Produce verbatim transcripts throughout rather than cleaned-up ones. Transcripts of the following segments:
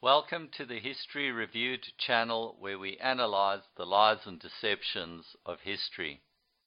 Welcome to the History Reviewed channel, where we analyze the lies and deceptions of history.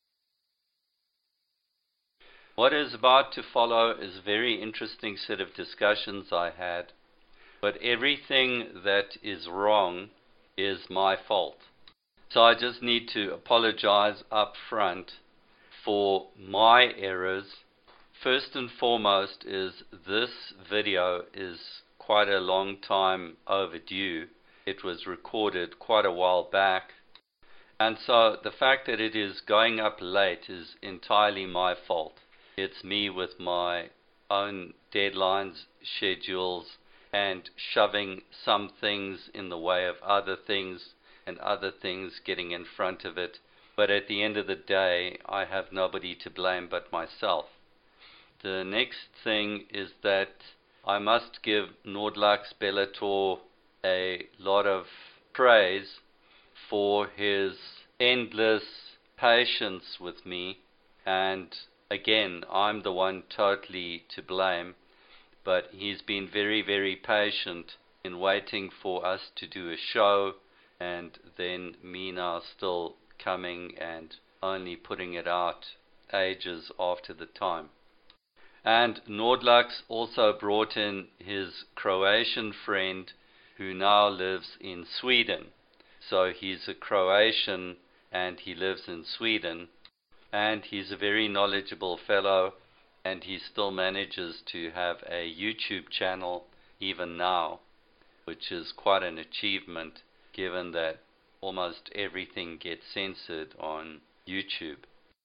What is about to follow is a very interesting set of discussions I had, but everything that is wrong is my fault. So I just need to apologize up front for my errors. First and foremost is this video is quite a long time overdue. It was recorded quite a while back, and so the fact that it is going up late is entirely my fault. It's me with my own deadlines, schedules, and shoving some things in the way of other things and other things getting in front of it. But at the end of the day, I have nobody to blame but myself. The next thing is that I must give Nordlux Bellator a lot of praise for his endless patience with me, and again, I'm the one totally to blame, but he's been very, very patient in waiting for us to do a show, and then me now still coming and only putting it out ages after the time. And Nordlux also brought in his Croatian friend who now lives in Sweden. So he's a Croatian and he lives in Sweden, and he's a very knowledgeable fellow, and he still manages to have a YouTube channel even now, which is quite an achievement given that almost everything gets censored on YouTube.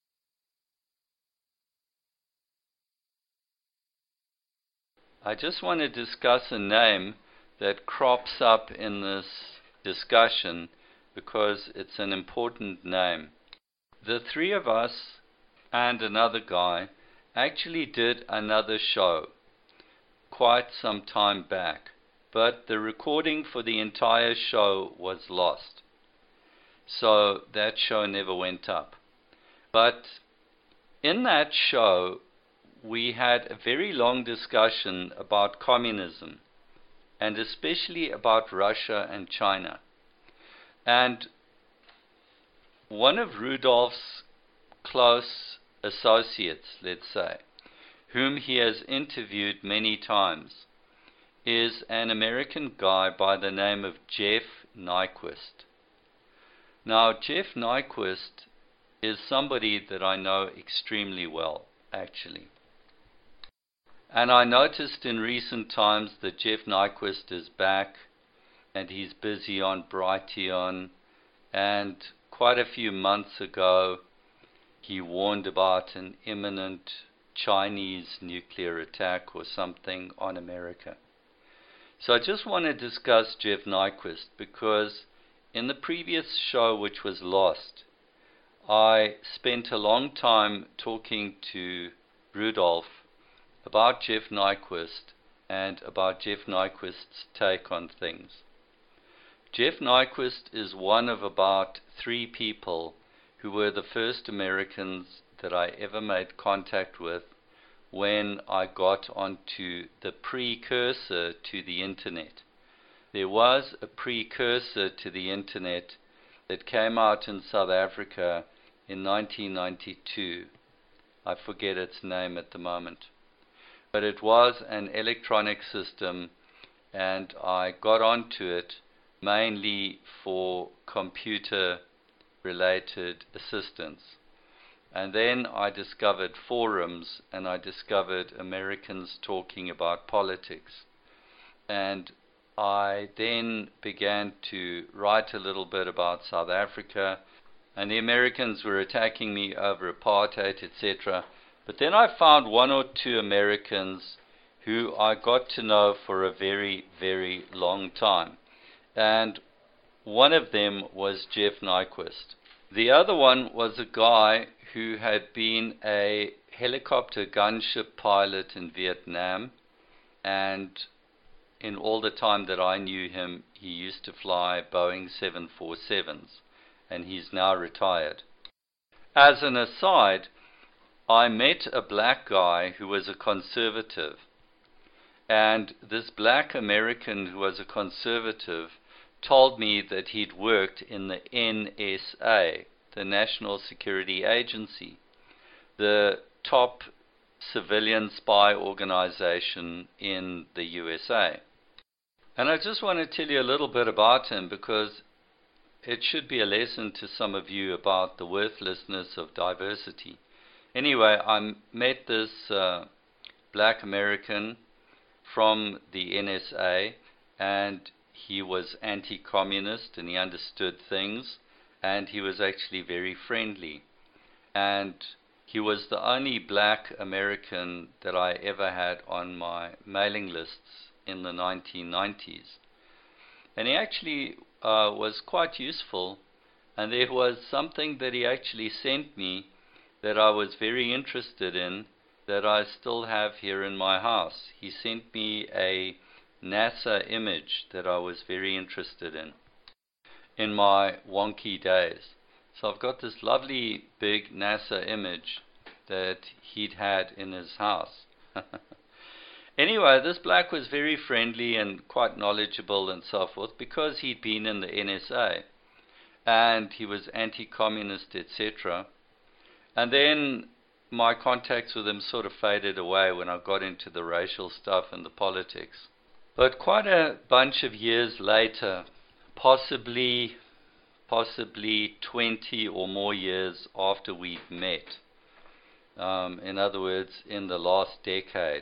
I just want to discuss a name that crops up in this discussion because it's an important name. The three of us and another guy actually did another show quite some time back, but the recording for the entire show was lost. So that show never went up. But in that show, we had a very long discussion about communism, and especially about Russia and China. And one of Rudolph's close associates, let's say, whom he has interviewed many times, is an American guy by the name of Jeff Nyquist. Now, Jeff Nyquist is somebody that I know extremely well, actually. And I noticed in recent times that Jeff Nyquist is back, and he's busy on Brighteon, and quite a few months ago he warned about an imminent Chinese nuclear attack or something on America. So I just want to discuss Jeff Nyquist because in the previous show, which was lost, I spent a long time talking to Rudolph about Jeff Nyquist and about Jeff Nyquist's take on things. Jeff Nyquist is one of about three people who were the first Americans that I ever made contact with when I got onto the precursor to the internet. There was a precursor to the internet that came out in South Africa in nineteen ninety-two. I forget its name at the moment. But it was an electronic system, and I got onto it mainly for computer-related assistance. And then I discovered forums, and I discovered Americans talking about politics. And I then began to write a little bit about South Africa, and the Americans were attacking me over apartheid, et cetera. But then I found one or two Americans who I got to know for a very, very long time. And one of them was Jeff Nyquist. The other one was a guy who had been a helicopter gunship pilot in Vietnam, and in all the time that I knew him, he used to fly Boeing seven forty-sevens, and he's now retired. As an aside, I met a black guy who was a conservative, And this black American who was a conservative told me that he'd worked in the N S A, the National Security Agency, the top civilian spy organization in the U S A. And I just want to tell you a little bit about him, because it should be a lesson to some of you about the worthlessness of diversity. Anyway, I met this uh, black American from the N S A, and he was anti-communist and he understood things, and he was actually very friendly. And he was the only black American that I ever had on my mailing lists in the nineteen nineties. And he actually uh, was quite useful, and there was something that he actually sent me that I was very interested in, that I still have here in my house. He sent me a NASA image that I was very interested in in my wonky days. So I've got this lovely big NASA image that he'd had in his house. Anyway, this black was very friendly and quite knowledgeable and so forth, because he'd been in the N S A and he was anti-communist, et cetera. And then my contacts with him sort of faded away when I got into the racial stuff and the politics. But quite a bunch of years later, possibly, possibly twenty or more years after we'd met, um, in other words, in the last decade,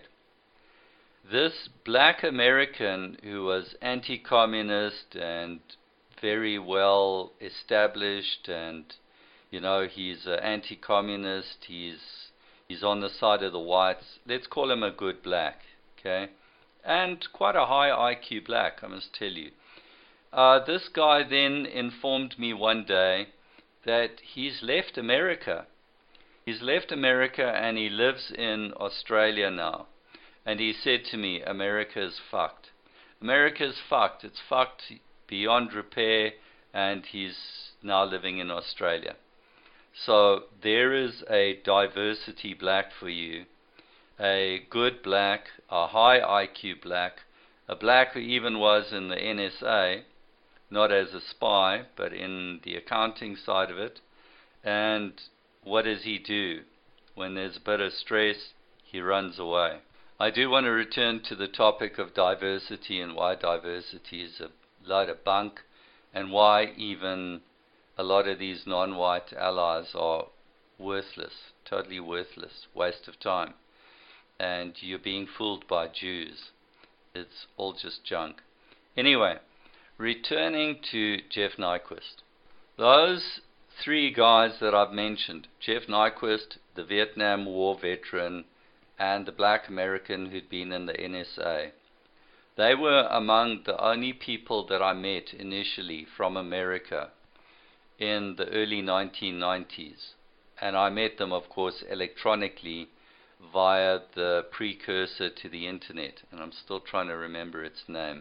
this black American who was anti-communist and very well established, and you know, he's uh, anti-communist, he's he's on the side of the whites, let's call him a good black, okay? And quite a high I Q black, I must tell you. Uh, this guy then informed me one day that he's left America. He's left America and he lives in Australia now. And he said to me, America's fucked. America's fucked. It's fucked beyond repair, and he's now living in Australia. So there is a diversity black for you. A good black, a high I Q black, a black who even was in the N S A, not as a spy, but in the accounting side of it. And what does he do? When there's a bit of stress, he runs away. I do want to return to the topic of diversity and why diversity is a load of bunk, and why even a lot of these non-white allies are worthless, totally worthless, waste of time. And you're being fooled by Jews. It's all just junk. Anyway, returning to Jeff Nyquist. Those three guys that I've mentioned, Jeff Nyquist, the Vietnam War veteran, and the black American who'd been in the N S A, they were among the only people that I met initially from America in the early nineteen nineties. And I met them, of course, electronically via the precursor to the internet, and I'm still trying to remember its name.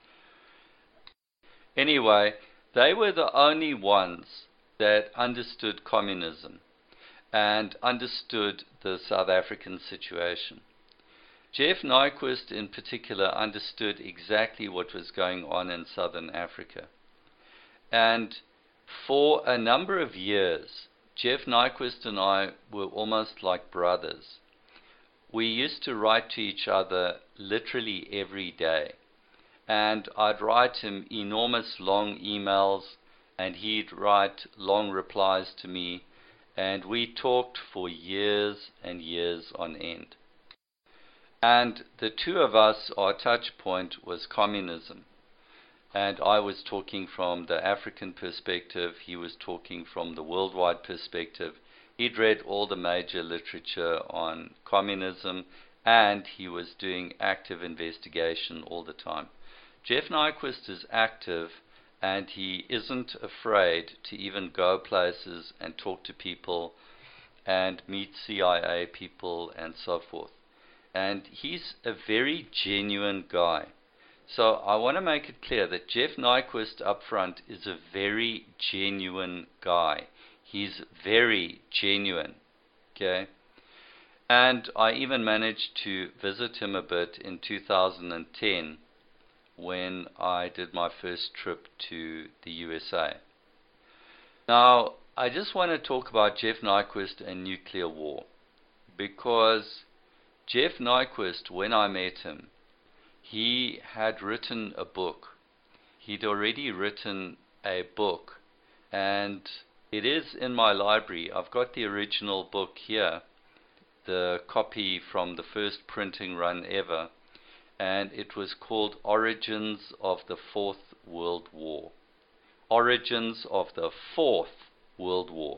Anyway, they were the only ones that understood communism and understood the South African situation. Jeff Nyquist in particular understood exactly what was going on in Southern Africa. And for a number of years, Jeff Nyquist and I were almost like brothers. We used to write to each other literally every day. And I'd write him enormous long emails, and he'd write long replies to me, and we talked for years and years on end. And the two of us, our touch point was communism. And I was talking from the African perspective, he was talking from the worldwide perspective. He'd read all the major literature on communism, and he was doing active investigation all the time. Jeff Nyquist is active, and he isn't afraid to even go places and talk to people and meet C I A people and so forth. And he's a very genuine guy. So I want to make it clear that Jeff Nyquist up front is a very genuine guy. He's very genuine, okay? And I even managed to visit him a bit in two thousand ten when I did my first trip to the U S A. Now, I just want to talk about Jeff Nyquist and nuclear war, because Jeff Nyquist, when I met him, he had written a book. He'd already written a book, and it is in my library. I've got the original book here, the copy from the first printing run ever, and it was called Origins of the Fourth World War. Origins of the Fourth World War.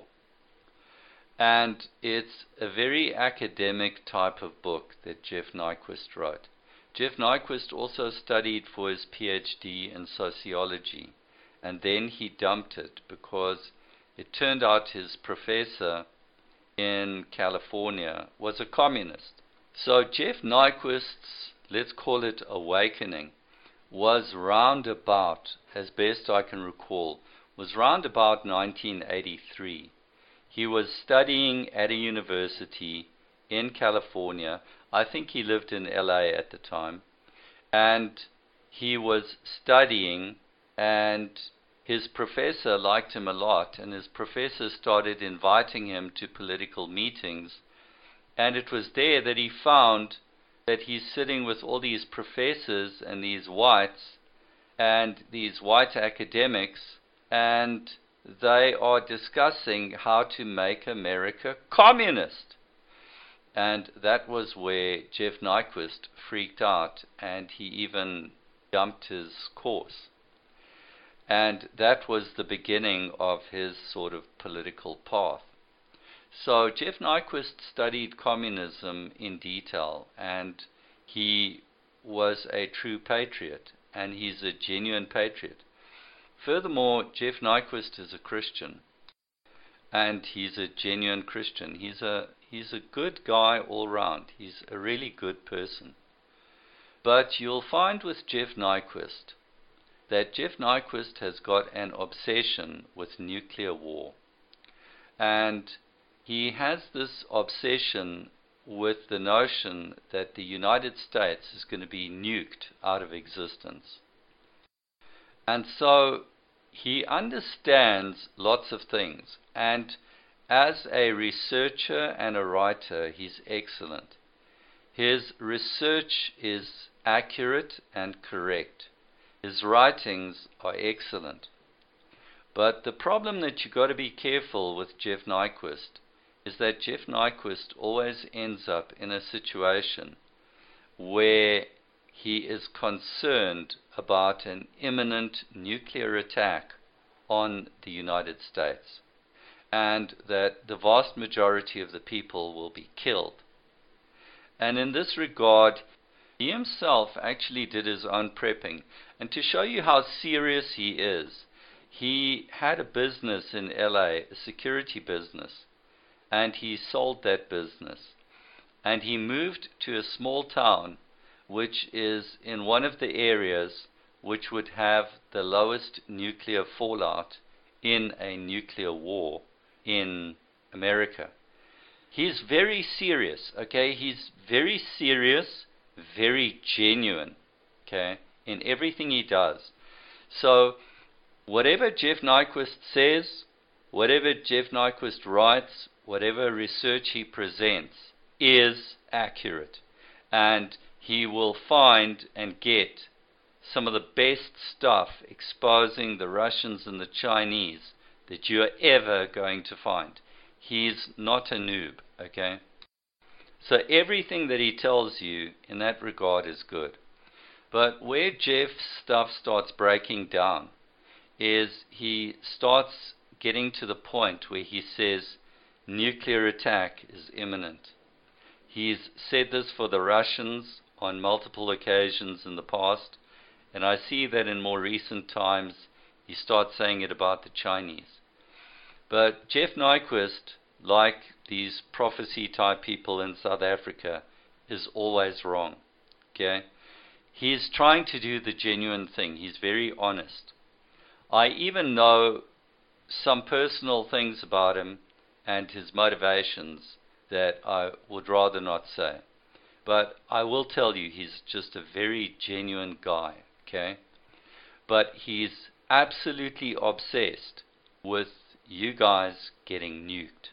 And it's a very academic type of book that Jeff Nyquist wrote. Jeff Nyquist also studied for his PhD in sociology, and then he dumped it because it turned out his professor in California was a communist. So Jeff Nyquist's, let's call it awakening, was round about, as best I can recall, was round about nineteen eighty-three. He was studying at a university in California. I think he lived in L A at the time. And he was studying, and his professor liked him a lot, and his professor started inviting him to political meetings. And it was there that he found that he's sitting with all these professors and these whites and these white academics, and they are discussing how to make America communist. And that was where Jeff Nyquist freaked out, and he even dumped his course. And that was the beginning of his sort of political path. So Jeff Nyquist studied communism in detail, and he was a true patriot, and he's a genuine patriot. Furthermore, Jeff Nyquist is a Christian, and he's a genuine Christian. He's a he's a good guy all round. He's a really good person. But you'll find with Jeff Nyquist that Jeff Nyquist has got an obsession with nuclear war. And he has this obsession with the notion that the United States is going to be nuked out of existence. And so he understands lots of things, and as a researcher and a writer, he's excellent. His research is accurate and correct. His writings are excellent. But the problem that you've got to be careful with Jeff Nyquist is that Jeff Nyquist always ends up in a situation where he is concerned about an imminent nuclear attack on the United States, and that the vast majority of the people will be killed. And in this regard, he himself actually did his own prepping. And to show you how serious he is, he had a business in L A, a security business, and he sold that business. And he moved to a small town which is in one of the areas which would have the lowest nuclear fallout in a nuclear war in America. He's very serious, okay? He's very serious, very genuine, okay, in everything he does. So whatever Jeff Nyquist says, whatever Jeff Nyquist writes, whatever research he presents is accurate. And he will find and get some of the best stuff exposing the Russians and the Chinese that you are ever going to find. He's not a noob, okay? So everything that he tells you in that regard is good. But where Jeff's stuff starts breaking down is he starts getting to the point where he says nuclear attack is imminent. He's said this for the Russians on multiple occasions in the past, and I see that in more recent times he starts saying it about the Chinese. But Jeff Nyquist, like these prophecy type people in South Africa, is always wrong. Okay? He's trying to do the genuine thing. He's very honest. I even know some personal things about him and his motivations that I would rather not say. But I will tell you, he's just a very genuine guy, okay? But he's absolutely obsessed with you guys getting nuked.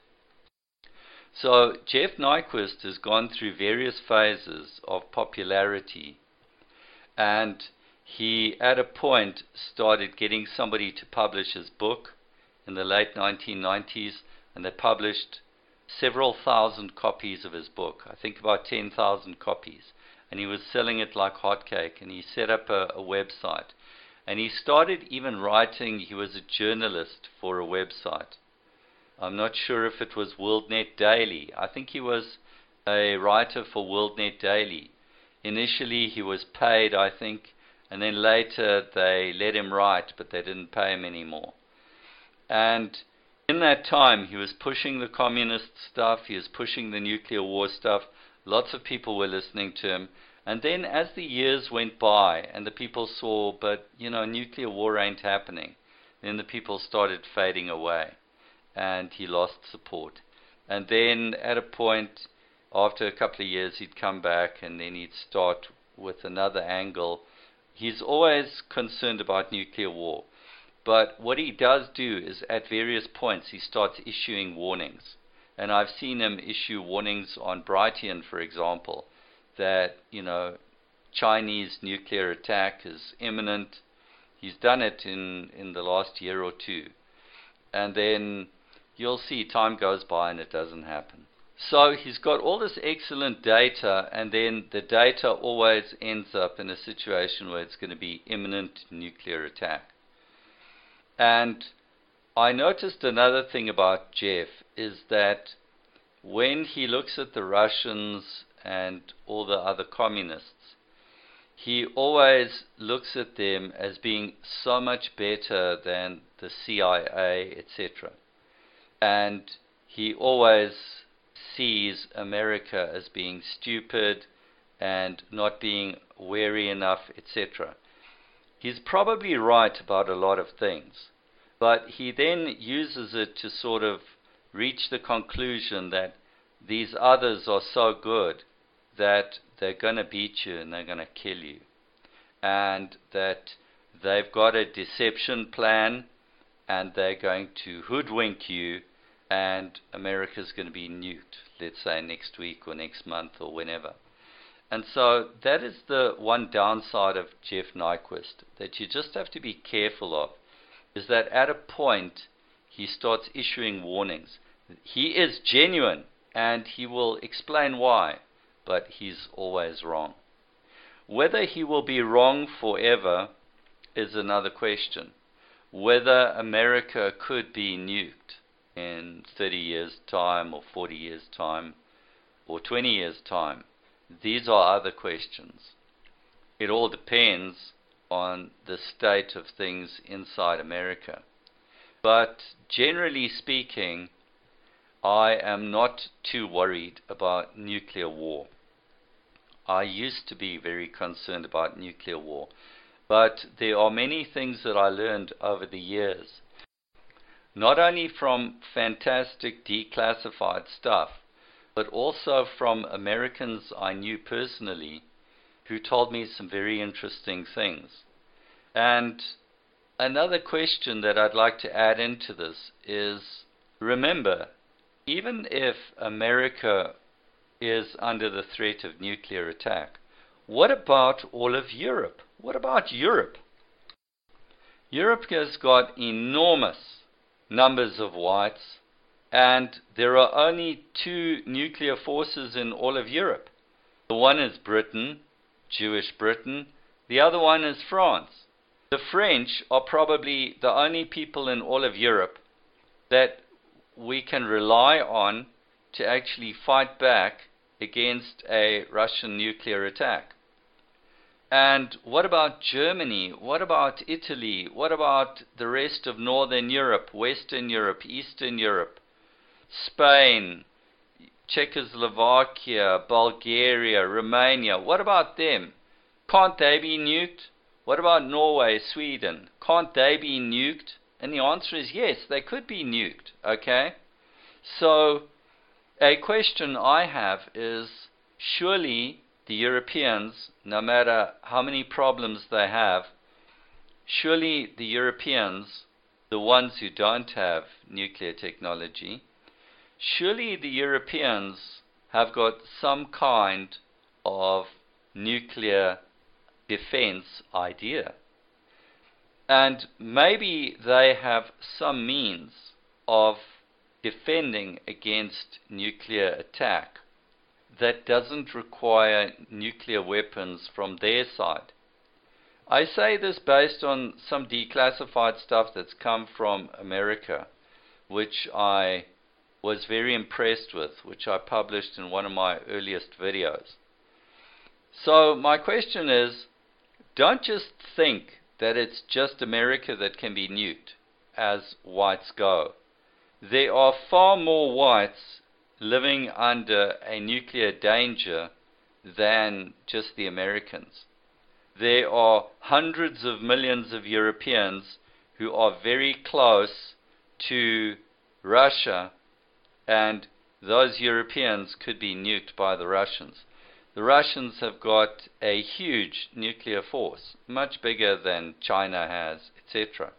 So Jeff Nyquist has gone through various phases of popularity, and he at a point started getting somebody to publish his book in the late nineteen nineties, and they published several thousand copies of his book, I think about ten thousand copies, and he was selling it like hotcake, and he set up a, a website, and he started even writing. He was a journalist for a website. I'm not sure if it was WorldNet Daily. I think he was a writer for WorldNet Daily. Initially he was paid, I think, and then later they let him write, but they didn't pay him anymore. And in that time he was pushing the communist stuff, he was pushing the nuclear war stuff. Lots of people were listening to him. And then as the years went by and the people saw, but you know, nuclear war ain't happening, then the people started fading away, and he lost support. And then at a point, after a couple of years, he'd come back, and then he'd start with another angle. He's always concerned about nuclear war, but what he does do is at various points he starts issuing warnings. And I've seen him issue warnings on Brighteon, for example, that, you know, Chinese nuclear attack is imminent. He's done it in, in the last year or two. And then you'll see time goes by and it doesn't happen. So he's got all this excellent data, and then the data always ends up in a situation where it's going to be imminent nuclear attack. And I noticed another thing about Jeff is that when he looks at the Russians and all the other communists, he always looks at them as being so much better than the C I A, et cetera. And he always sees America as being stupid and not being wary enough, et cetera. He's probably right about a lot of things, but he then uses it to sort of reach the conclusion that these others are so good that they're going to beat you and they're going to kill you, and that they've got a deception plan and they're going to hoodwink you, and America's going to be nuked, let's say next week or next month or whenever. And so that is the one downside of Jeff Nyquist that you just have to be careful of, is that at a point he starts issuing warnings. He is genuine and he will explain why, but he's always wrong. Whether he will be wrong forever is another question. Whether America could be nuked in thirty years' time or forty years' time or twenty years' time, these are other questions. It all depends on the state of things inside America. But generally speaking, I am not too worried about nuclear war. I used to be very concerned about nuclear war, but there are many things that I learned over the years, not only from fantastic declassified stuff, but also from Americans I knew personally who told me some very interesting things. And another question that I'd like to add into this is, remember, even if America is under the threat of nuclear attack, what about all of Europe? What about Europe? Europe has got enormous numbers of whites, and there are only two nuclear forces in all of Europe. The one is Britain, Jewish Britain. The other one is France. The French are probably the only people in all of Europe that we can rely on to actually fight back against a Russian nuclear attack. And what about Germany? What about Italy? What about the rest of Northern Europe, Western Europe, Eastern Europe, Spain, Czechoslovakia, Bulgaria, Romania? What about them? Can't they be nuked? What about Norway, Sweden? Can't they be nuked? And the answer is yes, they could be nuked, okay? So a question I have is, surely the Europeans, no matter how many problems they have, surely the Europeans, the ones who don't have nuclear technology, surely the Europeans have got some kind of nuclear defense idea. And maybe they have some means of defending against nuclear attack that doesn't require nuclear weapons from their side. I say this based on some declassified stuff that's come from America, which I was very impressed with, which I published in one of my earliest videos. So my question is, don't just think that it's just America that can be nuked, as whites go. There are far more whites living under a nuclear danger than just the Americans. There are hundreds of millions of Europeans who are very close to Russia, and those Europeans could be nuked by the Russians. The Russians have got a huge nuclear force, much bigger than China has, et cetera.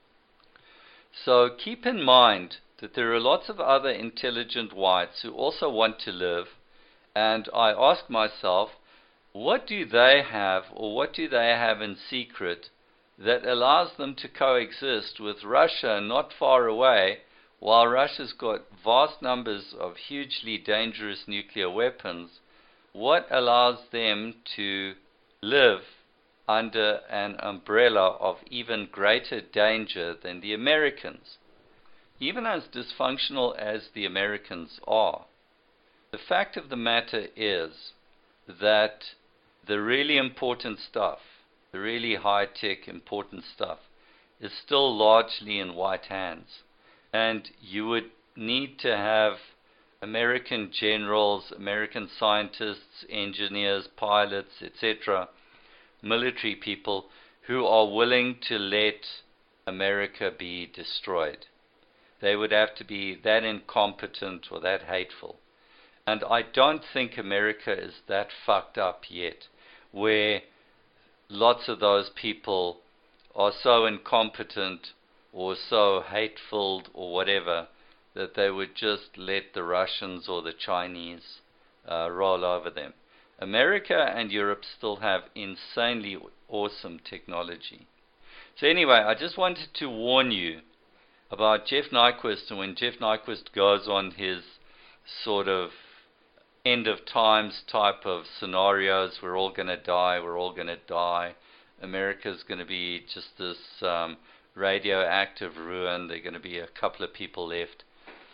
So keep in mind that there are lots of other intelligent whites who also want to live, and I ask myself, what do they have, or what do they have in secret that allows them to coexist with Russia not far away, while Russia's got vast numbers of hugely dangerous nuclear weapons? What allows them to live under an umbrella of even greater danger than the Americans? Even as dysfunctional as the Americans are, the fact of the matter is that the really important stuff, the really high-tech important stuff, is still largely in white hands. And you would need to have American generals, American scientists, engineers, pilots, et cetera, military people who are willing to let America be destroyed. They would have to be that incompetent or that hateful. And I don't think America is that fucked up yet, where lots of those people are so incompetent or so hateful or whatever that they would just let the Russians or the Chinese uh, roll over them. America and Europe still have insanely awesome technology. So anyway, I just wanted to warn you about Jeff Nyquist, and when Jeff Nyquist goes on his sort of end of times type of scenarios, we're all going to die, we're all going to die, America's going to be just this um, radioactive ruin, there are going to be a couple of people left,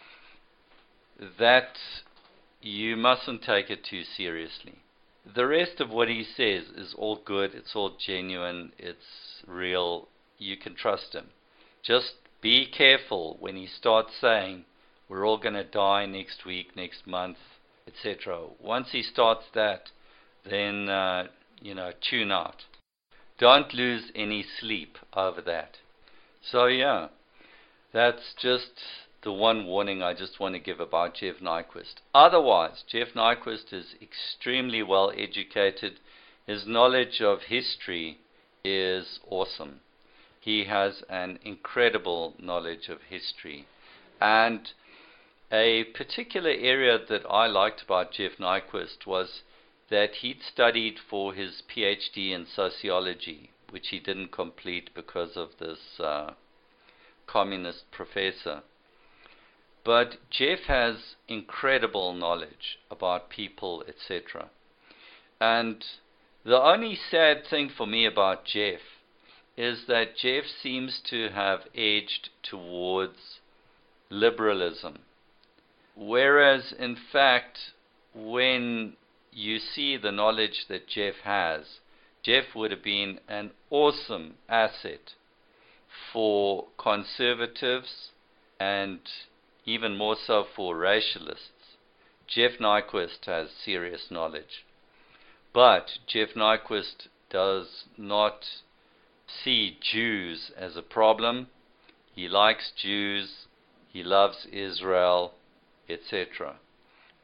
that you mustn't take it too seriously. The rest of what he says is all good, it's all genuine, it's real, you can trust him. Just be careful when he starts saying we're all going to die next week, next month, et cetera. Once he starts that, then, uh, you know, tune out. Don't lose any sleep over that. So, yeah, that's just the one warning I just want to give about Jeff Nyquist. Otherwise, Jeff Nyquist is extremely well educated. His knowledge of history is awesome. He has an incredible knowledge of history. And a particular area that I liked about Jeff Nyquist was that he'd studied for his PhD in sociology, which he didn't complete because of this uh, communist professor. But Jeff has incredible knowledge about people, et cetera. And the only sad thing for me about Jeff is that Jeff seems to have edged towards liberalism. Whereas, in fact, when you see the knowledge that Jeff has, Jeff would have been an awesome asset for conservatives and even more so for racialists. Jeff Nyquist has serious knowledge. But Jeff Nyquist does not see Jews as a problem. He likes Jews, he loves Israel, et cetera.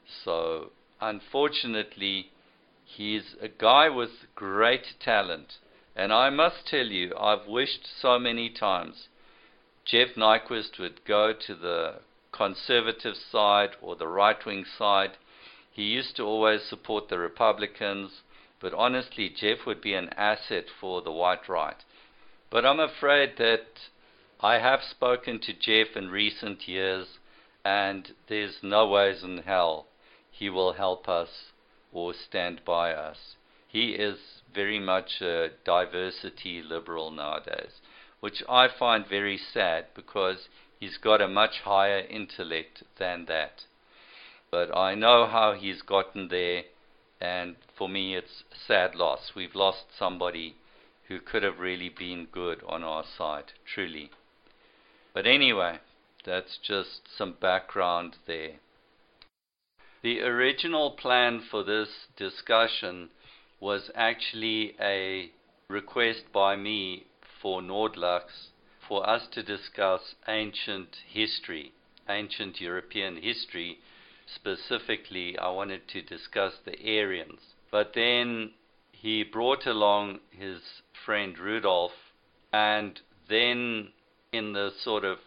So, unfortunately, he's a guy with great talent. And I must tell you, I've wished so many times Jeff Nyquist would go to the conservative side or the right-wing side. He used to always support the Republicans, but honestly, Jeff would be an asset for the white right. But I'm afraid that I have spoken to Jeff in recent years, and there's no ways in hell he will help us or stand by us. He is very much a diversity liberal nowadays, which I find very sad because he's got a much higher intellect than that. But I know how he's gotten there, and for me it's a sad loss. We've lost somebody who could have really been good on our side, truly. But anyway, that's just some background there. The original plan for this discussion was actually a request by me for Nordlux for us to discuss ancient history, ancient European history. Specifically, I wanted to discuss the Aryans. But then he brought along his friend Rudolf, and then in the sort of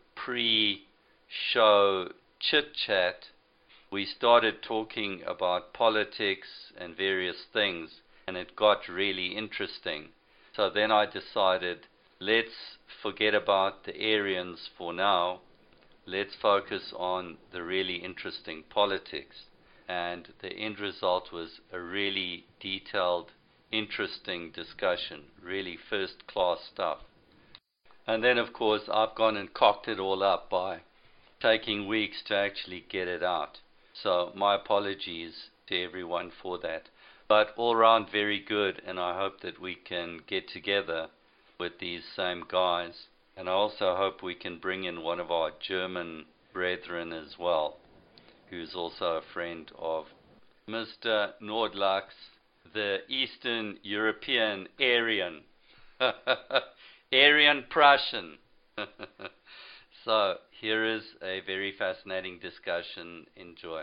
pre-show chit-chat, we started talking about politics and various things, and it got really interesting. So then I decided, let's forget about the Aryans for now. Let's focus on the really interesting politics. And the end result was a really detailed, interesting discussion, really first-class stuff. And then, of course, I've gone and cocked it all up by taking weeks to actually get it out. So my apologies to everyone for that. But all round very good, and I hope that we can get together with these same guys. And I also hope we can bring in one of our German brethren as well, who's also a friend of Mister Nordlux, the Eastern European Aryan. Aryan Prussian. So here is a very fascinating discussion. Enjoy.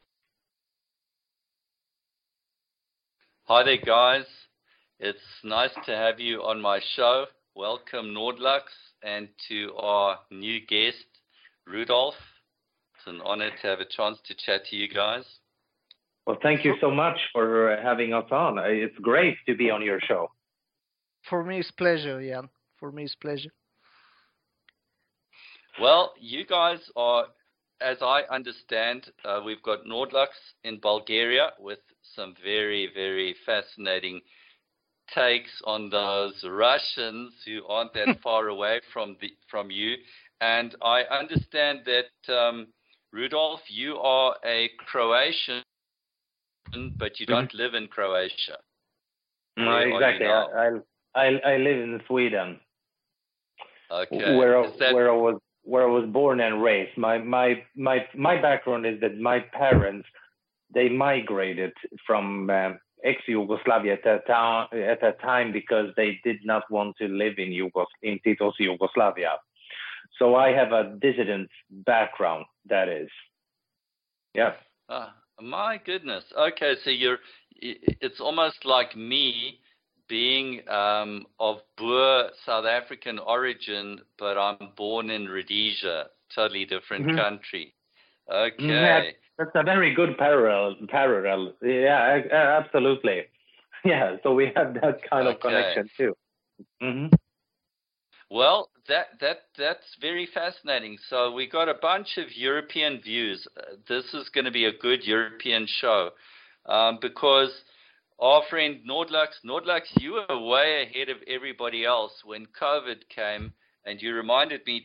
Hi there, guys. It's nice to have you on my show. Welcome, Nordlux, and to our new guest, Rudolf. It's an honor to have a chance to chat to you guys. Well, thank you so much for having us on. It's great to be on your show. For me, it's pleasure, Jan. For me, it's pleasure. Well, you guys are, as I understand, uh, we've got Nordlux in Bulgaria with some very, very fascinating takes on those Russians who aren't that far away from the from you. And I understand that, um, Rudolf, you are a Croatian, but you don't mm-hmm. live in Croatia. No, exactly. I, I I live in Sweden. Okay. Where that... where I was where I was born and raised. My my my my background is that my parents, they migrated from uh, ex-Yugoslavia at that time at that time because they did not want to live in Yugos in Tito's Yugoslavia. So I have a dissident background. That is, yeah. Oh, my goodness. Okay, so you're. It's almost like me being um, of Boer South African origin, but I'm born in Rhodesia, totally different mm-hmm. country. Okay. Mm-hmm. That's a very good parallel. Parallel, yeah, absolutely. Yeah, so we have that kind okay. of connection too. Mm-hmm. Well, that that that's very fascinating. So we got a bunch of European views. Uh, this is going to be a good European show um, because our friend Nordlux, Nordlux, you were way ahead of everybody else when COVID came, and you reminded me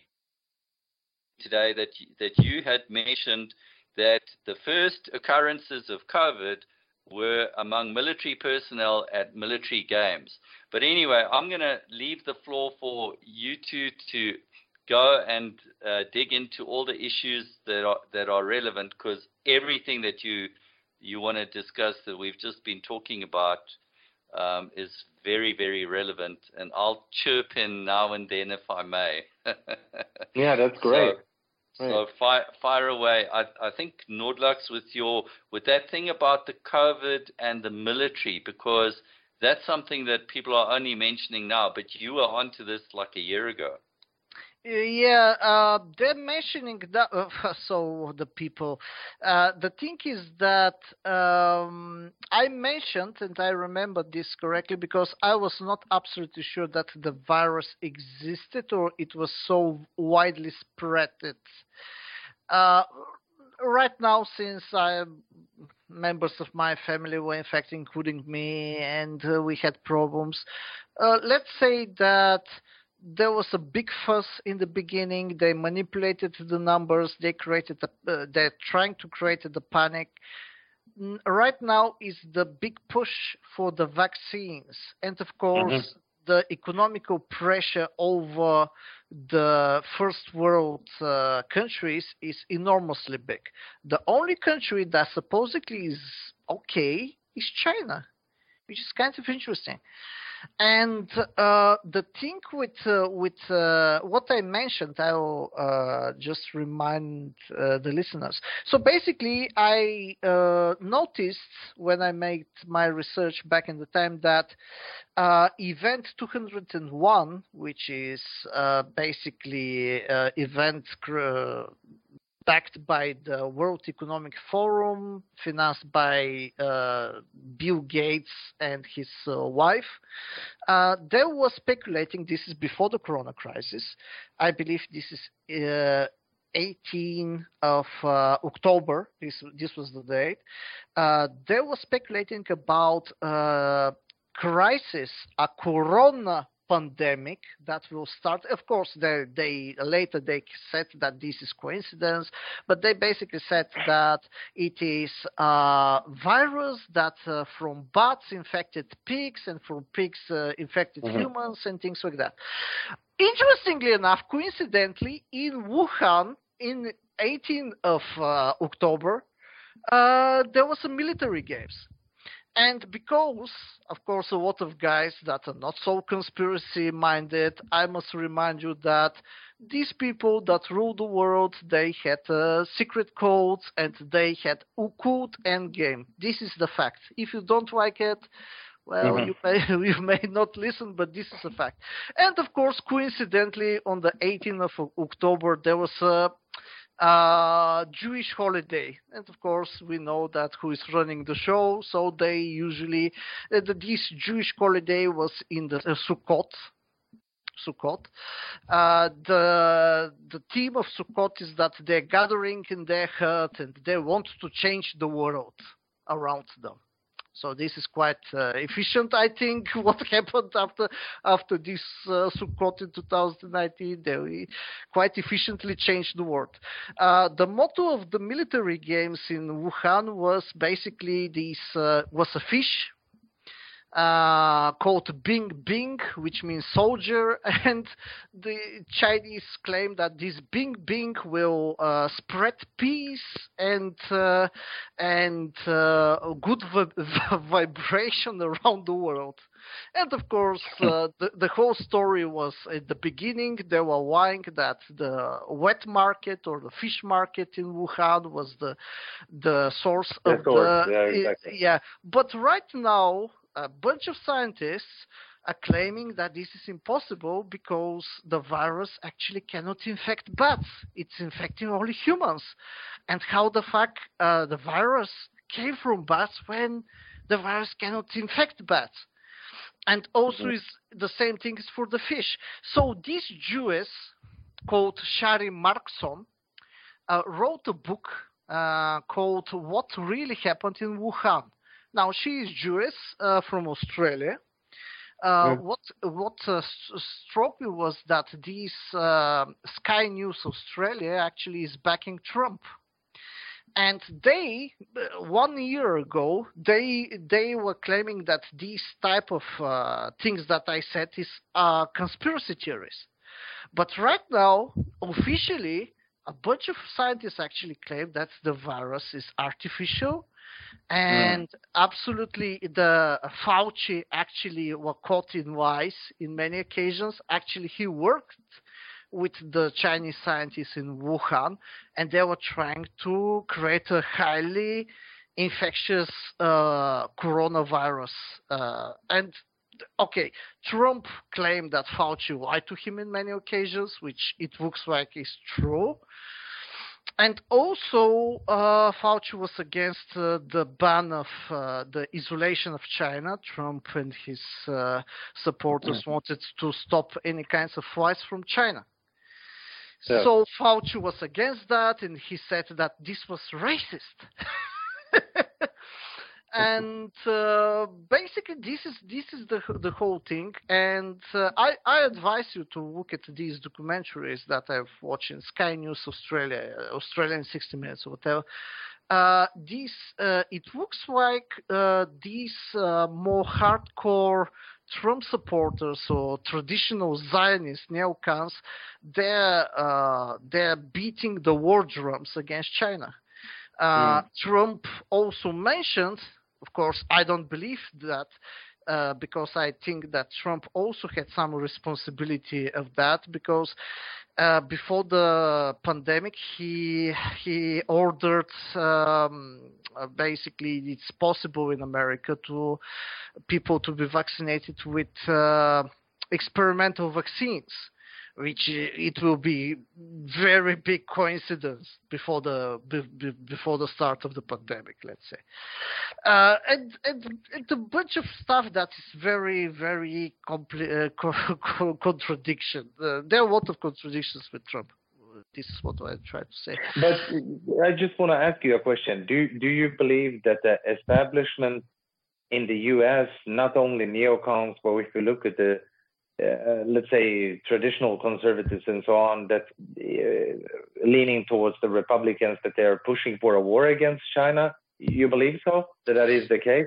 today that that you had mentioned that the first occurrences of COVID were among military personnel at military games. But anyway, I'm going to leave the floor for you two to go and uh, dig into all the issues that are that are relevant, because everything that you you want to discuss that we've just been talking about um, is very, very relevant. And I'll chirp in now and then if I may. Yeah, that's great. So fire, fire away. I, I think Nordlux with your with that thing about the COVID and the military, because that's something that people are only mentioning now, but you were onto this like a year ago. Yeah, uh, they're mentioning that. Uh, so the people, uh, the thing is that um, I mentioned, and I remember this correctly because I was not absolutely sure that the virus existed or it was so widely spread. It, uh, right now, since I members of my family were infected, including me, and uh, we had problems. Uh, let's say that there was a big fuss in the beginning. They manipulated the numbers. They created. A, uh, they're trying to create the panic. Right now is the big push for the vaccines, and of course, mm-hmm. the economical pressure over the first world uh, countries is enormously big. The only country that supposedly is okay is China, which is kind of interesting. And uh, the thing with uh, with uh, what I mentioned, I will uh, just remind uh, the listeners. So basically, I uh, noticed when I made my research back in the time that uh, Event two hundred one, which is uh, basically uh, event uh, backed by the World Economic Forum, financed by uh, Bill Gates and his uh, wife. Uh, they were speculating, this is before the corona crisis, I believe this is uh, eighteenth of uh, October, this, this was the date. Uh, they were speculating about uh, crisis, a corona pandemic that will start. Of course, they, they later they said that this is coincidence, but they basically said that it is a virus that uh, from bats infected pigs and from pigs uh, infected mm-hmm. humans and things like that. Interestingly enough, coincidentally, in Wuhan, in eighteenth of uh, October, uh, there was a military games. And because, of course, a lot of guys that are not so conspiracy-minded, I must remind you that these people that rule the world, they had uh, secret codes and they had occult endgame. This is the fact. If you don't like it, well, mm-hmm. you may you may not listen, but this is a fact. And, of course, coincidentally, on the eighteenth of October, there was a Uh, Jewish holiday, and of course we know that who is running the show, so they usually uh, the, this Jewish holiday was in the uh, Sukkot. Sukkot. Uh, the the theme of Sukkot is that they're gathering in their hut and they want to change the world around them. So this is quite uh, efficient, I think. What happened after after this uh, Sukkot in two thousand nineteen, they quite efficiently changed the world. Uh, the motto of the military games in Wuhan was basically this uh, was a fish uh, called Bing Bing, which means soldier, and the Chinese claim that this Bing Bing will uh, spread peace and uh, and uh, good v- vibration around the world. And of course, uh, the, the whole story was at the beginning, they were lying that the wet market or the fish market in Wuhan was the the source of the, the yeah, exactly. yeah. But right now, a bunch of scientists are claiming that this is impossible because the virus actually cannot infect bats. It's infecting only humans. And how the fuck uh, the virus came from bats when the virus cannot infect bats? And also is the same thing is for the fish. So this Jewess called Shari Markson uh, wrote a book uh, called What Really Happened in Wuhan. Now, she is Jewish uh, from Australia. Uh, mm. What what uh, struck me was that this uh, Sky News Australia actually is backing Trump. And they, one year ago, they they were claiming that these type of uh, things that I said is uh, conspiracy theories. But right now, officially, a bunch of scientists actually claim that the virus is artificial. And mm. absolutely, the uh, Fauci actually were caught in lies in many occasions. Actually, he worked with the Chinese scientists in Wuhan, and they were trying to create a highly infectious uh, coronavirus. Uh, and okay, Trump claimed that Fauci lied to him in many occasions, which it looks like is true. And also, uh, Fauci was against uh, the ban of uh, the isolation of China. Trump and his uh, supporters mm. wanted to stop any kinds of flights from China. Yeah. So Fauci was against that, and he said that this was racist. And uh, basically, this is this is the the whole thing. And uh, I I advise you to look at these documentaries that I've watched in Sky News Australia, Australian sixty minutes or whatever. Uh, this uh, it looks like uh, these uh, more hardcore Trump supporters or traditional Zionist neocons, they're uh, they're beating the war drums against China. Uh, mm. Trump also mentioned. Of course, I don't believe that uh, because I think that Trump also had some responsibility of that because uh, before the pandemic, he he ordered um, uh, basically it's possible in America to people to be vaccinated with uh, experimental vaccines, which it will be very big coincidence before the be, before the start of the pandemic, let's say, uh, and, and and a bunch of stuff that is very very compli- uh, co- co- contradiction. Uh, there are a lot of contradictions with Trump. This is what I try to say. But I just want to ask you a question. Do do you believe that the establishment in the U S, not only neocons, but if you look at the Uh, let's say traditional conservatives and so on, that uh, leaning towards the Republicans, that they're pushing for a war against China? You believe so? That that is the case?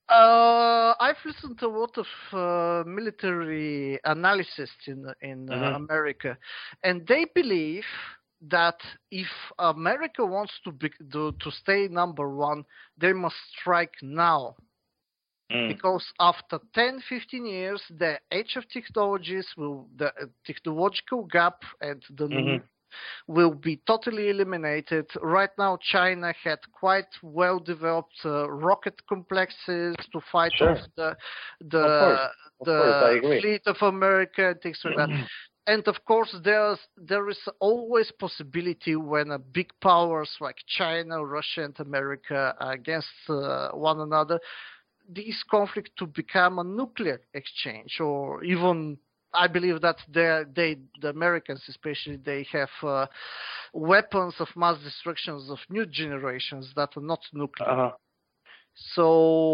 Uh, I've listened to a lot of uh, military analysis in in uh, mm-hmm. America, and they believe that if America wants to be to, to stay number one, they must strike now. Because after ten, fifteen years, the age of technologies will, the technological gap and the mm-hmm. will be totally eliminated. Right now, China had quite well-developed uh, rocket complexes to fight sure. off the the of course. Of the course, fleet of America and things like that. And of course, there's there is always possibility when a big powers like China, Russia, and America are against uh, one another, this conflict to become a nuclear exchange, or even I believe that they, they the Americans especially, they have uh, weapons of mass destructions of new generations that are not nuclear. Uh-huh. So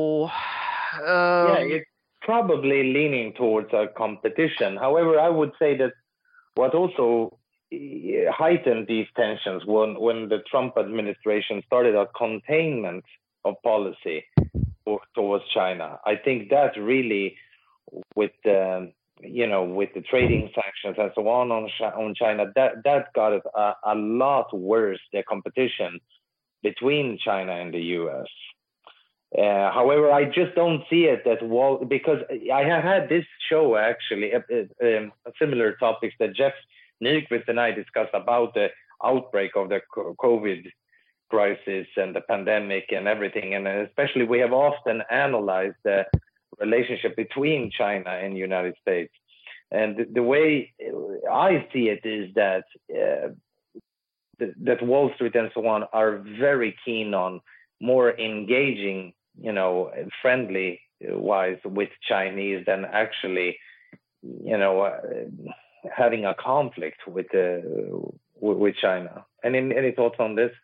um, yeah, it's probably leaning towards a competition. However, I would say that what also heightened these tensions when when the Trump administration started a containment of policy towards China. I think that really, with um, you know, with the trading sanctions and so on on, on China, that that got it a, a lot worse, the competition between China and the U S. Uh, however, I just don't see it that well, because I have had this show actually, a, a, a similar topics that Jeff Nyquist and I discussed about the outbreak of the COVID crisis and the pandemic and everything, and especially we have often analyzed the relationship between China and the United States, and the, the way I see it is that uh, th- that Wall Street and so on are very keen on more engaging, you know, friendly wise with Chinese than actually, you know, uh, having a conflict with uh, with China. Any any thoughts on this?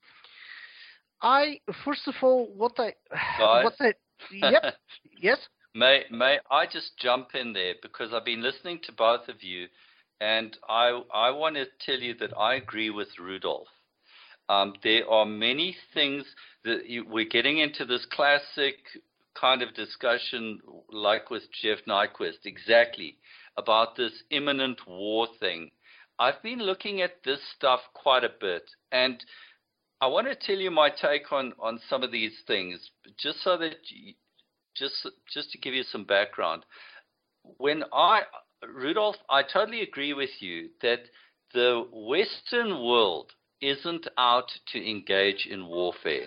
I first of all, what I, Guys? what I, yep, yes. May may I just jump in there, because I've been listening to both of you, and I I want to tell you that I agree with Rudolph. Um, there are many things that you, we're getting into this classic kind of discussion, like with Jeff Nyquist, exactly about this imminent war thing. I've been looking at this stuff quite a bit, and I want to tell you my take on, on some of these things, just so that you, just just to give you some background. When I Rudolph, I totally agree with you that the Western world isn't out to engage in warfare.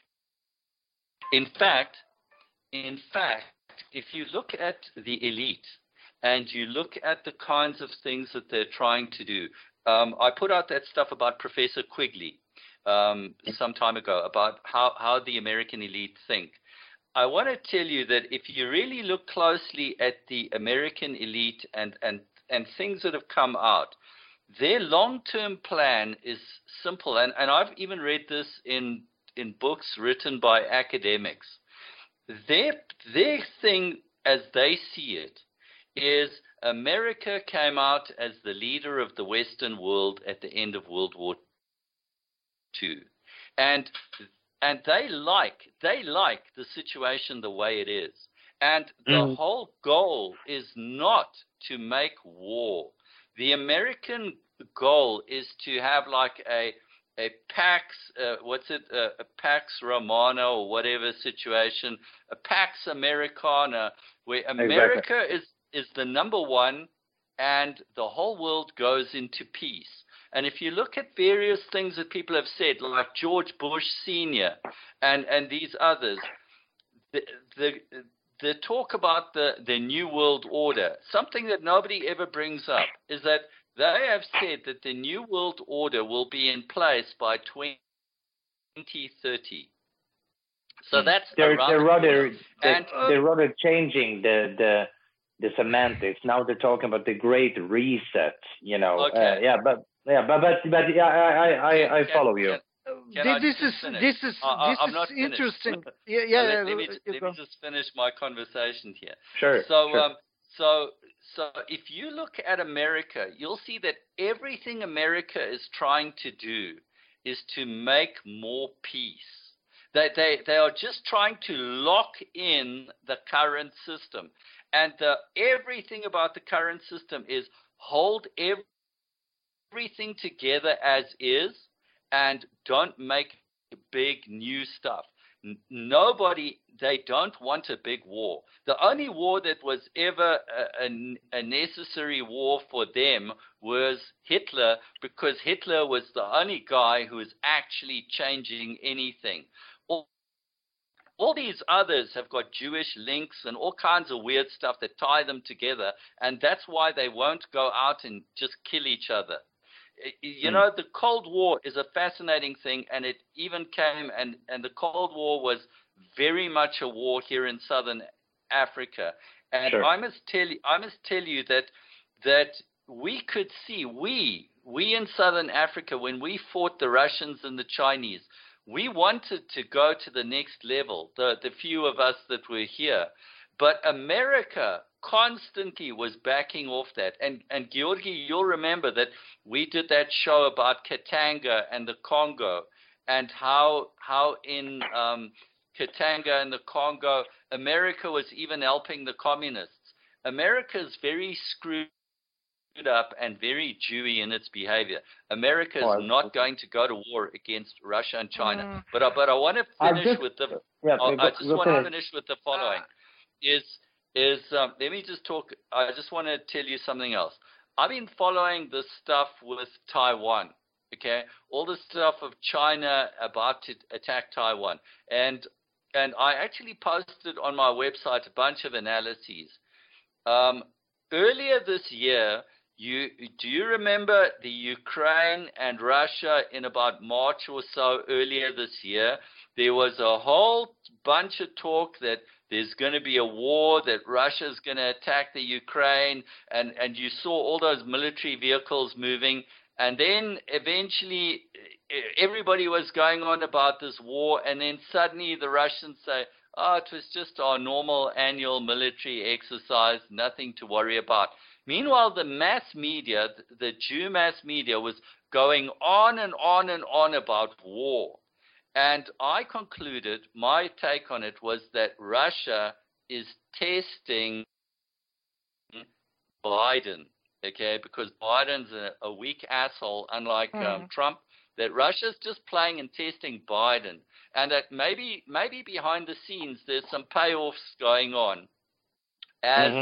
In fact, in fact, if you look at the elite and you look at the kinds of things that they're trying to do, um, I put out that stuff about Professor Quigley um, some time ago about how, how the American elite think. I want to tell you that if you really look closely at the American elite and, and, and things that have come out, their long-term plan is simple. And, and I've even read this in, in books written by academics. Their, their thing, as they see it, is America came out as the leader of the Western world at the end of World War Two. And And they like, they like the situation the way it is. And the mm. whole goal is not to make war. The American goal is to have like a, a Pax, uh, what's it, uh, a Pax Romana or whatever situation, a Pax Americana, where America exactly. is, is the number one and the whole world goes into peace. And if you look at various things that people have said, like George Bush Senior and, and these others, the, the, the talk about the, the New World Order, something that nobody ever brings up, is that they have said that the New World Order will be in place by twenty thirty. So that's they're, around they're rather they're, and, uh, they're rather changing the the the semantics. Now they're talking about the Great Reset. You know, okay. uh, yeah, but. Yeah, but but but yeah, I I I follow you. Can, can this, is, this is I, this I'm is not interesting. yeah, yeah. let, yeah, let, me, let me just finish my conversation here. Sure. So sure. um so so if you look at America, you'll see that everything America is trying to do is to make more peace. They they they are just trying to lock in the current system, and the, everything about the current system is hold every everything together as is and don't make big new stuff. N- nobody, they don't want a big war. The only war that was ever a, a, a necessary war for them was Hitler, because Hitler was the only guy who was actually changing anything. All, all these others have got Jewish links and all kinds of weird stuff that tie them together, and that's why they won't go out and just kill each other. You know, the Cold War is a fascinating thing, and it even came, and, and the Cold War was very much a war here in Southern Africa. And sure. I must tell you, I must tell you that that we could see, we, we in Southern Africa, when we fought the Russians and the Chinese, we wanted to go to the next level, the, the few of us that were here. But America constantly was backing off that. And, and Georgi, you'll remember that we did that show about Katanga and the Congo, and how how in um, Katanga and the Congo, America was even helping the communists. America is very screwed up and very Jewy in its behavior. America is oh, not going to go to war against Russia and China. Mm. But, I, but I want to finish just, with the. Yeah, I, go, I just go want ahead. to finish with the following. Is is um, let me just talk. I just want to tell you something else. I've been following this stuff with Taiwan. Okay, all the stuff of China about to attack Taiwan, and and I actually posted on my website a bunch of analyses. Um, earlier this year, you do you remember the Ukraine and Russia in about March or so earlier this year? There was a whole bunch of talk that there's going to be a war, that Russia's going to attack the Ukraine, and, and you saw all those military vehicles moving. And then eventually everybody was going on about this war, and then suddenly the Russians say, oh, it was just our normal annual military exercise, nothing to worry about. Meanwhile, the mass media, the Jew mass media, was going on and on and on about war. And I concluded, my take on it was that Russia is testing Biden, okay, because Biden's a, a weak asshole, unlike mm. um, Trump, that Russia's just playing and testing Biden, and that maybe maybe behind the scenes there's some payoffs going on as mm-hmm.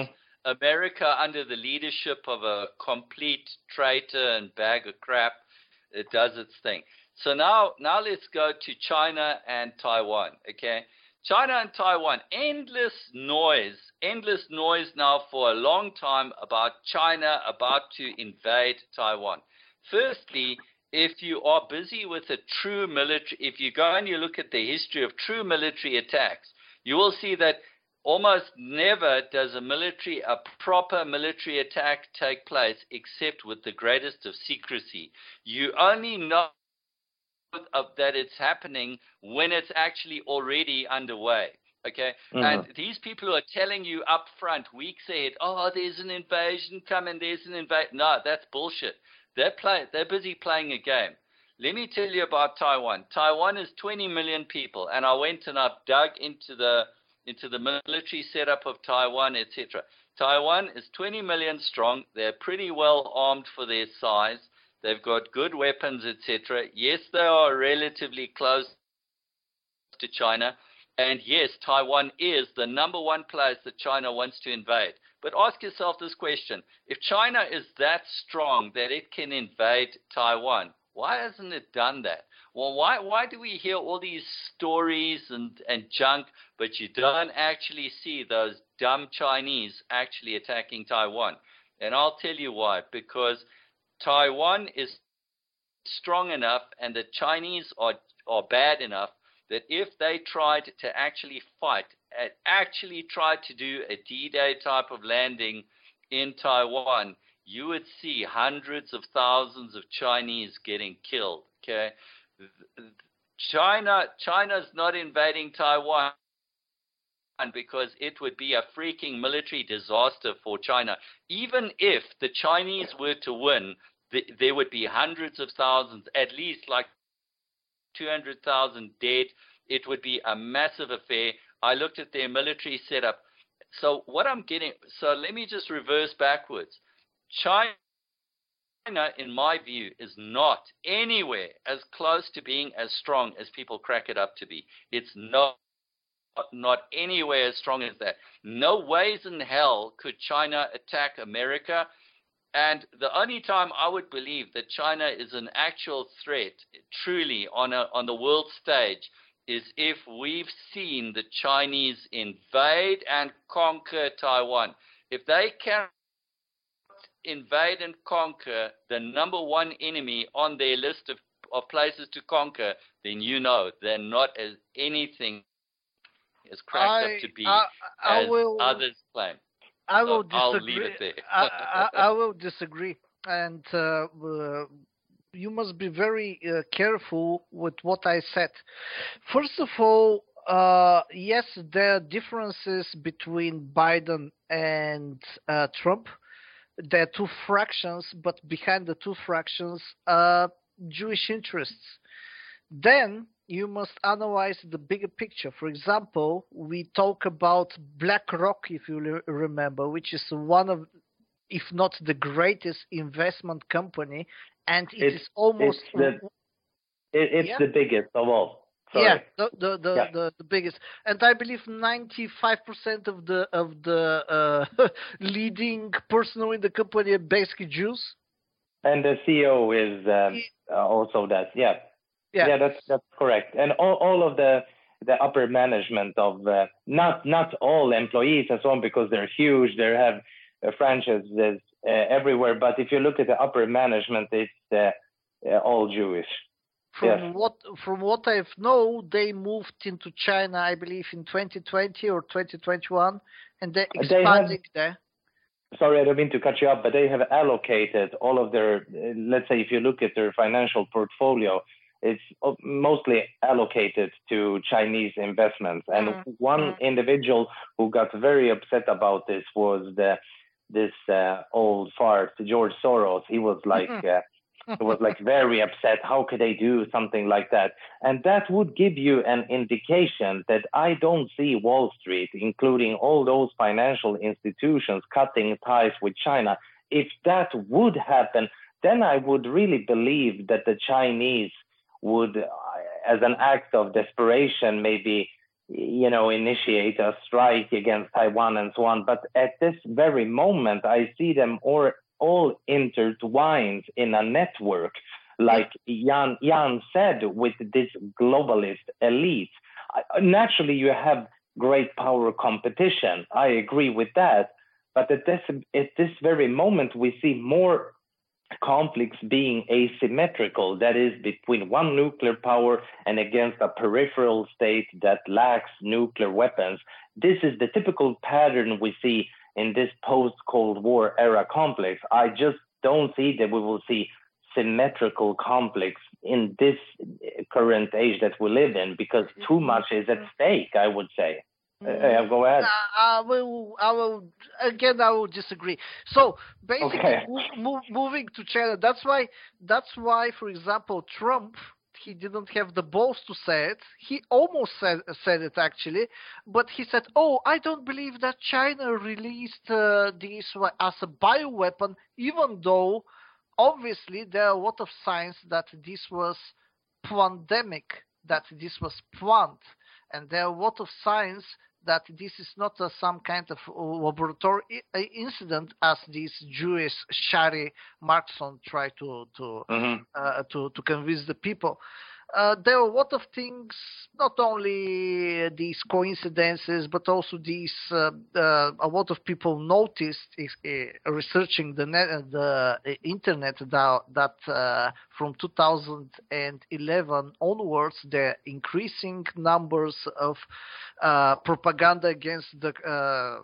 America, under the leadership of a complete traitor and bag of crap, it does its thing. So now, now let's go to China and Taiwan, okay? China and Taiwan, endless noise, endless noise now for a long time about China about to invade Taiwan. Firstly, if you are busy with a true military, if you go and you look at the history of true military attacks, you will see that almost never does a military, a proper military attack take place except with the greatest of secrecy. You only know of that it's happening when it's actually already underway. Okay, mm-hmm. And these people who are telling you up front, weeks ahead, oh, there's an invasion coming, there's an invasion. No, that's bullshit. They're play, they're busy playing a game. Let me tell you about Taiwan. Taiwan is twenty million people, and I went and I've dug into the into the military setup of Taiwan, et cetera. Taiwan is twenty million strong. They're pretty well armed for their size. They've got good weapons, et cetera. Yes, they are relatively close to China. And yes, Taiwan is the number one place that China wants to invade. But ask yourself this question. If China is that strong that it can invade Taiwan, why hasn't it done that? Well, why why do we hear all these stories and, and junk, but you don't actually see those dumb Chinese actually attacking Taiwan? And I'll tell you why. Because Taiwan is strong enough and the Chinese are, are bad enough that if they tried to actually fight, actually tried to do a D-Day type of landing in Taiwan, you would see hundreds of thousands of Chinese getting killed, okay? China, China's not invading Taiwan because it would be a freaking military disaster for China. Even if the Chinese were to win, th there would be hundreds of thousands, at least like two hundred thousand dead. It would be a massive affair. I looked at their military setup. So what I'm getting, so let me just reverse backwards. China, in my view, is not anywhere as close to being as strong as people crack it up to be. It's not, not anywhere as strong as that. No ways in hell could China attack America. And the only time I would believe that China is an actual threat, truly, on, a, on the world stage, is if we've seen the Chinese invade and conquer Taiwan. If they cannot invade and conquer the number one enemy on their list of, of places to conquer, then you know they're not as anything as cracked I, up to be I, I as will, others claim. I will so disagree. I'll leave it there. I, I, I will disagree. And uh, uh, you must be very uh, careful with what I said. First of all, uh, yes, there are differences between Biden and uh, Trump. There are two fractions, but behind the two fractions are Jewish interests. Then you must analyze the bigger picture. For example, we talk about BlackRock, if you remember, which is one of, if not the greatest investment company, and it it's, is almost it's the, it, it's yeah? the biggest of all. Sorry. Yeah, the the the, yeah. the the biggest, and I believe ninety-five percent of the of the uh, leading personnel in the company are basically Jews. And the C E O is um, uh, also that. Yeah. yeah, yeah, that's that's correct. And all all of the the upper management of uh, not not all employees and so on, because they're huge. They have uh, franchises uh, everywhere. But if you look at the upper management, it's uh, uh, all Jewish. From yes. what from what I know, they moved into China, I believe, in twenty twenty or twenty twenty-one, and they're expanding they have, there. Sorry, I don't mean to cut you up, but they have allocated all of their, uh, let's say if you look at their financial portfolio, it's mostly allocated to Chinese investments. And mm-hmm. one mm-hmm. individual who got very upset about this was the this uh, old fart, George Soros. He was like... Mm-hmm. uh, It was like very upset. How could they do something like that? And that would give you an indication that I don't see Wall Street, including all those financial institutions, cutting ties with China. If that would happen, then I would really believe that the Chinese would, as an act of desperation, maybe you know, initiate a strike against Taiwan and so on. But at this very moment, I see them all, all intertwined in a network, like Jan, Jan said, with this globalist elite. Naturally, you have great power competition. I agree with that. But at this, at this very moment, we see more conflicts being asymmetrical, that is, between one nuclear power and against a peripheral state that lacks nuclear weapons. This is the typical pattern we see in this post-Cold War era conflicts. I just don't see that we will see symmetrical conflicts in this current age that we live in, because too much is at stake, I would say. Uh, go ahead. I will. I will. Again, I will disagree. So basically, okay. move, moving to China. That's why. That's why, for example, Trump, he didn't have the balls to say it. He almost said said it actually, but he said, "Oh, I don't believe that China released uh, this as a bioweapon, even though obviously there are a lot of signs that this was pandemic, that this was planned, and there are a lot of signs that this is not uh, some kind of laboratory incident, as this Jewish Shari Markson tried to to, mm-hmm. uh, to to convince the people. Uh, there are a lot of things, not only these coincidences, but also these. Uh, uh, a lot of people noticed, uh, researching the net, the internet, that, that uh, from two thousand eleven onwards, the increasing numbers of uh, propaganda against the uh,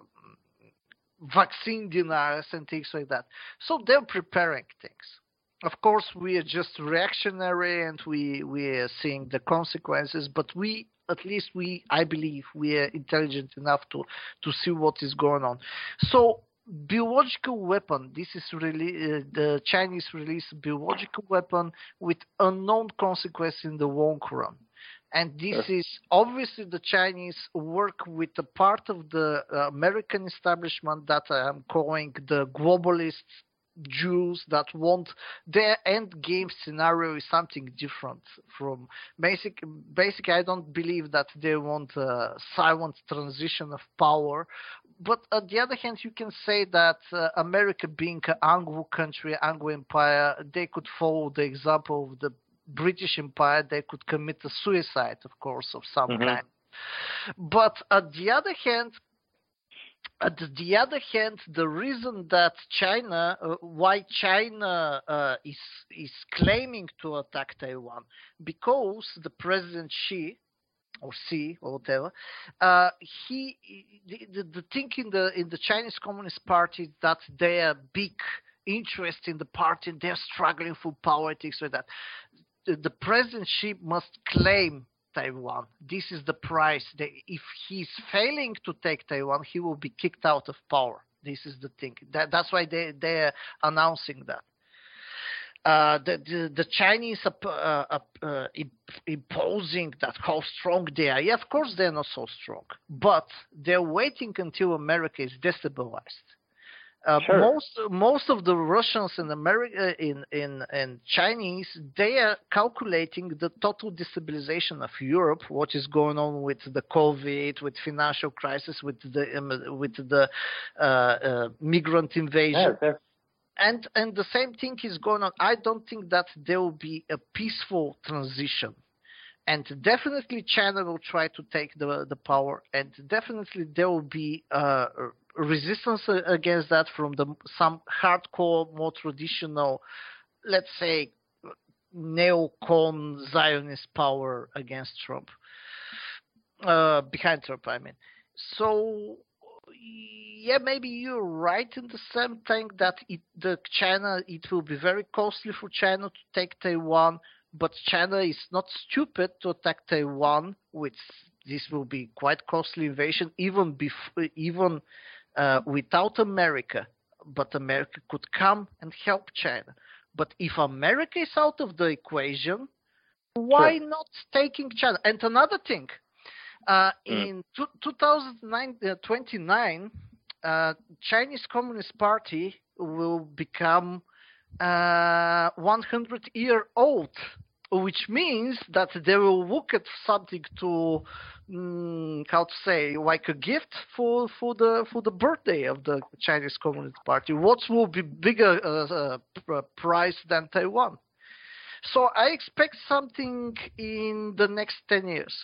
vaccine deniers and things like that. So they're preparing things. Of course, we are just reactionary, and we we are seeing the consequences. But we, at least we, I believe, we are intelligent enough to to see what is going on. So, biological weapon. This is really uh, the Chinese release biological weapon with unknown consequence in the long run. And this sure. is obviously the Chinese work with a part of the uh, American establishment that I am calling the globalists. Jews that want their end game scenario is something different from basic. Basically, I don't believe that they want a silent transition of power. But on the other hand, you can say that uh, America, being an Anglo country, Anglo Empire, they could follow the example of the British Empire. They could commit a suicide, of course, of some mm-hmm. kind. But on the other hand, On the other hand, the reason that China, uh, why China uh, is is claiming to attack Taiwan, because the President Xi, or Xi, or whatever, uh, he the, the, the thing in the in the Chinese Communist Party that they are big interest in the party, they're struggling for power, things like that. The, the President Xi must claim Taiwan. This is the price. That if he's failing to take Taiwan, he will be kicked out of power. This is the thing. That, that's why they they're announcing that. Uh, the, the the Chinese uh, uh, uh, imposing that how strong they are. Yeah, of course they're not so strong, but they're waiting until America is destabilized. Uh, sure. Most most of the Russians and America in in and Chinese, they are calculating the total destabilization of Europe. What is going on with the COVID, with financial crisis, with the um, with the uh, uh, migrant invasion, yeah, and and the same thing is going on. I don't think that there will be a peaceful transition. And definitely China will try to take the the power, and definitely there will be uh, resistance against that from the some hardcore, more traditional, let's say, neocon Zionist power against Trump, uh, behind Trump, I mean. So, yeah, maybe you're right in the same thing that it, the China, it will be very costly for China to take Taiwan. But China is not stupid to attack Taiwan, which this will be quite costly invasion, even bef- even uh, without America. But America could come and help China. But if America is out of the equation, why sure. not taking China? And another thing, uh, mm. in two, twenty twenty-nine, uh, Chinese Communist Party will become uh, one hundred year old, which means that they will look at something to mm, how to say, like a gift for for the for the birthday of the Chinese Communist Party. What will be bigger uh, uh, prize than Taiwan? So I expect something in the next ten years.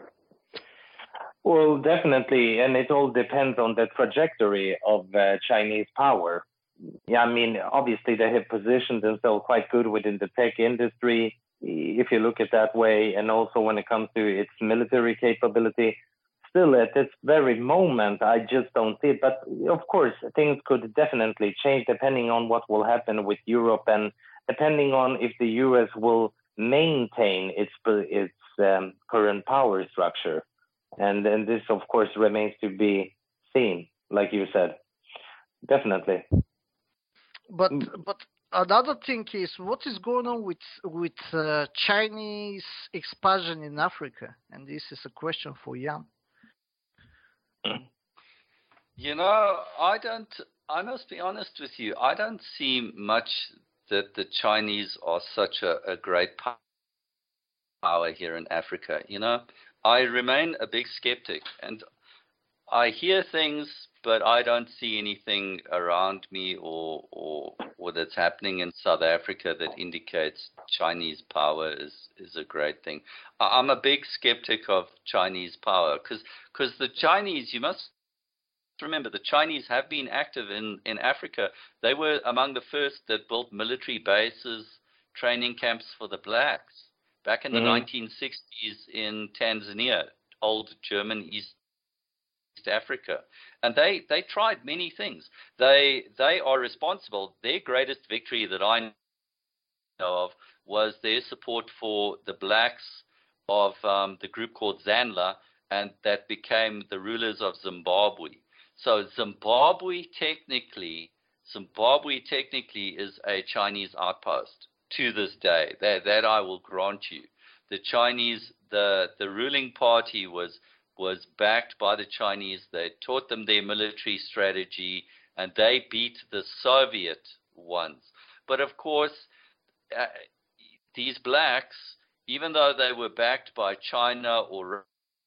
Well, definitely, and it all depends on the trajectory of uh, Chinese power. Yeah, I mean, obviously they have positioned themselves quite good within the tech industry, if you look at that way, and also when it comes to its military capability. Still, at this very moment, I just don't see it. But of course, things could definitely change depending on what will happen with Europe and depending on if the U S will maintain its its um, current power structure. And then this, of course, remains to be seen, like you said. Definitely. But but another thing is, what is going on with with uh, Chinese expansion in Africa? And this is a question for Jan. You know, I don't. I must be honest with you. I don't see much that the Chinese are such a, a great power here in Africa. You know, I remain a big skeptic, and I hear things, but I don't see anything around me or or or that's happening in South Africa that indicates Chinese power is is a great thing. I'm a big skeptic of Chinese power because because the Chinese, you must remember, the Chinese have been active in in Africa. They were among the first that built military bases, training camps for the blacks back in the mm-hmm. nineteen sixties in Tanzania, old German East Africa, and they they tried many things. They they are responsible. Their greatest victory that I know of was their support for the blacks of um, the group called Zanla, and that became the rulers of Zimbabwe. So Zimbabwe technically, Zimbabwe technically is a Chinese outpost to this day. That that I will grant you. The Chinese, the the ruling party was. was backed by the Chinese. They taught them their military strategy, and they beat the Soviet ones. But of course, uh, these blacks, even though they were backed by China or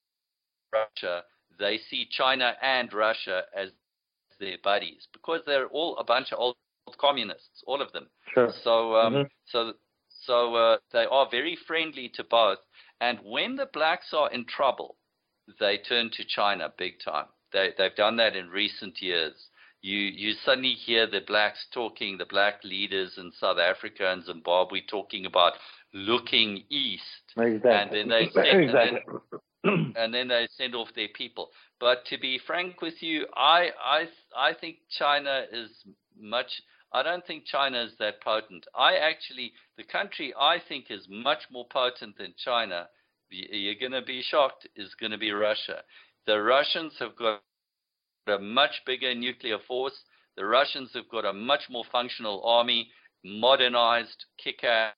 Russia, they see China and Russia as their buddies because they're all a bunch of old communists, all of them. Sure. So, um, mm-hmm. so, so uh, they are very friendly to both. And when the blacks are in trouble, they turn to China big time. They, they've done that in recent years. You you suddenly hear the blacks talking, the black leaders in South Africa and Zimbabwe talking about looking east. Exactly. And then they send, exactly. and, then, and then they send off their people. But to be frank with you, I I I think China is much. I don't think China is that potent. I actually, the country I think is much more potent than China, you're going to be shocked, is going to be Russia. The Russians have got a much bigger nuclear force. The Russians have got a much more functional army, modernized, kick-ass,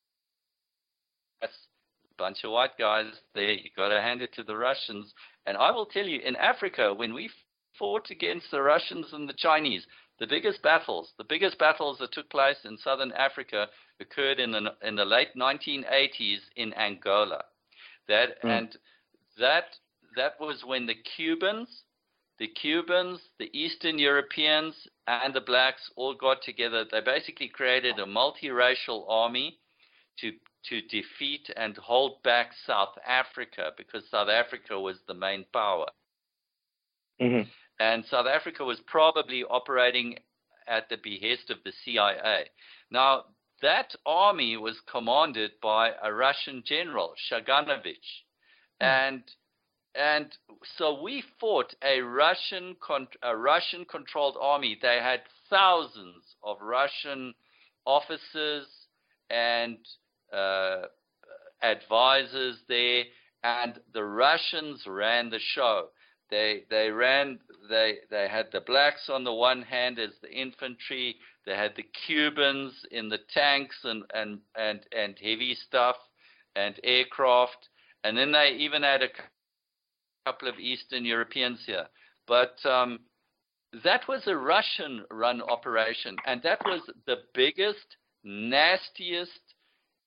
bunch of white guys there. You got to hand it to the Russians. And I will tell you, in Africa, when we fought against the Russians and the Chinese, the biggest battles, the biggest battles that took place in southern Africa occurred in the in the late nineteen eighties in Angola. That mm. and that that was when the Cubans, the Cubans, the Eastern Europeans, and the blacks all got together. They basically created a multiracial army to to defeat and hold back South Africa because South Africa was the main power. Mm-hmm. And South Africa was probably operating at the behest of the C I A. Now, that army was commanded by a Russian general, Shaganovich. Mm. And and so we fought a Russian a Russian controlled army. They had thousands of Russian officers and uh, advisors there, and the Russians ran the show. They they ran they they had the blacks on the one hand as the infantry. They had the Cubans in the tanks and and and and heavy stuff and aircraft, and then they even had a couple of Eastern Europeans here. But um, that was a Russian-run operation, and that was the biggest, nastiest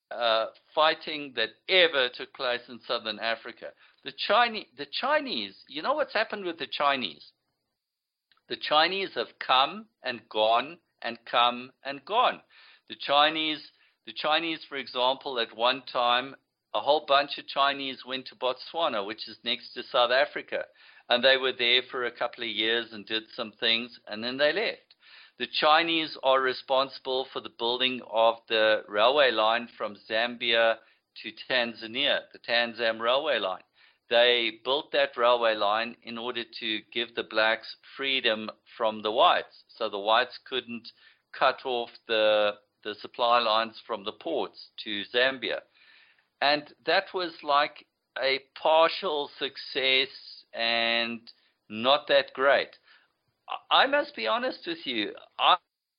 uh, fighting that ever took place in southern Africa. The Chinese, the Chinese, you know what's happened with the Chinese? The Chinese have come and gone and come and gone. The Chinese, the Chinese, for example, at one time, a whole bunch of Chinese went to Botswana, which is next to South Africa, and they were there for a couple of years and did some things, and then they left. The Chinese are responsible for the building of the railway line from Zambia to Tanzania, the Tanzam railway line. They built that railway line in order to give the blacks freedom from the whites, so the whites couldn't cut off the, the supply lines from the ports to Zambia. And that was like a partial success and not that great. I must be honest with you. I,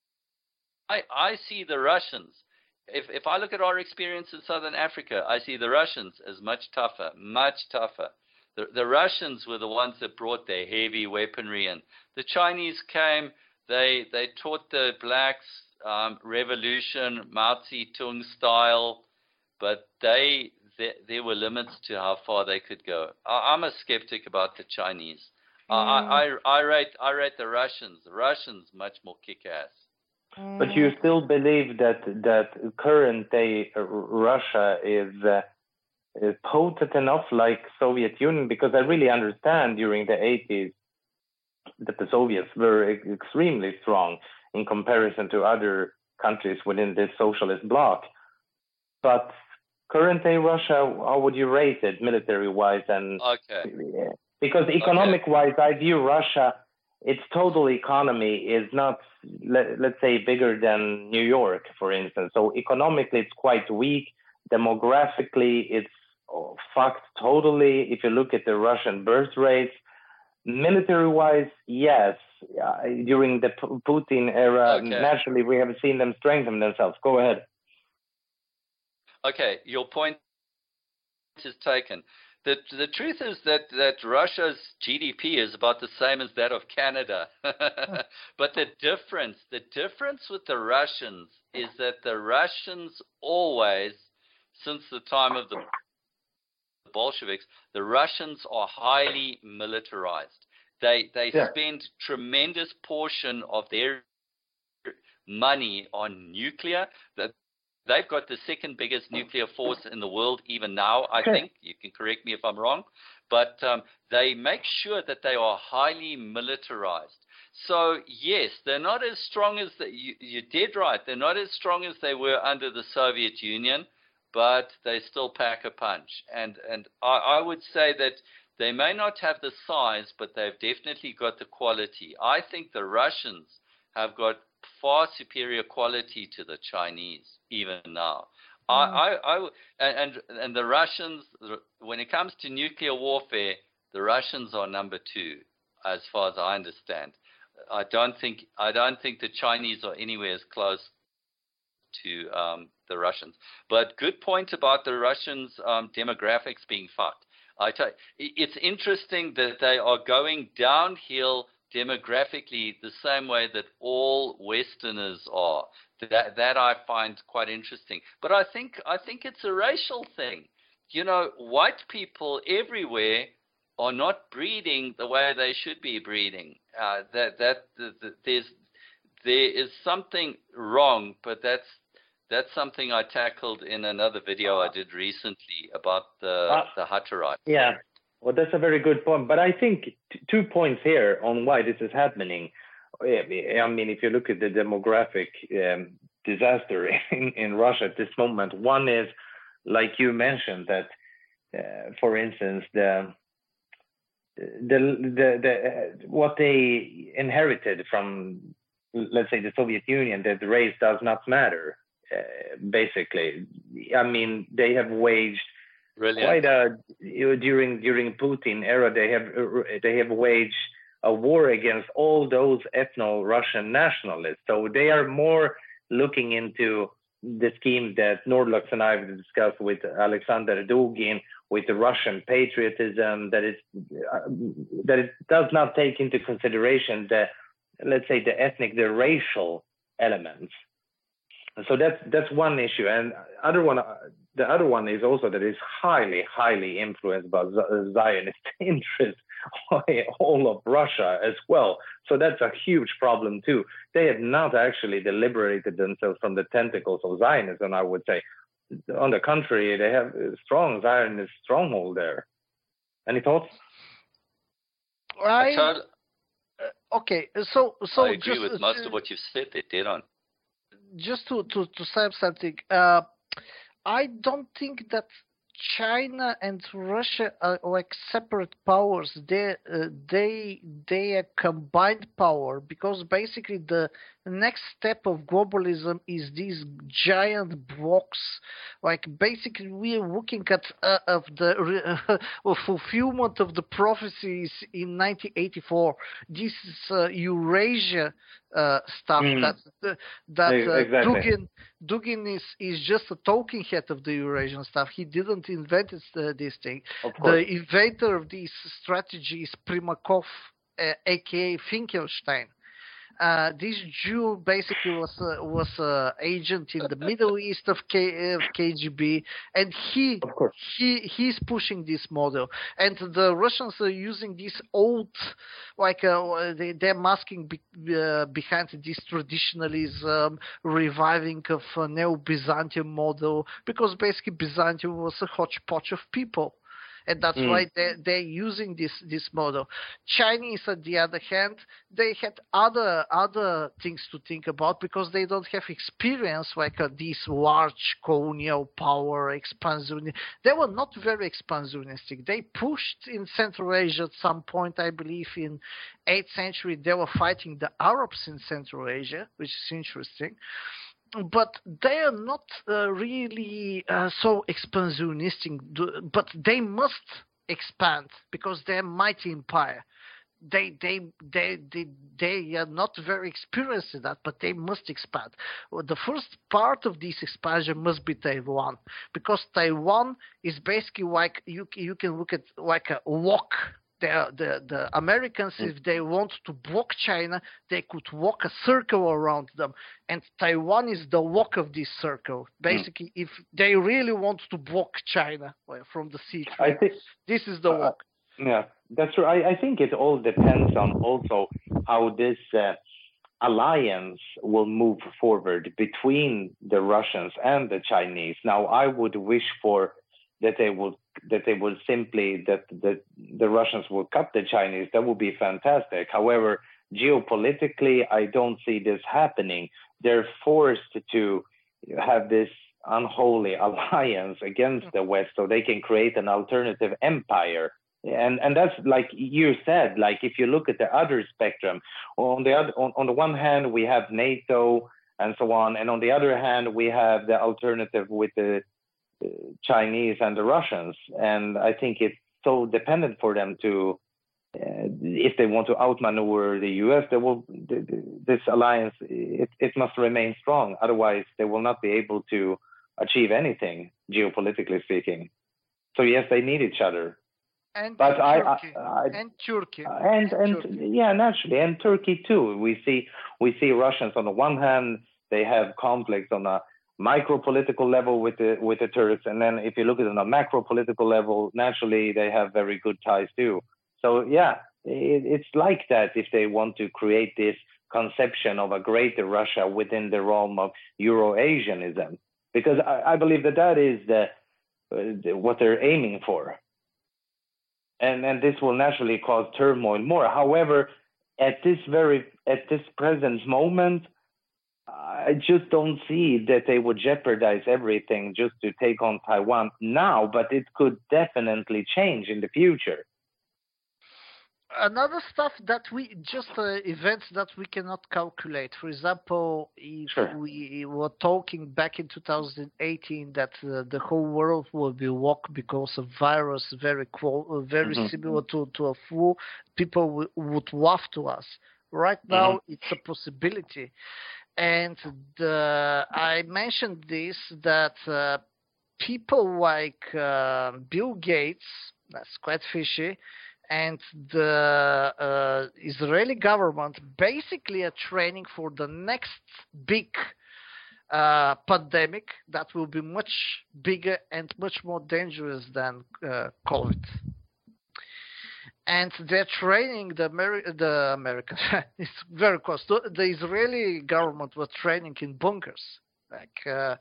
I, I see the Russians. If, if I look at our experience in Southern Africa, I see the Russians as much tougher, much tougher. The, the Russians were the ones that brought their heavy weaponry in. The Chinese came, they, they taught the blacks um, revolution, Mao Zedong style, but they, they, there were limits to how far they could go. I, I'm a skeptic about the Chinese. Mm. I, I, I, rate, I rate the Russians. The Russians much more kick-ass. But you still believe that that current day uh, Russia is, uh, is potent enough like Soviet Union? Because I really understand during the eighties that the Soviets were e- extremely strong in comparison to other countries within this socialist bloc. But current day Russia, how would you rate it military-wise? And okay. Because economic-wise, okay. I view Russia, its total economy is not, let, let's say, bigger than New York, for instance. So economically, it's quite weak. Demographically, it's oh, fucked totally. If you look at the Russian birth rates, military-wise, yes. Uh, during the P- Putin era, okay. naturally, we have seen them strengthen themselves. Go ahead. Okay, your point is taken. The, the truth is that, that Russia's G D P is about the same as that of Canada. But the difference, the difference with the Russians is that the Russians always, since the time of the Bolsheviks, the Russians are highly militarized. They, they yeah. spend tremendous portion of their money on nuclear. That They've got the second biggest nuclear force in the world even now, I okay. think. You can correct me if I'm wrong. But um, they make sure that they are highly militarized. So, yes, they're not as strong as, the, you, you're dead right, they're not as strong as they were under the Soviet Union, but they still pack a punch. And, and I, I would say that they may not have the size, but they've definitely got the quality. I think the Russians have got far superior quality to the Chinese even now. Mm. I, I, I, and and the Russians, when it comes to nuclear warfare, the Russians are number two, as far as I understand. I don't think I don't think the Chinese are anywhere as close to um, the Russians. But good point about the Russians' um, demographics being fucked. I tell you, it's interesting that they are going downhill demographically the same way that all Westerners are. That that I find quite interesting. But I think I think it's a racial thing. You know, white people everywhere are not breeding the way they should be breeding. Uh, that that the, the, there's there is something wrong, but that's that's something I tackled in another video I did recently about the uh, the Hutterites. Yeah. Well, that's a very good point. But I think t- two points here on why this is happening. I mean, if you look at the demographic um, disaster in, in Russia at this moment, one is, like you mentioned, that, uh, for instance, the the the, the uh, what they inherited from, let's say, the Soviet Union, that race does not matter. Uh, basically, I mean, they have waged. Brilliant. Quite a during during Putin era, they have they have waged a war against all those ethno-Russian nationalists. So they are more looking into the scheme that Nordlux and I have discussed with Alexander Dugin, with the Russian patriotism, that is uh, that it does not take into consideration the, let's say, the ethnic, the racial elements. So that's that's one issue, and other one, the other one is also that it's highly, highly influenced by Zionist interests all of Russia as well. So that's a huge problem too. They have not actually liberated themselves from the tentacles of Zionism, I would say. On the contrary, they have a strong Zionist stronghold there. Any thoughts? I, uh, okay, so so I agree just, with most uh, of what you've said. They're dead on. Just to to to say something, uh, I don't think that China and Russia are like separate powers. They uh, they they are combined power, because basically the next step of globalism is these giant blocks. Like basically we are looking at uh, of the uh, fulfillment of the prophecies in nineteen eighty-four. This is uh, Eurasia uh, stuff Mm. that uh, that uh, Exactly. Dugin Dugin is, is just a talking head of the Eurasian stuff. He didn't invent it, uh, this thing. Of course. The inventor of this strategy is Primakov, uh, aka Finkelstein. Uh, this Jew basically was uh, was uh, agent in the Middle East of, K, of K G B, and he Of course. he he's pushing this model, and the Russians are using this old, like uh, they they're masking be, uh, behind this traditionalism, reviving of a neo-Byzantium model, because basically Byzantium was a hodgepodge of people. And that's Mm. why they, they're using this, this model. Chinese, on the other hand, they had other other things to think about, because they don't have experience like uh, this large colonial power expansion. They were not very expansionistic. They pushed in Central Asia at some point, I believe in eighth century, they were fighting the Arabs in Central Asia, which is interesting. But they are not uh, really uh, so expansionistic, but they must expand because they're a mighty empire. They, they, they, they, they are not very experienced in that, but they must expand. Well, the first part of this expansion must be Taiwan, because Taiwan is basically like, you, you can look at like a walk. The, the, the Americans, if they want to block China, they could walk a circle around them. And Taiwan is the walk of this circle. Basically, mm. if they really want to block China well, from the sea, I think, this is the walk. Uh, yeah, that's true. I, I think it all depends on also how this uh, alliance will move forward between the Russians and the Chinese. Now, I would wish for that they will that they will simply that the the Russians will cut the Chinese. That would be fantastic. However, geopolitically, I don't see this happening. They're forced to have this unholy alliance against the West so they can create an alternative empire. And and that's like you said, like if you look at the other spectrum, on the other on, on the one hand we have NATO and so on, and on the other hand we have the alternative with the Chinese and the Russians, and I think it's so dependent for them to, uh, if they want to outmaneuver the U S, they will. This alliance it, it must remain strong. Otherwise, they will not be able to achieve anything geopolitically speaking. So yes, they need each other. And but and I, Turkey. I, I and Turkey and and, and Turkey. yeah, naturally, and Turkey too. We see we see Russians on the one hand, they have conflicts on a micro political level with the with the Turks, and then if you look at it on a macro political level, naturally they have very good ties too. So yeah, it, it's like that if they want to create this conception of a greater Russia within the realm of Euro-Asianism, because I, I believe that that is the, uh, the what they're aiming for, and and this will naturally cause turmoil more. However, at this very at this present moment, I just don't see that they would jeopardize everything just to take on Taiwan now, but it could definitely change in the future. Another stuff that we just uh, events that we cannot calculate. For example, if Sure. we were talking back in two thousand eighteen that uh, the whole world will be locked because of virus, very close, very Mm-hmm. similar to, to a flu, people w- would laugh to us. Right now, mm-hmm. it's a possibility. And the, I mentioned this, that uh, people like uh, Bill Gates, that's quite fishy, and the uh, Israeli government basically are training for the next big uh, pandemic that will be much bigger and much more dangerous than uh, COVID. And they're training the Ameri- the American. It's very close. The, the Israeli government was training in bunkers, like. Uh,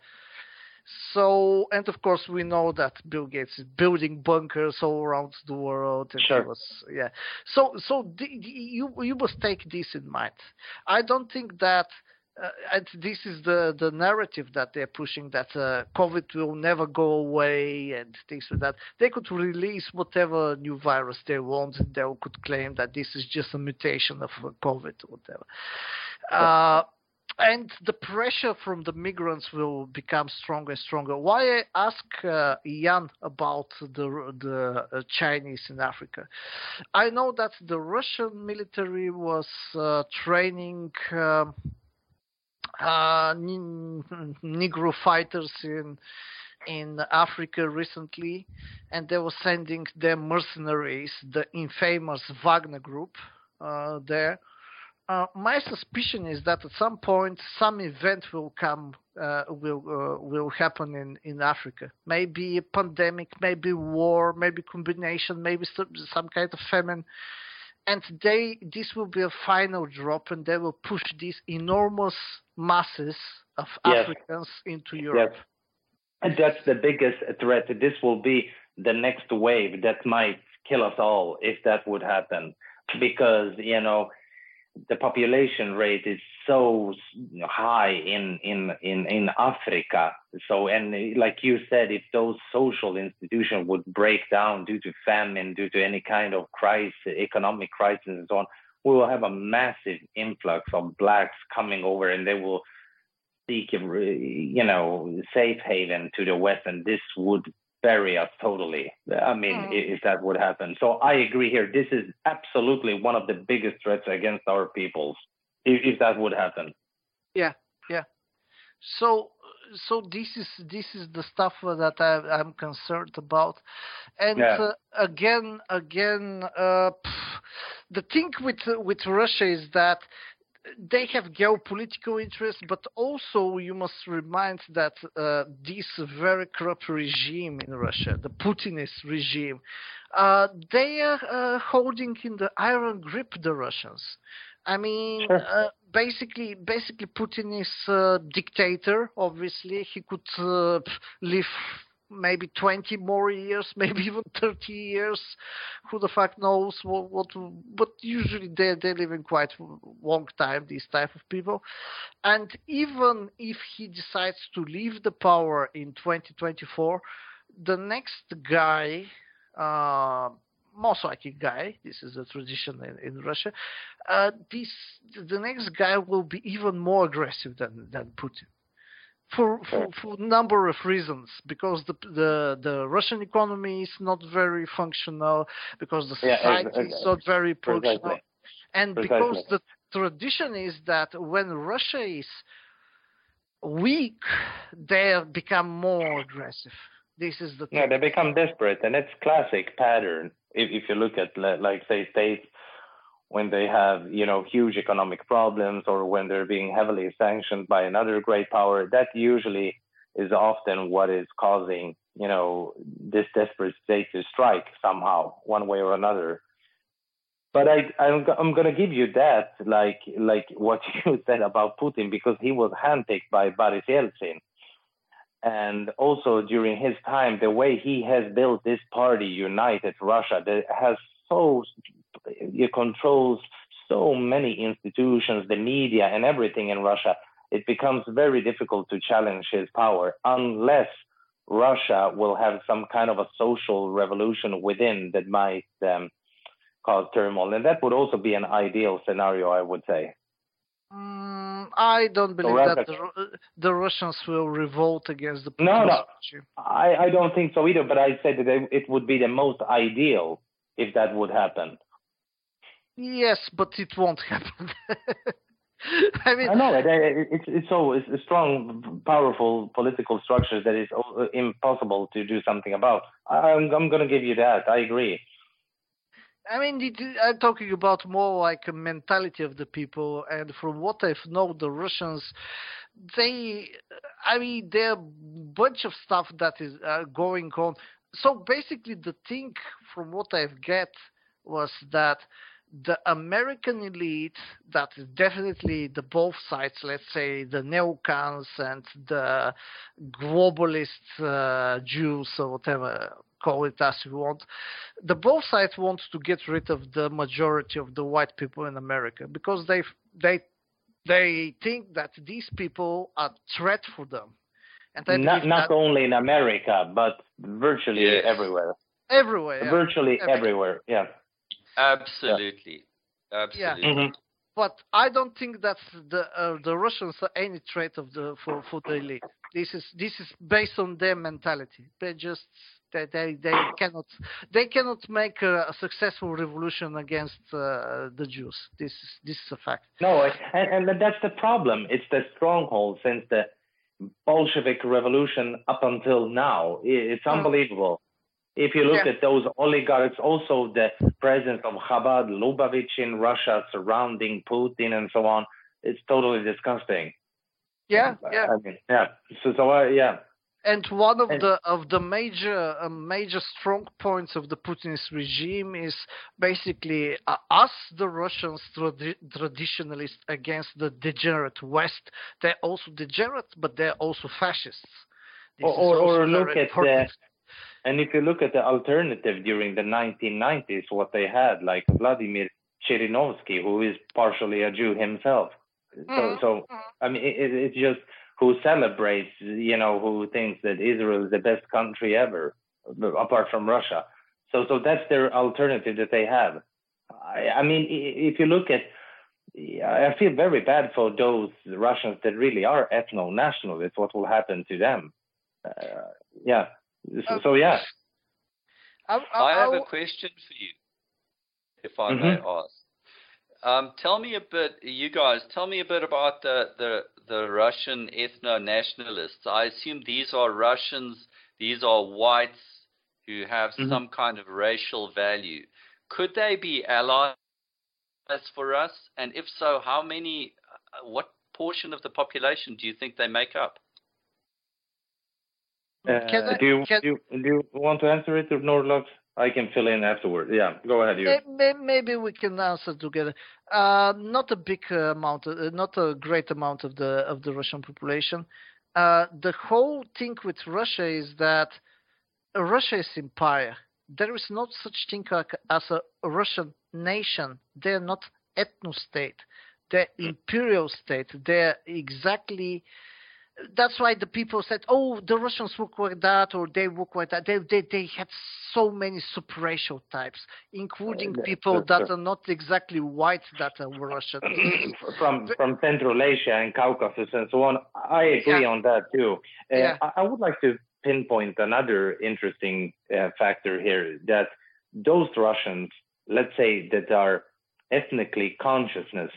So, and of course, we know that Bill Gates is building bunkers all around the world. And Sure. he was, yeah. So, so the, the, you you must take this in mind. I don't think that, uh, and this is the the narrative that they're pushing, that uh, COVID will never go away and things like that. They could release whatever new virus they want. They could claim that this is just a mutation of uh, COVID or whatever. Uh, And the pressure from the migrants will become stronger and stronger. Why I ask uh, Jan about the the uh, Chinese in Africa? I know that the Russian military was uh, training um, uh, Negro fighters in in Africa recently, and they were sending their mercenaries, the infamous Wagner group, uh, there. Uh, my suspicion is that at some point some event will come, uh, will uh, will happen in, in Africa. Maybe a pandemic, maybe war, maybe combination, maybe some, some kind of famine, and they this will be a final drop, and they will push these enormous masses of Yes. Africans into Europe. Yes. And that's the biggest threat. This will be the next wave that might kill us all if that would happen, because you know. The population rate is so high in, in, in, in Africa. So, and like you said, if those social institutions would break down due to famine, due to any kind of crisis, economic crisis and so on, we will have a massive influx of blacks coming over, and they will seek, you know, safe haven to the West, and this would bury us totally. I mean, mm. if that would happen. So I agree here. This is absolutely one of the biggest threats against our peoples, if, if that would happen. Yeah, yeah. So, so this is this is the stuff that I, I'm concerned about. And yeah. uh, again, again, uh, the thing with with Russia is that they have geopolitical interests, but also you must remind that uh, this very corrupt regime in Russia, the Putinist regime, uh, they are uh, holding in the iron grip the Russians. I mean, sure. uh, basically, basically Putin is a dictator. Obviously, he could uh, live maybe twenty more years, maybe even thirty years. Who the fuck knows what, what but usually they're, they're living quite a long time, these type of people. And even if he decides to leave the power in twenty twenty-four, the next guy, uh, most likely guy, this is a tradition in, in Russia, uh, this the next guy will be even more aggressive than, than Putin. For, for for a number of reasons, because the the the Russian economy is not very functional, because the society yeah, exactly. is not very functional, Precisely. and Precisely. because the tradition is that when Russia is weak, they become more aggressive. This is the yeah, thing. they become desperate, and it's classic pattern. If if you look at like say states, when they have, you know, huge economic problems, or when they're being heavily sanctioned by another great power, that usually is often what is causing, you know, this desperate state to strike somehow, one way or another. But I, I'm, I'm going to give you that, like, like what you said about Putin, because he was handpicked by Boris Yeltsin. And also during his time, the way he has built this party, United Russia, that has so, it controls so many institutions, the media and everything in Russia, it becomes very difficult to challenge his power unless Russia will have some kind of a social revolution within that might um, cause turmoil. And that would also be an ideal scenario, I would say. Mm, I don't believe so that the, the Russians will revolt against the Putin No, no, regime. I, I don't think so either, but I said that they, it would be the most ideal if that would happen. Yes, but it won't happen. I mean, I know it, it, it's it's so it's a strong, powerful political structures that is impossible to do something about. I'm I'm going to give you that. I agree. I mean, it, I'm talking about more like a mentality of the people, and from what I've known, the Russians, they, I mean, there are bunch of stuff that is uh, going on. So basically, the thing from what I've get was that the American elite, that is definitely the both sides, let's say the neocons and the globalist uh, Jews or whatever, call it as you want, the both sides want to get rid of the majority of the white people in America because they they they think that these people are threat for them. And I not not that only in America, but virtually Yes. everywhere. everywhere, yeah. Virtually Every- everywhere. Yeah. Absolutely. Absolutely. Mhm. But I don't think that the uh, the Russians are any threat of the for, for the elite. This is this is based on their mentality. They just they they, they cannot they cannot make a, a successful revolution against uh, the Jews. This is this is a fact. No, and, and that's the problem. It's the stronghold since the Bolshevik revolution up until now. It's unbelievable. If you look Yeah. at those oligarchs, also the presence of Chabad, Lubavitch in Russia surrounding Putin and so on, it's totally disgusting. Yeah, yeah. I mean, yeah. So, so uh, yeah. And one of And- the of the major uh, major strong points of the Putin's regime is basically uh, us, the Russians, tradi- traditionalists, against the degenerate West. They're also degenerate, but they're also fascists. This Or, is or, also or look very at the, important. and if you look at the alternative during the nineteen nineties, what they had, like Vladimir Chirinovsky, who is partially a Jew himself. So, Mhm. so I mean, it, it's just who celebrates, you know, who thinks that Israel is the best country ever, apart from Russia. So, so that's their alternative that they have. I, I mean, if you look at, I feel very bad for those Russians that really are ethno-nationalists. What will happen to them? Uh, yeah. So, so yeah. I, I, I have I- a question for you, if I Mhm. may ask. Um, tell me a bit, you guys, tell me a bit about the, the, the Russian ethno-nationalists. I assume these are Russians, these are whites who have Mhm. some kind of racial value. Could they be allies for us? And if so, how many, uh, what portion of the population do you think they make up? Uh, Can I- do you can- do you, do you want to answer it, or Nordlux? I can fill in afterward. Yeah, go ahead. You. May- may- Maybe we can answer together. Uh, not a big uh, amount, uh, not a great amount of the of the Russian population. Uh, the whole thing with Russia is that uh, Russia is empire. There is not such thing like as a Russian nation. They're not ethno-state. They're imperial state. They're exactly. That's why the people said, "Oh, the Russians look like that, or they look like that." They they they had so many subracial types, including Uh, people sure, that sure. are not exactly white that are Russian. from from Central Asia and Caucasus and so on. I agree Yeah. on that too. Uh, Yeah. I, I would like to pinpoint another interesting uh, factor here, that those Russians, let's say, that are ethnically consciousness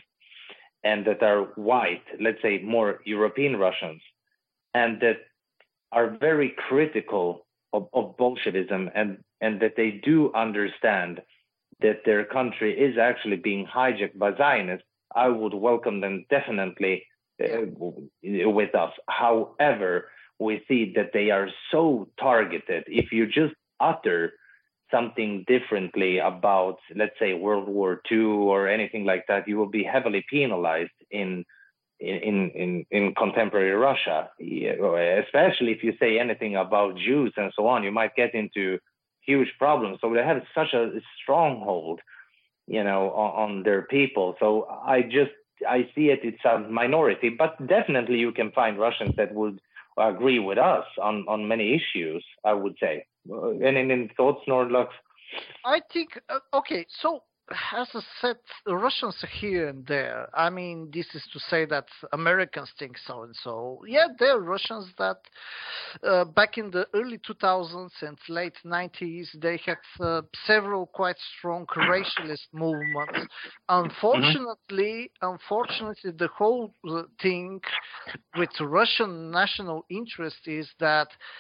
and that are white, let's say more European Russians, and that are very critical of, of Bolshevism, and, and that they do understand that their country is actually being hijacked by Zionists, I would welcome them definitely uh, with us. However, we see that they are so targeted. If you just utter something differently about, let's say, World War Two or anything like that, you will be heavily penalized in in in in contemporary Russia, especially if you say anything about Jews and so on. You might get into huge problems. So they have such a stronghold, you know, on, on their people. So I just I see it. It's a minority, but definitely you can find Russians that would agree with us on on many issues, I would say. Any, any thoughts, Nordlux? I think uh, okay. So as I said, the Russians are here and there. I mean, this is to say that Americans think so and so. Yeah, there are Russians that uh, back in the early two thousands and late nineties, they had uh, several quite strong racialist movements. Unfortunately, mm-hmm. unfortunately, the whole uh, thing with Russian national interest is that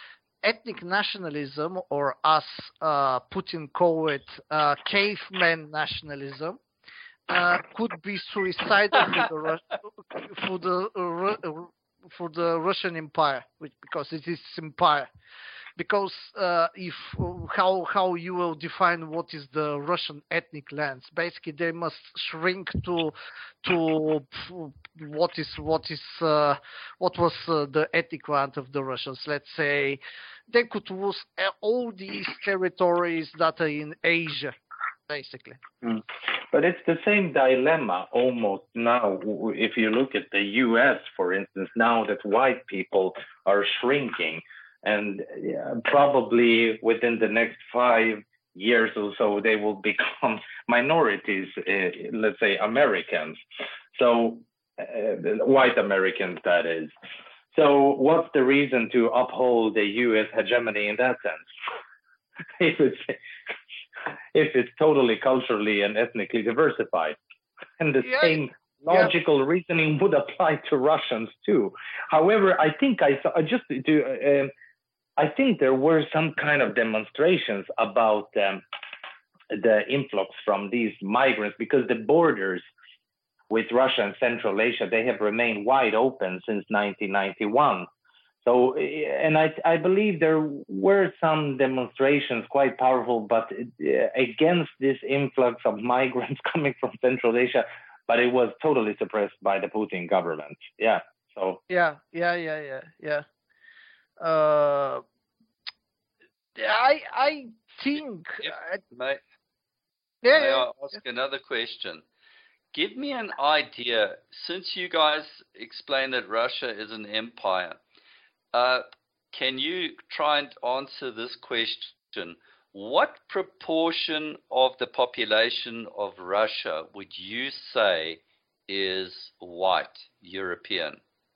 ethnic nationalism, or as uh, Putin call it, uh, caveman nationalism, uh, could be suicidal for the Rus- for the uh, for the Russian Empire, which, because it is empire. Because uh, if how how you will define what is the Russian ethnic lands? Basically, they must shrink to to what is what is uh, what was uh, the ethnic land of the Russians. Let's say they could lose all these territories that are in Asia, basically. Mm. But it's the same dilemma almost now. If you look at the U S, for instance, now that white people are shrinking. And yeah, probably within the next five years or so, they will become minorities, uh, let's say Americans. So uh, white Americans, that is. So what's the reason to uphold the U S hegemony in that sense? if, it's, if it's totally culturally and ethnically diversified. And the yeah. same logical yeah. reasoning would apply to Russians too. However, I think I saw, just to... Uh, I think there were some kind of demonstrations about um, the influx from these migrants, because the borders with Russia and Central Asia, they have remained wide open since nineteen ninety-one. So, and I, I believe there were some demonstrations, quite powerful, but uh, against this influx of migrants coming from Central Asia, but it was totally suppressed by the Putin government. Yeah. So. Yeah, yeah, yeah, yeah, yeah. Uh, I I think. If, I, may yeah, may yeah, I ask yeah. another question? Give me an idea. Since you guys explained that Russia is an empire, uh, can you try and answer this question? What proportion of the population of Russia would you say is white, European?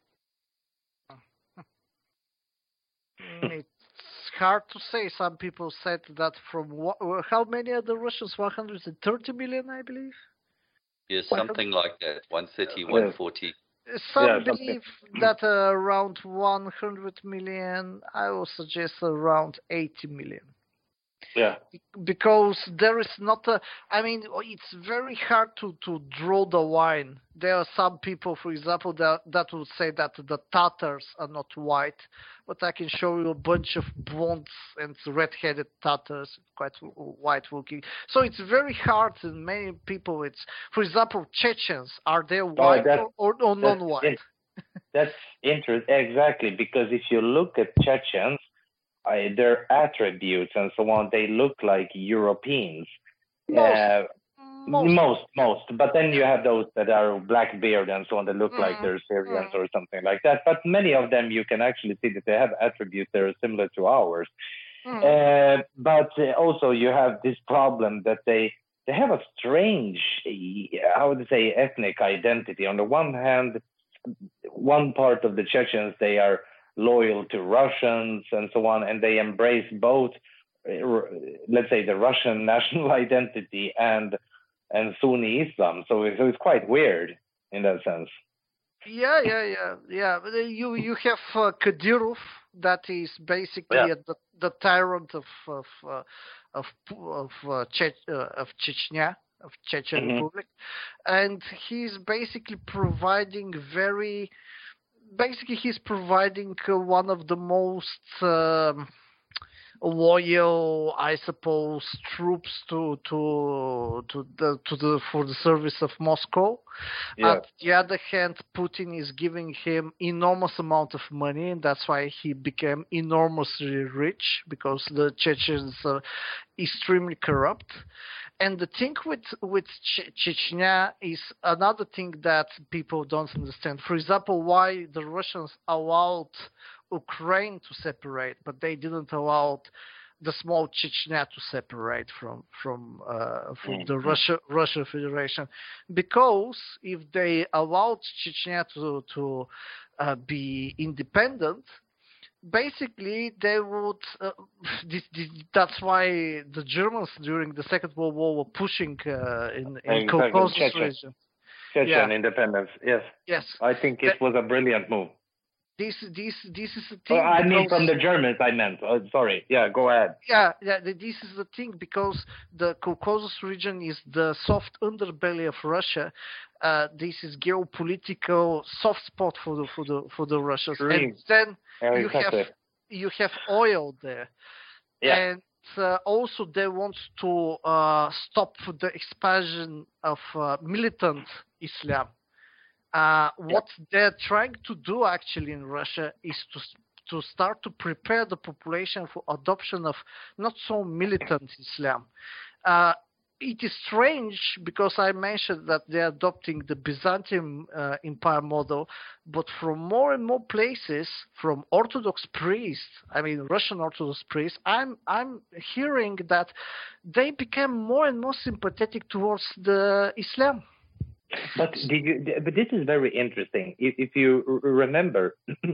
It's hard to say. Some people said that from what, how many are the Russians? one hundred thirty million, I believe. Yes, something like that. one thirty, one forty. Some yeah, believe that uh, around one hundred million. I will suggest around eighty million. Yeah. Because there is not a, I mean, it's very hard to, to draw the line. There are some people, for example, that, that would say that the Tatars are not white, but I can show you a bunch of blondes and red-headed Tatars, quite white looking. So it's very hard, and many people, it's, for example, Chechens, are they white oh, or, or, or non-white? That's interesting, exactly, because if you look at Chechens, I, their attributes and so on, they look like Europeans. Most, uh, most, most, most. But then you have those that are black beard and so on that look mm. like they're Syrians mm. or something like that. But many of them, you can actually see that they have attributes that are similar to ours. Mm. Uh, but also you have this problem that they they have a strange, how would I say, ethnic identity. On the one hand, one part of the Chechens, they are loyal to Russians and so on, and they embrace both, let's say, the Russian national identity and and Sunni Islam. So, so it's quite weird in that sense. Yeah, yeah, yeah, yeah. But you you have uh, Kadyrov, that is basically yeah. the the tyrant of of uh, of of uh, che uh, of Chechnya, of Chechen mm-hmm. Republic, and he's basically providing very. Basically, he's providing uh, one of the most um, loyal, I suppose, troops to to to the to the for the service of Moscow. Yeah. On the other hand, Putin is giving him enormous amount of money, and that's why he became enormously rich, because the Chechens are extremely corrupt. And the thing with with che Chechnya is another thing that people don't understand. For example, why the Russians allowed Ukraine to separate, but they didn't allow the small Chechnya to separate from from uh, from mm-hmm. the Russia Russia Federation, because if they allowed Chechnya to to uh, be independent, basically they would uh, this, this, that's why the Germans during the Second World War were pushing uh, in, in exactly. Caucasus Chechen. region. Chechen yeah. independence, yes. Yes. I think it that, was a brilliant move. This this this is the Oh, thing. I mean, because- from the Germans, I meant. Oh, sorry. Yeah, go ahead. Yeah, yeah. th- This is the thing because the Caucasus region is the soft underbelly of Russia. Uh, this is geopolitical soft spot for the for the for the Russians. Extreme. And then Yeah, you exactly. have you have oil there, Yeah. and uh, also they want to uh, stop the expansion of uh, militant Islam. Uh, what they're trying to do actually in Russia is to s- to start to prepare the population for adoption of not so militant Islam. Uh, it is strange because I mentioned that they're adopting the Byzantine uh, Empire model, but from more and more places, from Orthodox priests, I mean Russian Orthodox priests, I'm I'm hearing that they became more and more sympathetic towards the Islam. But did you? But this is very interesting. If, if you r- remember,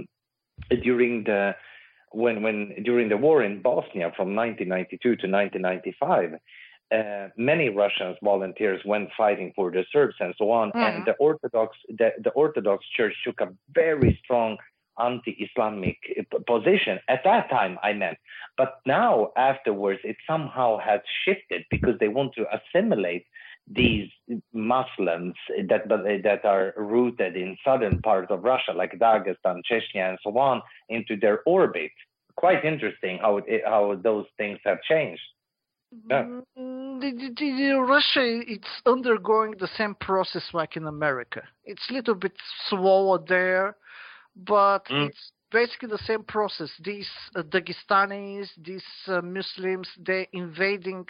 during the when when during the war in Bosnia from nineteen ninety-two to nineteen ninety-five, uh, many Russians volunteers went fighting for the Serbs and so on. Mhm. And the Orthodox the, the Orthodox Church took a very strong anti-Islamic uh, position at that time. I meant, but now afterwards it somehow has shifted because they want to assimilate these Muslims that that are rooted in southern parts of Russia, like Dagestan, Chechnya, and so on, into their orbit. Quite interesting how it, how those things have changed. Yeah. Mm, The, the, the, the Russia, it's undergoing the same process like in America. It's a little bit slower there, but Mm. it's basically the same process. These uh, Dagestanis, these uh, Muslims, they're invading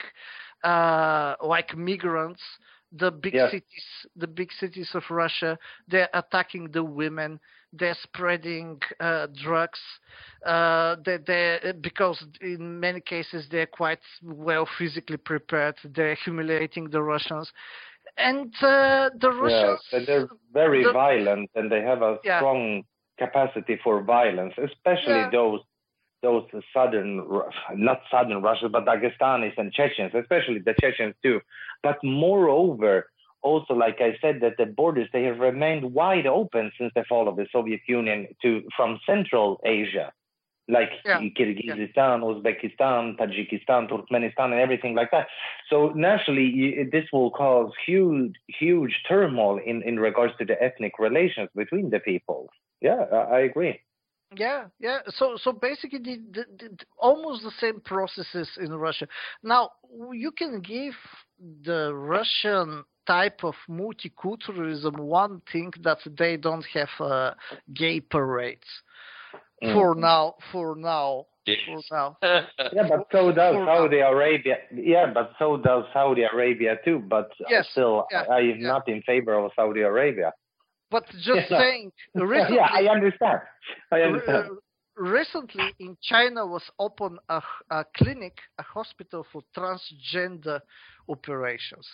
uh, like migrants the big Yes. cities, the big cities of Russia. They're attacking the women. They're spreading uh, drugs. Uh, they, they, because in many cases they're quite well physically prepared. They're humiliating the Russians, and uh, the Yes, Russians. and they're very the- violent, and they have a Yeah. strong capacity for violence, especially Yeah. those those southern, Ru- not southern Russia, but Dagestanis and Chechens, especially the Chechens too. But moreover, also, like I said, that the borders, they have remained wide open since the fall of the Soviet Union to from Central Asia, like Yeah, Kyrgyzstan, Uzbekistan, Tajikistan, Turkmenistan, and everything like that. So naturally, you, this will cause huge, huge turmoil in, in regards to the ethnic relations between the people. Yeah, I, I agree. Yeah, yeah. So, so basically, the, the, the, almost the same processes in Russia. Now, you can give the Russian type of multiculturalism one thing that they don't have uh, gay parades. Mm. For now, for now, Yes. for now. Yeah, but so does For- Saudi Arabia. Yeah, but so does Saudi Arabia too. But Yes, still, yeah, I, I am yeah. not in favor of Saudi Arabia. But just Yeah. saying, recently, yeah, I understand. I understand. Uh, recently in China was opened a, a clinic, a hospital for transgender operations.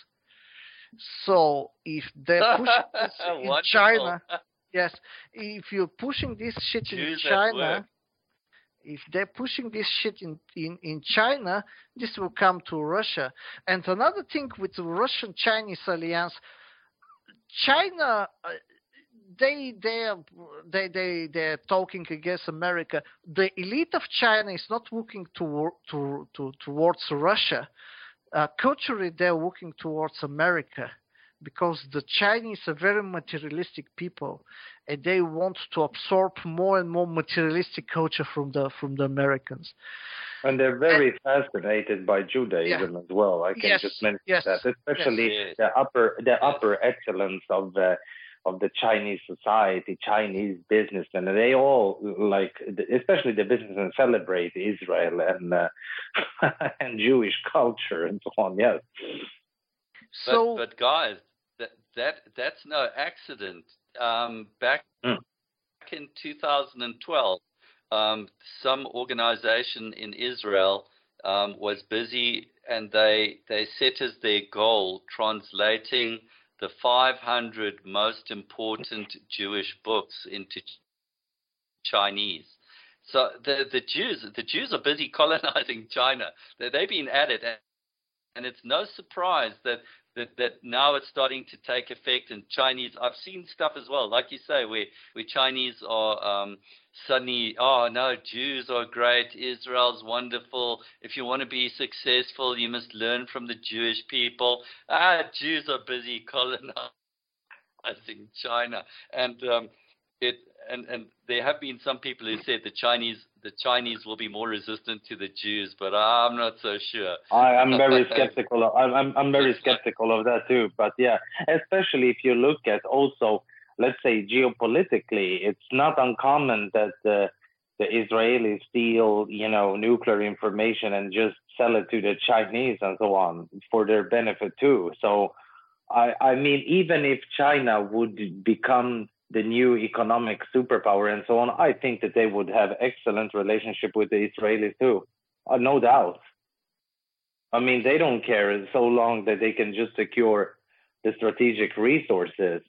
So if they're pushing this in Wonderful. China, yes, if you're pushing this shit in Jews at China, work. if they're pushing this shit in, in, in China, this will come to Russia. And another thing with the Russian-Chinese alliance, China, uh, they they are they they they're talking against America. The elite of China is not looking toward to, to towards Russia. Uh, culturally, they're looking towards America because the Chinese are very materialistic people, and they want to absorb more and more materialistic culture from the from the Americans. And they're very fascinated by Judaism as well. I can Yes, just mention yes, that, especially yes. the upper the upper echelons of the of the Chinese society, Chinese businessmen. And they all like, especially the businessmen, celebrate Israel and uh, and Jewish culture and so on. Yes. But, So but guys, that that that's no accident. Um, back Mm. in two thousand twelve, um, some organization in Israel um, was busy, and they they set as their goal translating the five hundred most important Jewish books into Chinese. So the the Jews the Jews are busy colonizing China. They, they've been at it. And it's no surprise that that, that now it's starting to take effect, and Chinese, I've seen stuff as well, like you say, where, where Chinese are um, suddenly, oh no, Jews are great, Israel's wonderful, if you want to be successful, you must learn from the Jewish people. Ah, Jews are busy colonizing China. And um, it and, and there have been some people who said the Chinese the Chinese will be more resistant to the Jews, but I'm not so sure. I, I'm very skeptical. Of, I'm I'm very skeptical of that too. But yeah, especially if you look at also, let's say geopolitically, it's not uncommon that the the Israelis steal, you know, nuclear information and just sell it to the Chinese and so on for their benefit too. So I I mean, even if China would become the new economic superpower and so on, I think that they would have excellent relationship with the Israelis too, uh, no doubt. I mean, they don't care so long that they can just secure the strategic resources.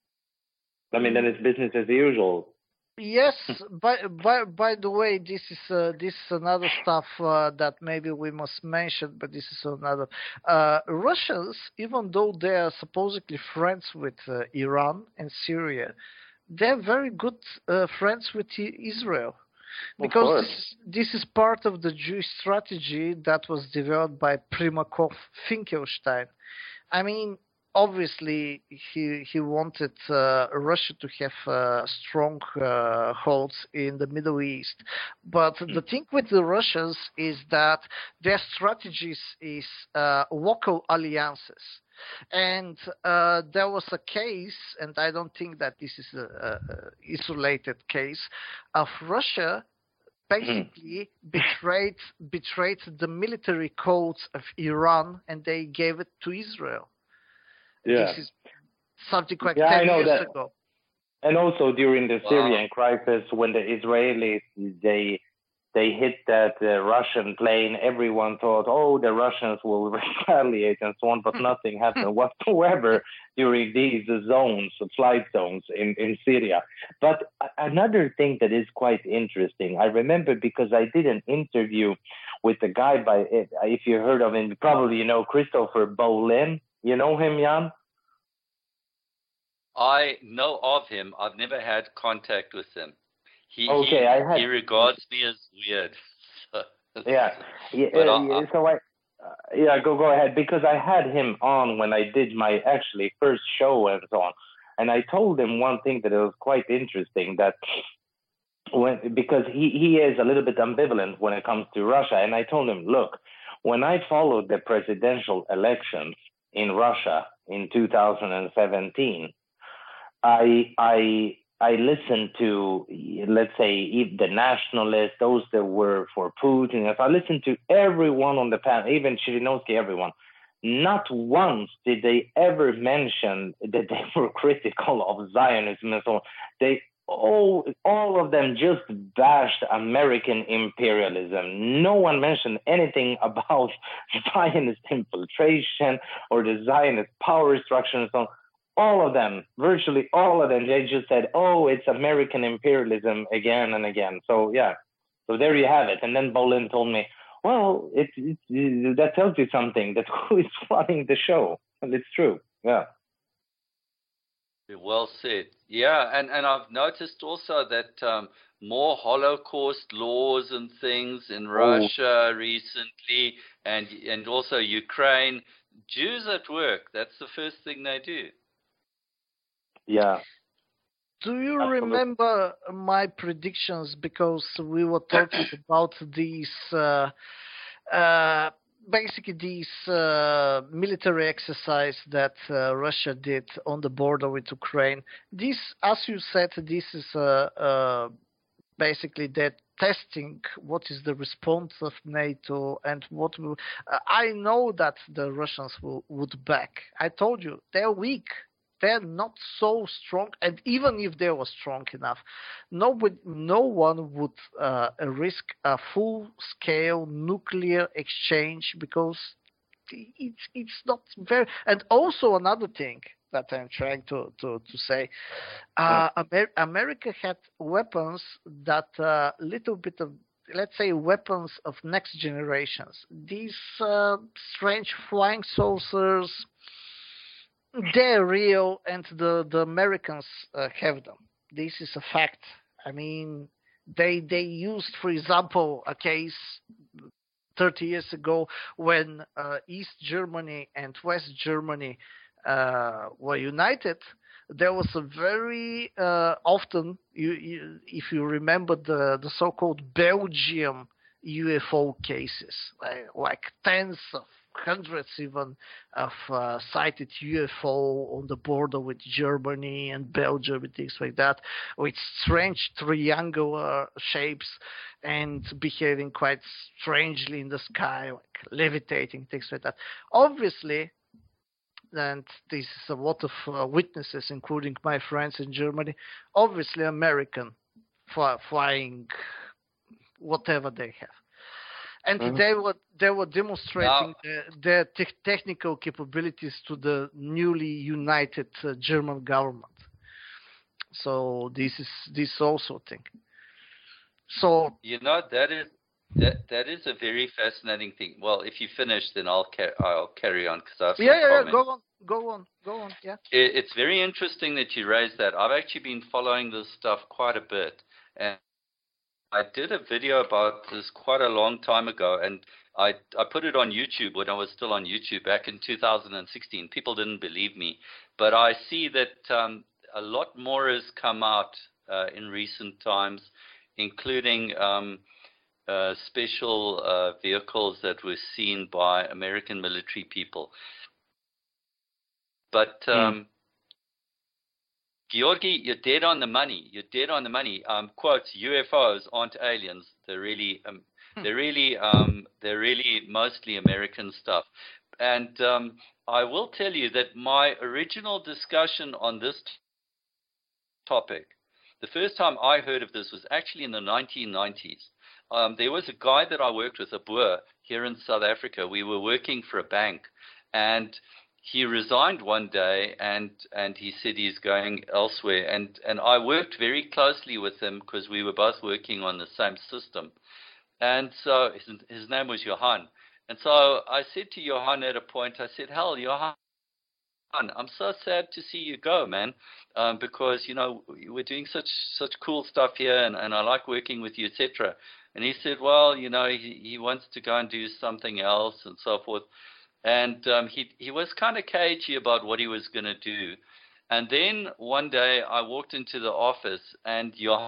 I mean, then it's business as usual. Yes, by by by the way, this is uh, this is another stuff uh, that maybe we must mention, but this is another. Uh, Russians, even though they are supposedly friends with uh, Iran and Syria, they're very good uh, friends with Israel, because this, this is part of the Jewish strategy that was developed by Primakov Finkelstein. I mean, obviously, he he wanted uh, Russia to have uh, strong uh, holds in the Middle East. But the thing with the Russians is that their strategies is uh, local alliances. And uh, there was a case, and I don't think that this is an isolated case, of Russia basically betrayed betrayed the military codes of Iran, and they gave it to Israel. Yeah. This is something like yeah, ten I know years that. ago. And also during the Wow. Syrian crisis, when the Israelis they they hit that uh, Russian plane, everyone thought, oh, the Russians will retaliate and so on, but nothing happened whatsoever during these zones, flight zones in, in Syria. But another thing that is quite interesting, I remember because I did an interview with a guy by, if you heard of him, probably you know Christopher Bolin. You know him, Jan? I know of him. I've never had contact with him. He okay, he, I had, he regards me as weird. yeah, yeah. But uh, I, I, so I, uh, yeah, go go ahead, because I had him on when I did my actually first show and so on, and I told him one thing that it was quite interesting, that when because he he is a little bit ambivalent when it comes to Russia, and I told him, look, when I followed the presidential elections in Russia in two thousand seventeen, I I I listened to, let's say, the nationalists, those that were for Putin. If I listened to everyone on the panel, even Zhirinovsky, everyone, not once did they ever mention that they were critical of Zionism and so on. They all all of them just bashed American imperialism. No one mentioned anything about Zionist infiltration or the Zionist power structure and so on. All of them, virtually all of them, they just said, oh, it's American imperialism again and again. So, yeah, so there you have it. And then Bolin told me, well, it, it, it, that tells you something, that who is running the show. And it's true, yeah. Well said. Yeah, and, and I've noticed also that um, more Holocaust laws and things in Russia oh. recently, and and also Ukraine. Jews at work, that's the first thing they do. Yeah. Do you Absolutely. remember my predictions? Because we were talking about these, uh, uh, basically these uh, military exercise that uh, Russia did on the border with Ukraine. This, as you said, this is uh, uh, basically that testing what is the response of NATO and what will, uh, I know that the Russians will, would back. I told you, they're weak. They're not so strong, and even if they were strong enough, nobody, no one would uh, risk a full-scale nuclear exchange, because it's it's not very. And also another thing that I'm trying to to to say, uh, Amer- America had weapons that a uh, little bit of, let's say, weapons of next generations. These uh, strange flying saucers. They're real, and the the Americans uh, have them. This is a fact. I mean, they they used, for example, a case thirty years ago when uh, East Germany and West Germany uh, were united. There was a very uh, often, you, you, if you remember the the so-called Belgium U F O cases, like, like tens of hundreds even of uh, sighted U F O on the border with Germany and Belgium and things like that, with strange triangular shapes and behaving quite strangely in the sky, like levitating, things like that. Obviously, and this is a lot of uh, witnesses, including my friends in Germany, obviously American fly, flying whatever they have. And mm-hmm. they were they were demonstrating now, their, their te- technical capabilities to the newly united uh, German government. So this is this also thing. So you know that is that that is a very fascinating thing. Well, if you finish, then I'll ca- I'll carry on because I have some yeah yeah, yeah comments. go on go on go on yeah. It, it's very interesting that you raised that. I've actually been following this stuff quite a bit, and I did a video about this quite a long time ago, and I I put it on YouTube when I was still on YouTube back in two thousand sixteen. People didn't believe me, but I see that um, a lot more has come out uh, in recent times, including um, uh, special uh, vehicles that were seen by American military people. But um, mm. Georgi, you're dead on the money. You're dead on the money. Um, quotes: U F Os aren't aliens. They're really, um, they're really, um, they're really mostly American stuff. And um, I will tell you that my original discussion on this t- topic, the first time I heard of this was actually in the nineteen nineties. Um, there was a guy that I worked with, a Boer, here in South Africa. We were working for a bank, and he resigned one day, and, and he said he's going elsewhere. And, and I worked very closely with him because we were both working on the same system. And so his, his name was Johan. And so I said to Johan at a point, I said, hell, Johan, I'm so sad to see you go, man, um, because, you know, we're doing such such cool stuff here, and, and I like working with you, et cetera. And he said, well, you know, he, he wants to go and do something else and so forth. And um, he he was kind of cagey about what he was going to do. And then one day I walked into the office, and Johan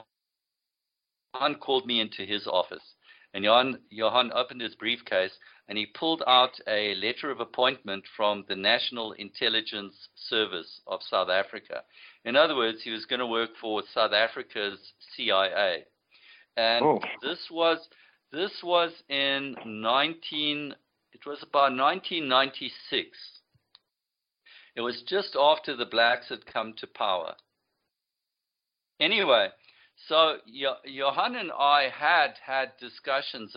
called me into his office. And Johan, Johan opened his briefcase, and he pulled out a letter of appointment from the National Intelligence Service of South Africa. In other words, he was going to work for South Africa's C I A. And oh. this was this was in nineteen. It was about nineteen ninety-six. It was just after the blacks had come to power. Anyway, so Johan and I had had discussions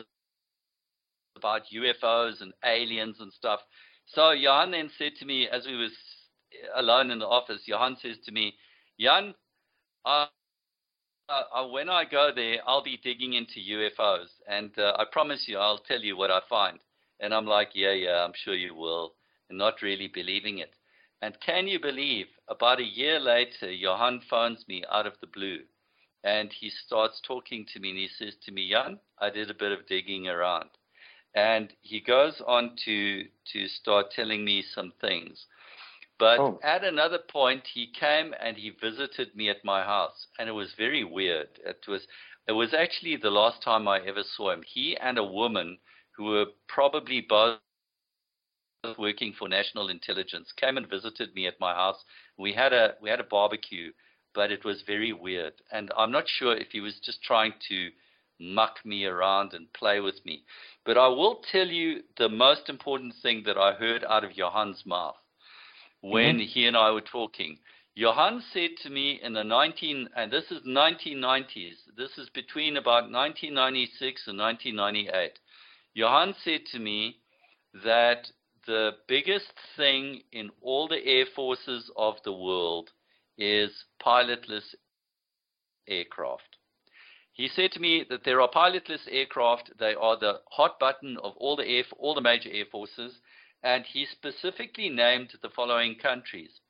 about U F Os and aliens and stuff. So Johan then said to me, as we was alone in the office, Johan says to me, Jan, uh, uh, when I go there, I'll be digging into U F Os. And uh, I promise you, I'll tell you what I find. And I'm like, yeah, yeah, I'm sure you will, and not really believing it. And can you believe, about a year later, Johan phones me out of the blue, and he starts talking to me, and he says to me, Jan, I did a bit of digging around. And he goes on to, to start telling me some things. But oh. at another point, he came and he visited me at my house, and it was very weird. It was, it was actually the last time I ever saw him. He and a woman who were probably both working for national intelligence, came and visited me at my house. We had a we had a barbecue, but it was very weird. And I'm not sure if he was just trying to muck me around and play with me. But I will tell you the most important thing that I heard out of Johan's mouth when mm-hmm. he and I were talking. Johan said to me in the nineteen, and this is nineteen nineties, this is between about nineteen ninety-six and nineteen ninety-eight. Johan said to me that the biggest thing in all the air forces of the world is pilotless aircraft. He said to me that there are pilotless aircraft. They are the hot button of all the air, all the major air forces, and he specifically named the following countries: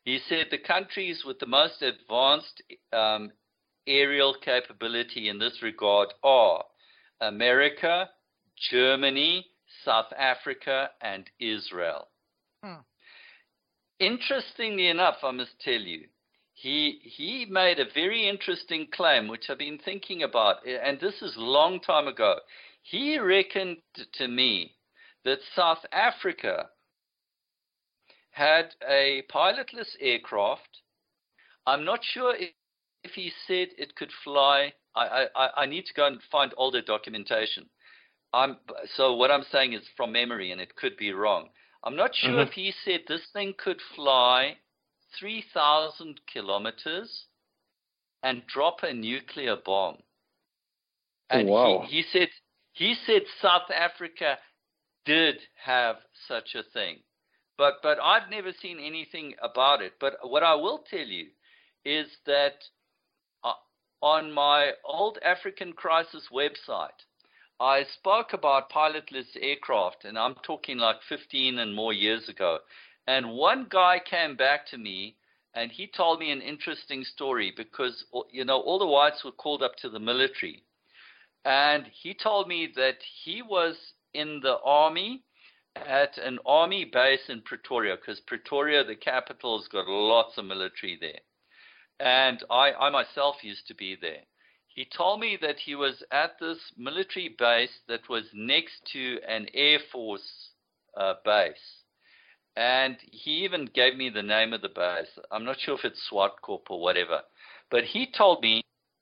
He said the countries with the most advanced um, aerial capability in this regard are America, Germany, South Africa, and Israel. Hmm. Interestingly enough, I must tell you, he he made a very interesting claim, which I've been thinking about, and this is a long time ago. He reckoned to me that South Africa had a pilotless aircraft. I'm not sure if, if he said it could fly. I, I, I need to go and find older documentation. I'm, so what I'm saying is from memory, and it could be wrong. I'm not sure Mm-hmm. if he said this thing could fly three thousand kilometers and drop a nuclear bomb. And Wow. he, he said he said South Africa did have such a thing. But but I've never seen anything about it. But what I will tell you is that uh, on my old African Crisis website, I spoke about pilotless aircraft, and I'm talking like fifteen and more years ago. And one guy came back to me, and he told me an interesting story because, you know, all the whites were called up to the military. And he told me that he was in the army at an army base in Pretoria, because Pretoria, the capital, has got lots of military there. And I, I myself used to be there. He told me that he was at this military base that was next to an Air Force uh, base. And he even gave me the name of the base. I'm not sure if it's Swartkorp or whatever. But he told me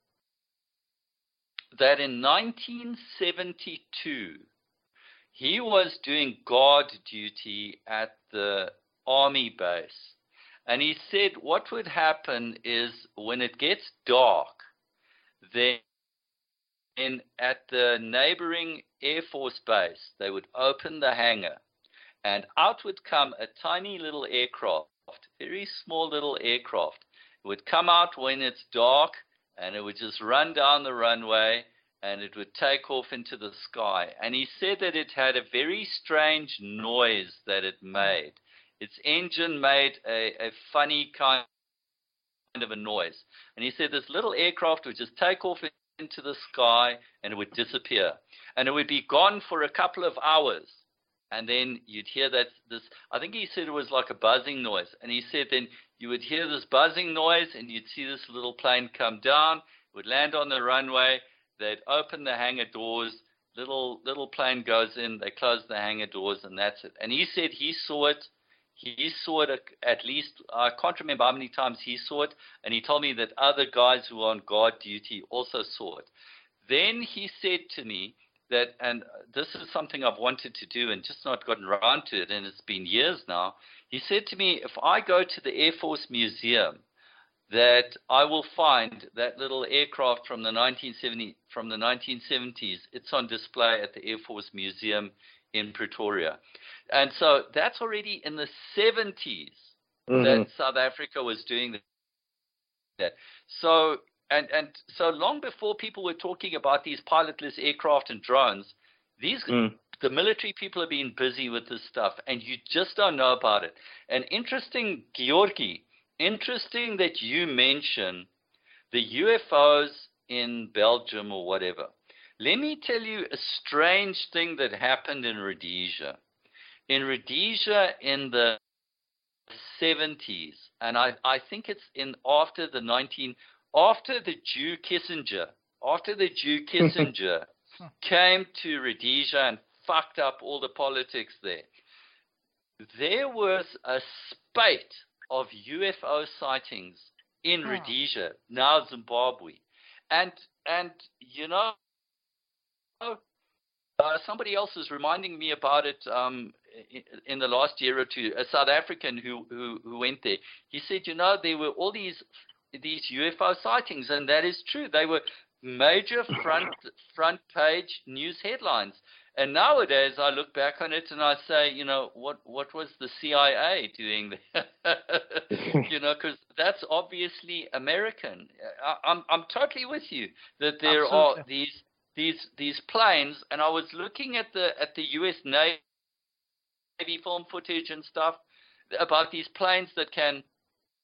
that in nineteen seventy-two, he was doing guard duty at the army base. And he said what would happen is when it gets dark, then at the neighboring Air Force base, they would open the hangar, and out would come a tiny little aircraft, very small little aircraft. It would come out when it's dark, and it would just run down the runway, and it would take off into the sky. And he said that it had a very strange noise that it made. Its engine made a, a funny kind of a noise. And he said this little aircraft would just take off into the sky, and it would disappear. And it would be gone for a couple of hours. And then you'd hear that, this, I think he said it was like a buzzing noise. And he said then you would hear this buzzing noise, and you'd see this little plane come down, it would land on the runway, they'd open the hangar doors, little little plane goes in, they close the hangar doors, and that's it. And he said he saw it, he saw it at least, I can't remember how many times he saw it, and he told me that other guys who were on guard duty also saw it. Then he said to me that, and this is something I've wanted to do and just not gotten around to it, and it's been years now, he said to me, if I go to the Air Force Museum, that I will find that little aircraft from the nineteen seventy from the nineteen seventies. It's on display at the Air Force Museum in Pretoria. And so that's already in the seventies mm-hmm. that South Africa was doing that. So and and so long before people were talking about these pilotless aircraft and drones, these mm. the military people have been busy with this stuff, and you just don't know about it. And interesting, Georgi, interesting that you mention the U F Os in Belgium or whatever. Let me tell you a strange thing that happened in Rhodesia. In Rhodesia in the seventies, and I, I think it's in after the nineteen after the Jew Kissinger, after the Jew Kissinger came to Rhodesia and fucked up all the politics there. There was a spate of U F O sightings in Rhodesia, now Zimbabwe. And, and you know, uh, somebody else is reminding me about it um, in, in the last year or two, a South African who, who, who went there. He said, you know, there were all these these U F O sightings, and that is true. They were major front front page news headlines. And nowadays, I look back on it and I say, you know, what what was the C I A doing there? You know, because that's obviously American. I, I'm I'm totally with you that there Absolutely. are these these these planes, and I was looking at the at the U S Navy film footage and stuff about these planes that can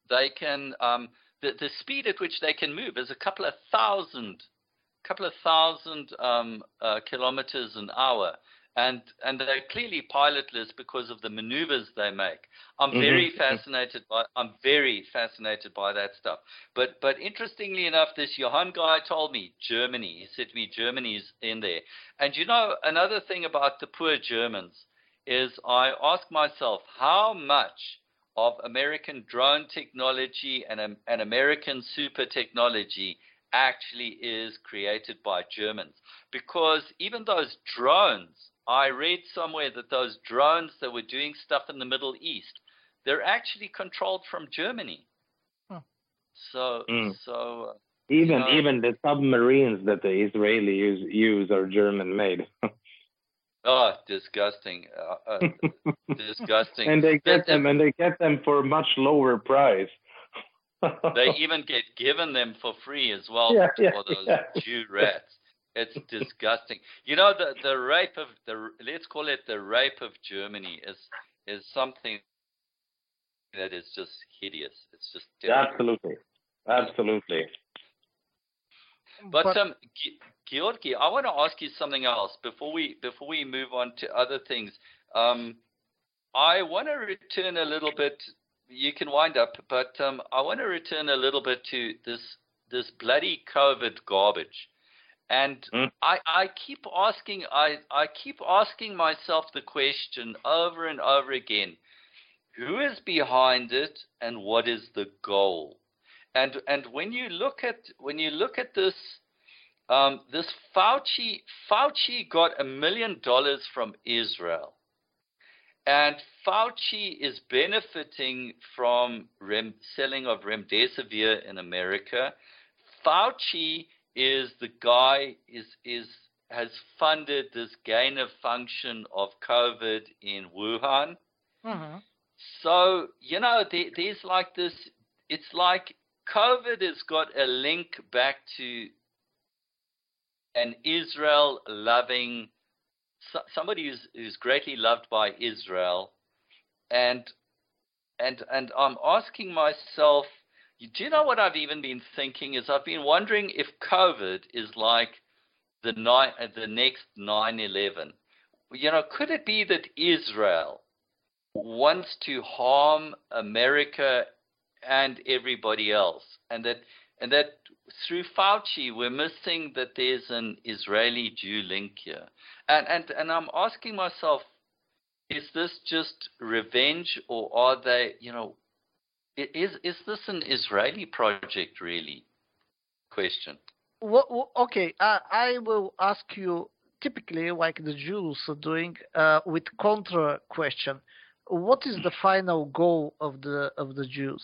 they can um, the the speed at which they can move is a couple of thousand, couple of thousand um, uh, kilometers an hour, and and they're clearly pilotless because of the maneuvers they make. I'm Mm-hmm. very fascinated by I'm very fascinated by that stuff. But but interestingly enough, this Johann guy told me Germany. He said to me Germany's in there. And you know, another thing about the poor Germans is I ask myself how much of American drone technology and, um, and American super technology actually is created by Germans. Because even those drones, I read somewhere that those drones that were doing stuff in the Middle East, they're actually controlled from Germany. Huh. So, Mm. so uh, Even you know, even the submarines that the Israelis use, use are German made. oh, disgusting, uh, uh, disgusting. And they get That- them, and they get them for a much lower price. They even get given them for free as well Yeah, for, yeah, for those yeah. Jew rats. It's disgusting. You know, the the rape of the let's call it the rape of Germany is is something that is just hideous. It's just terrible. Absolutely, absolutely. But, But- um, Ge- Georgi, I want to ask you something else before we before we move on to other things. Um, I want to return a little bit. You can wind up, but um, I want to return a little bit to this this bloody COVID garbage. And Mm. I, I keep asking I, I keep asking myself the question over and over again: who is behind it, and what is the goal? And and when you look at when you look at this um, this Fauci Fauci got a million dollars from Israel, and Fauci is benefiting from rem, selling of remdesivir in America. Fauci is the guy is is has funded this gain of function of COVID in Wuhan. Mhm. So, you know, there, there's like this, it's like COVID has got a link back to an Israel loving, somebody who's, who's greatly loved by Israel. And, and, and I'm asking myself, do you know what I've even been thinking is I've been wondering if COVID is like the, ni- the next nine eleven. You know, could it be that Israel wants to harm America and everybody else, and that and that through Fauci we're missing that there's an Israeli Jew link here, and and and I'm asking myself, is this just revenge, or are they, you know, is is this an Israeli project really? Question. What, what- okay, I, I will ask you typically like the Jews are doing uh, with contra question. What is the final goal of the of the Jews?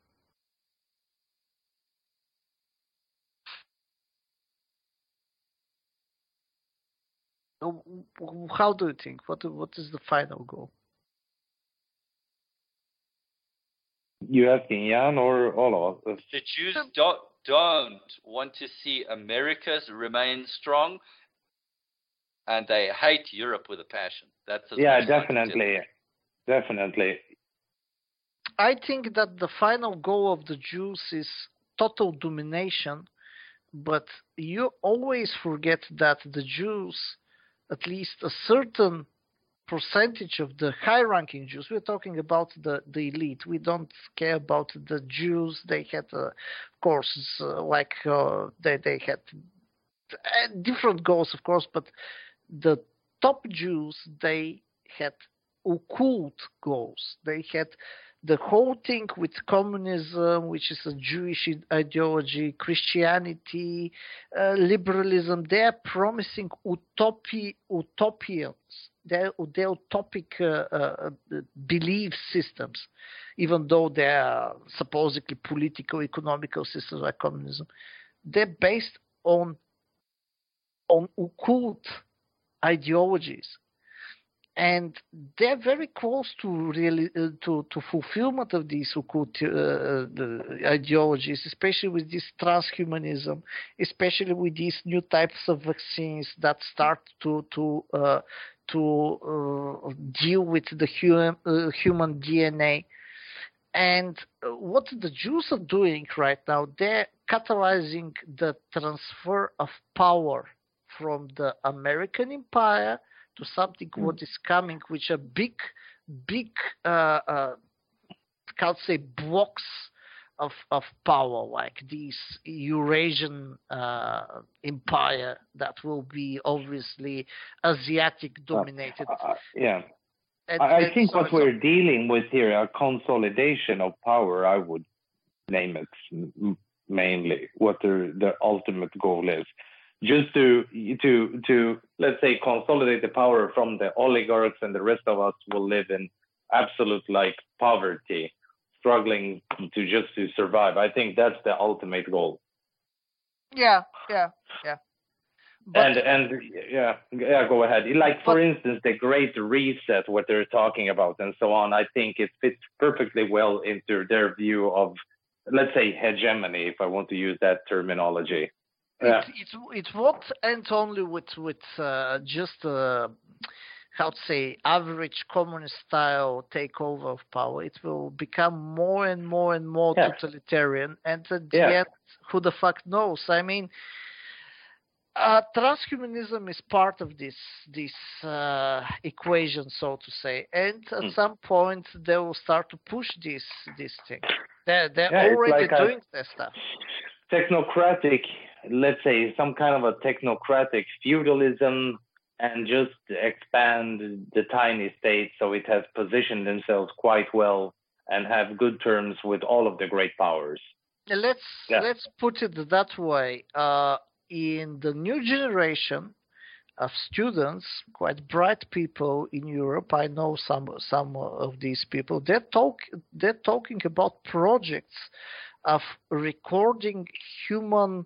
Uh, How do you think? What what is the final goal? You asking Jan or all of us? The Jews don't don't want to see America remain strong, and they hate Europe with a passion. That's as Yeah, much as I can tell definitely, you. definitely. I think that the final goal of the Jews is total domination, but you always forget that the Jews, at least a certain percentage of the high-ranking Jews, we're talking about the, the elite. We don't care about the Jews. They had, uh, of course, uh, like uh, they they had uh, different goals, of course, but the top Jews, they had occult goals. They had the whole thing with communism, which is a Jewish ideology, Christianity, uh, liberalism. They are promising utopi, utopians. They're, they're utopic uh, uh, belief systems, even though they are supposedly political, economical systems like communism. They're based on on occult ideologies, and they're very close to really uh, to to fulfillment of these occult uh, the ideologies, especially with this transhumanism, especially with these new types of vaccines that start to to uh, to uh, deal with the human uh, human D N A. And what the Jews are doing right now, they're catalyzing the transfer of power from the American empire to something mm. what is coming, which are big, big, uh, uh, can't say blocks of of power, like this Eurasian uh, empire that will be obviously Asiatic dominated. Uh, uh, yeah. And, I and think so, what so, we're dealing with here, a consolidation of power, I would name it mainly, what the, the ultimate goal is. Just to, to, to, let's say, consolidate the power from the oligarchs, and the rest of us will live in absolute, like, poverty, struggling to just to survive. I think that's the ultimate goal. Yeah, yeah, yeah. But, and and yeah, yeah, go ahead. Like, for but, instance, the Great Reset, what they're talking about, and so on. I think it fits perfectly well into their view of, let's say, hegemony, if I want to use that terminology. Yeah. It, it's it's what ends only with with uh, just uh, how to say average communist style takeover of power. It will become more and more and more yeah. totalitarian, and at the yeah. end, who the fuck knows? I mean. Uh, transhumanism is part of this this uh, equation, so to say, and at mm. some point they will start to push this this thing. They're they're yeah, already like doing that stuff. Technocratic, let's say, some kind of a technocratic feudalism, and just expand the tiny state so it has positioned themselves quite well and have good terms with all of the great powers. Let's yeah. let's put it that way. Uh, In the new generation of students, quite bright people in Europe, I know some some of these people. They're talk they're talking about projects of recording human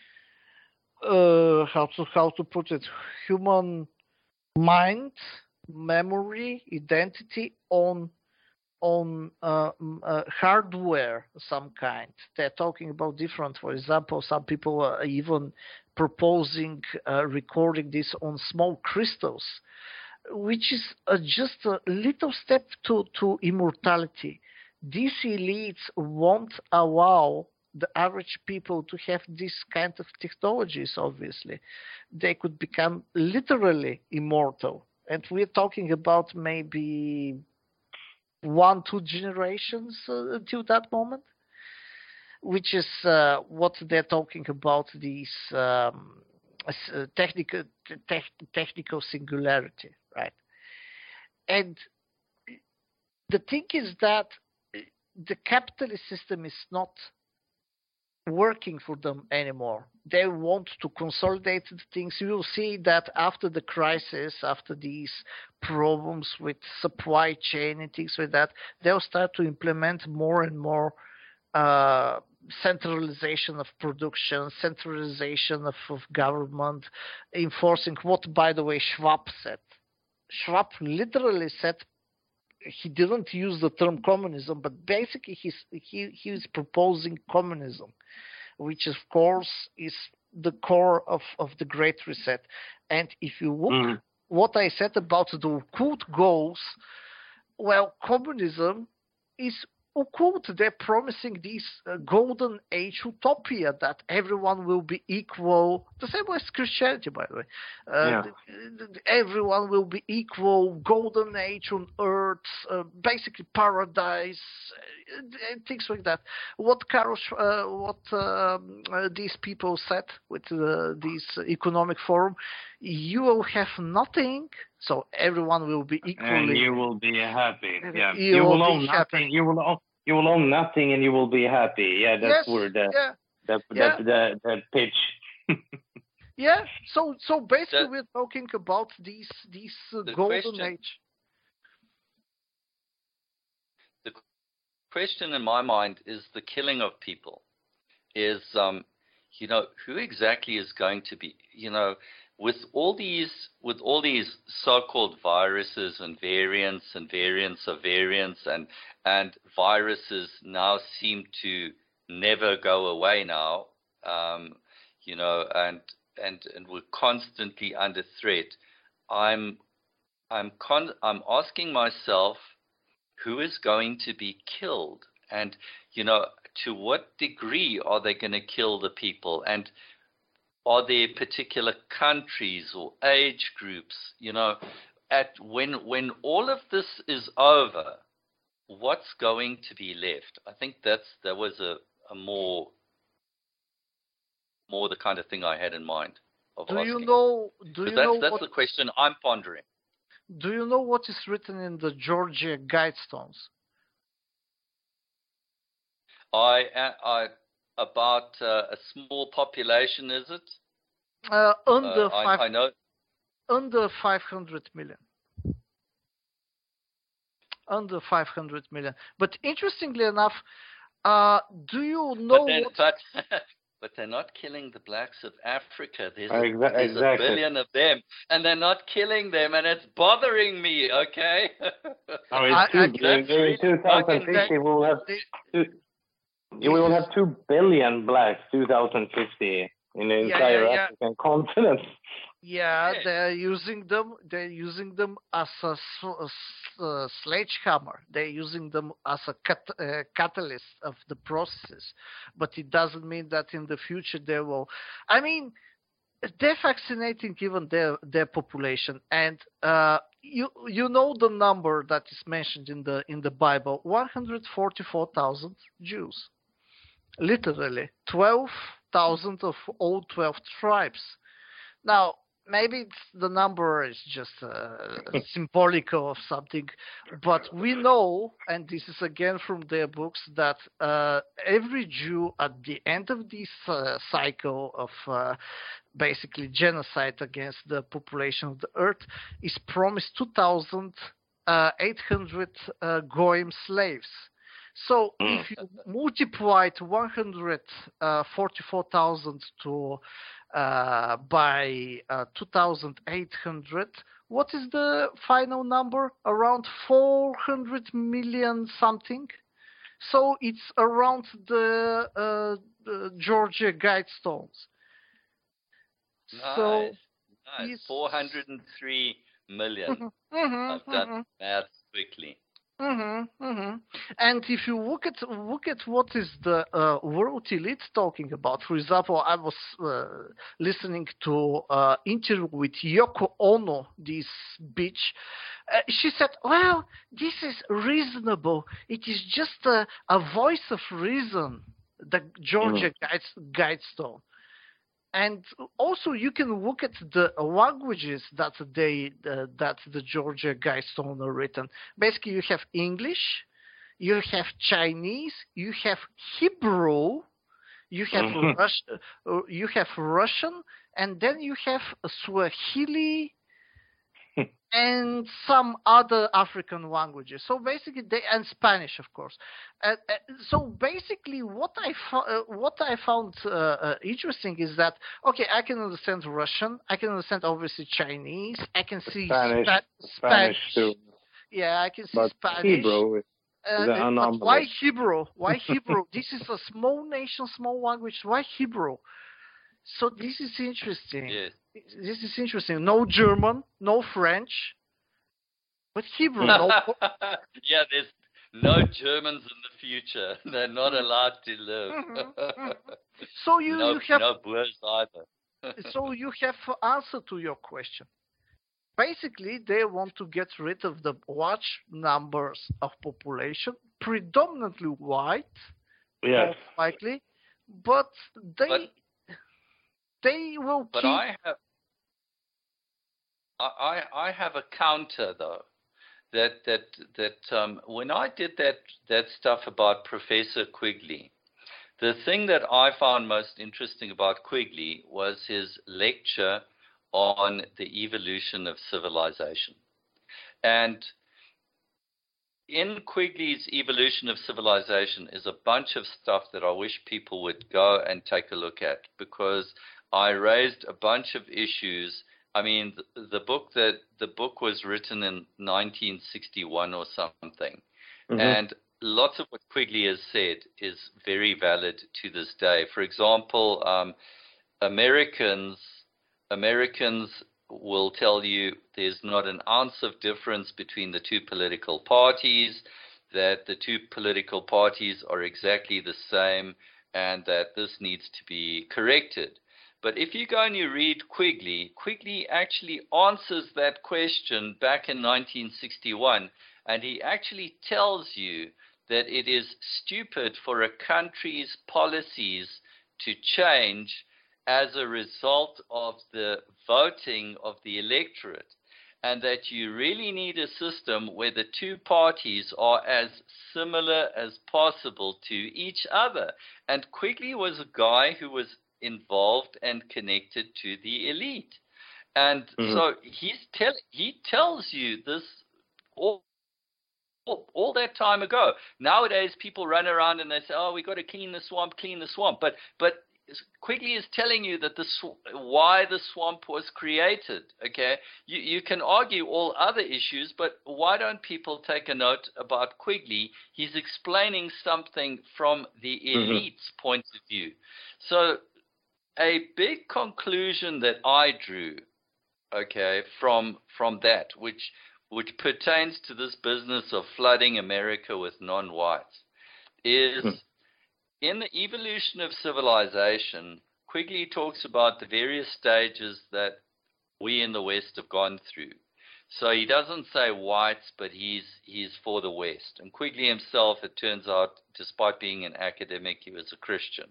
uh, how to how to put it human mind, memory, identity on on uh, uh, hardware of some kind. They're talking about different, for example, some people are even proposing uh, recording this on small crystals, which is uh, just a little step to, to immortality. These elites won't allow the average people to have this kind of technologies, obviously. They could become literally immortal. And we're talking about maybe one, two generations uh, until that moment, which is uh, what they're talking about, these um, uh, technical te technical singularity, right? And the thing is that the capitalist system is not working for them anymore. They want to consolidate the things. You will see that after the crisis, after these problems with supply chain and things like that, they'll start to implement more and more uh, centralization of production, centralization of, of government, enforcing what, by the way, Schwab said. Schwab literally said, he didn't use the term communism, but basically he's, he he is proposing communism, which of course is the core of, of the Great Reset. And if you look mm. what I said about the occult goals, well, communism is occult. They're promising this uh, golden age utopia that everyone will be equal, the same way as Christianity, by the way. Uh, yeah. Everyone will be equal, golden age on earth, uh, basically paradise, uh, and things like that. What Carol, uh, what um, uh, these people said with uh, this economic forum, you will have nothing, so everyone will be equally. And you will be happy. Yeah. You, you will, will own happy. nothing. You will own. You will own nothing, and you will be happy. Yeah, that's yes, where the yeah, that yeah. that that, that pitch. yeah. So so basically, that, we're talking about these these uh, the golden question, age. The question in my mind is the killing of people. Is um, you know, who exactly is going to be, you know, with all these with all these so-called viruses and variants and variants of variants and and viruses now seem to never go away now, um, you know, and and and we're constantly under threat. I'm I'm con I'm asking myself, who is going to be killed And, you know, to what degree are they going to kill the people? And are there particular countries or age groups, you know, at when when all of this is over, what's going to be left? I think that's that was a, a more more the kind of thing I had in mind of Do asking. you know? Do you that's know that's what, the question I'm pondering. Do you know what is written in the Georgia Guidestones? I, I about uh, a small population, is it? Uh, under uh, five, I, I know. Under five hundred million. Under five hundred million. But interestingly enough, uh, do you know? But, then, what... but, but they're not killing the blacks of Africa. There's, a, Exa- there's exactly. a billion of them, and they're not killing them, and it's bothering me. Okay. Oh, it's I- two, I- in That's really in twenty fifty, that- we will have two, we will have two billion blacks. twenty fifty in the Yeah, entire yeah, yeah. African continent. Yeah, Yes. they're using them. They're using them as a, s- a s- a sledgehammer. They're using them as a cat, uh, catalyst of the processes. But it doesn't mean that in the future they will. I mean, they're vaccinating even their their population, and uh, you you know the number that is mentioned in the in the Bible: one hundred forty-four thousand Jews, literally twelve thousand of all twelve tribes. Now, maybe it's, the number is just uh, symbolic of something, but we know, and this is again from their books, that uh, every Jew at the end of this uh, cycle of uh, basically genocide against the population of the earth is promised two thousand eight hundred uh, Goyim slaves. So if you multiply to one hundred forty-four thousand to uh, by uh, two thousand eight hundred, what is the final number? Around four hundred million something. So it's around the, uh, the Georgia Guidestones. Nice. So Nice. it's- four hundred three million. Mhm, I've done mhm. math quickly. Mm-hmm, mm-hmm. And if you look at look at what is the uh, world elite talking about, for example, I was uh, listening to uh, interview with Yoko Ono, this bitch. Uh, she said, "Well, this is reasonable. It is just a, a voice of reason, the Georgia Guides, Guidestone." And also, you can look at the languages that they uh, that the Georgia Guidestone are written. Basically, you have English, you have Chinese, you have Hebrew, you have Mhm. Rus- uh, you have Russian, and then you have Swahili and some other African languages. So basically, they and Spanish, of course. Uh, uh, so basically, what I fo- uh, what I found uh, uh, interesting is that okay, I can understand Russian, I can understand obviously Chinese, I can see Spanish, Spa- Spanish too. Yeah, I can see But Spanish. Hebrew is Uh, the uh, but anomaly. why Hebrew? Why Hebrew? This is a small nation, small language. Why Hebrew? So this is interesting. Yes. This is interesting. No German, no French, but Hebrew. No, Yeah, there's no Germans in the future. They're not allowed to live. Mhm, mhm. So you, no, you have no Boers either. so you have answer to your question. Basically, they want to get rid of the large numbers of population, predominantly white, Yes. most likely, but they But- they will But keep. I have, I, I I have a counter though, that that that um, when I did that that stuff about Professor Quigley, the thing that I found most interesting about Quigley was his lecture on the evolution of civilization, and in Quigley's Evolution of Civilization is a bunch of stuff that I wish people would go and take a look at, because I raised a bunch of issues. I mean, the, the book that the book was written in nineteen sixty-one or something, Mhm. and lots of what Quigley has said is very valid to this day. For example, um, Americans Americans will tell you there's not an ounce of difference between the two political parties. that the two political parties are exactly the same and that this needs to be corrected. But if you go and you read Quigley, Quigley actually answers that question back in nineteen sixty-one, and he actually tells you that it is stupid for a country's policies to change as a result of the voting of the electorate, and that you really need a system where the two parties are as similar as possible to each other. And Quigley was a guy who was involved and connected to the elite. And mm-hmm. so he's tell, he tells you this all, all, all that time ago. Nowadays, people run around and they say, oh, we got to clean the swamp, clean the swamp. But, but Quigley is telling you that the sw- why the swamp was created. Okay, you you can argue all other issues, but why don't people take a note about Quigley? He's explaining something from the elite's mm-hmm. point of view. So, a big conclusion that I drew, okay, from from that, which which pertains to this business of flooding America with non-whites, is. Mm-hmm. In the evolution of civilization, Quigley talks about the various stages that we in the West have gone through. So he doesn't say whites, but he's he's for the West. And Quigley himself, it turns out, despite being an academic, he was a Christian.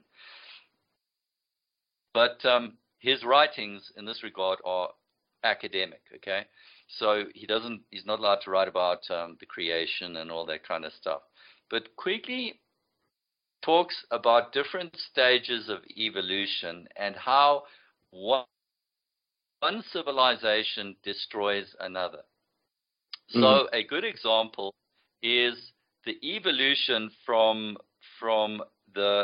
But um, his writings in this regard are academic, okay? So he doesn't, he's not allowed to write about um, the creation and all that kind of stuff. But Quigley talks about different stages of evolution and how one, one civilization destroys another. Mm-hmm. So a good example is the evolution from from the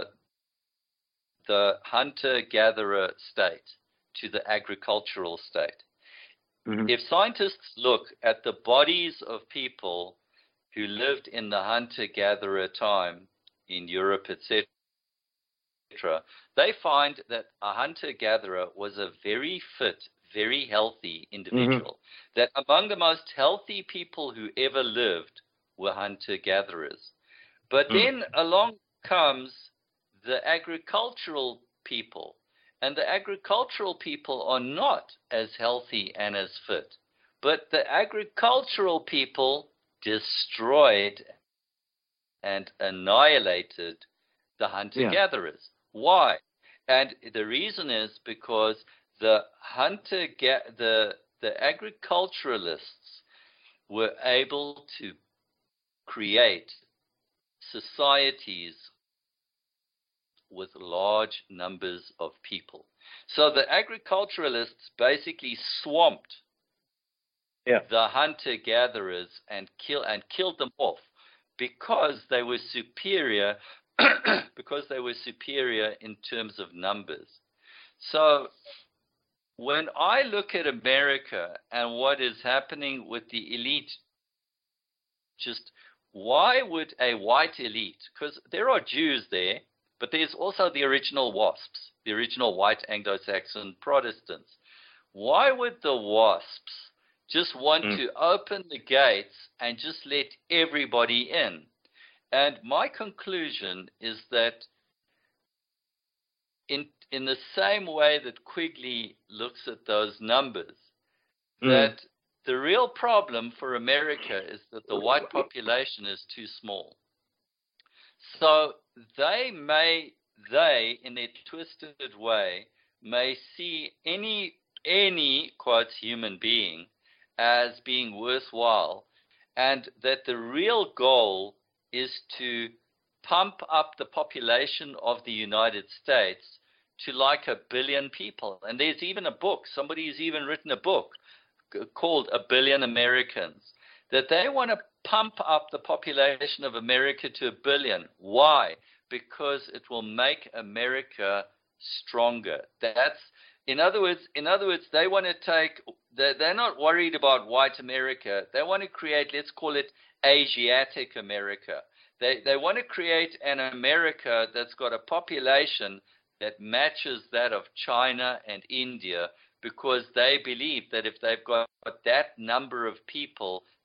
the hunter-gatherer state to the agricultural state. Mm-hmm. If scientists look at the bodies of people who lived in the hunter-gatherer time in Europe, et cetera, they find that a hunter-gatherer was a very fit, very healthy individual. Mm-hmm. That among the most healthy people who ever lived were hunter-gatherers. But mm-hmm. then along comes the agricultural people, and the agricultural people are not as healthy and as fit. But the agricultural people destroyed and annihilated the hunter-gatherers. Yeah. Why? And the reason is because the hunter the the agriculturalists were able to create societies with large numbers of people. So the agriculturalists basically swamped yeah. the hunter-gatherers and kill and killed them off. Because they were superior, because they were superior in terms of numbers. So when I look at America and what is happening with the elite, just why would a white elite, because there are Jews there, but there's also the original WASPs, the original white Anglo-Saxon Protestants. Why would the WASPs just want mm. to open the gates and just let everybody in? And my conclusion is that in in the same way that Quigley looks at those numbers, mm. that the real problem for America is that the white population is too small. So they may, they, in their twisted way, may see any, any, quotes, human being as being worthwhile, and that the real goal is to pump up the population of the United States to like a billion people. And there's even a book, somebody's even written a book called A Billion Americans, that they want to pump up the population of America to a billion. Why? Because it will make America stronger. That's, in other words, in other words, they want to take, they're, they're not worried about white America. They want to create, let's call it Asiatic America. They, they want to create an America that's got a population that matches that of China and India, because they believe that if they've got that number of people,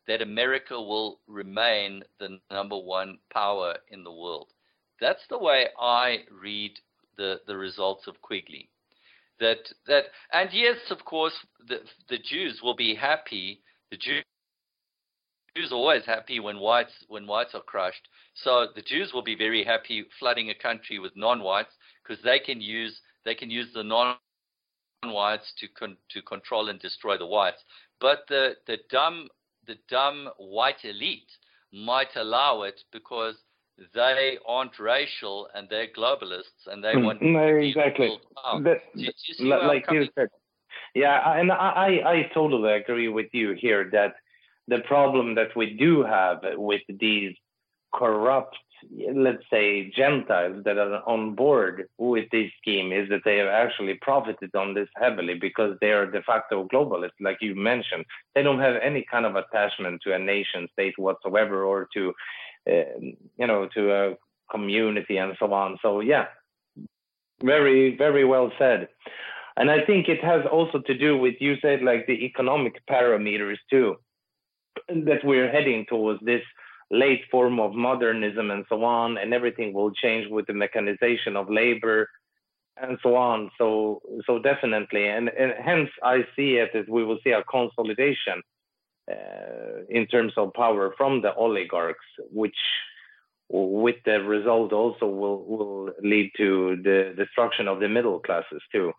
that America will remain the number one power in the world. That's the way I read the, the results of Quigley. That, that, and yes, of course, the, the Jews will be happy. The Jews Jews are always happy when whites when whites are crushed. So the Jews will be very happy flooding a country with non-whites because they can use they can use the non-whites to con, to control and destroy the whites. But the the dumb the dumb white elite might allow it because they aren't racial and they're globalists and they want no, exactly. The, do, do you see like you said, yeah, and I I totally agree with you here that the problem that we do have with these corrupt, let's say, Gentiles that are on board with this scheme is that they have actually profited on this heavily because they are de facto globalists, like you mentioned. They don't have any kind of attachment to a nation state whatsoever or to, uh, you know, to a community and so on. So, yeah, very, very well said. And I think it has also to do with, you said, like the economic parameters too, that we're heading towards this late form of modernism and so on, and everything will change with the mechanization of labor and so on. So, so definitely, and, and hence I see it as we will see a consolidation uh, in terms of power from the oligarchs, which with the result also will, will lead to the destruction of the middle classes too,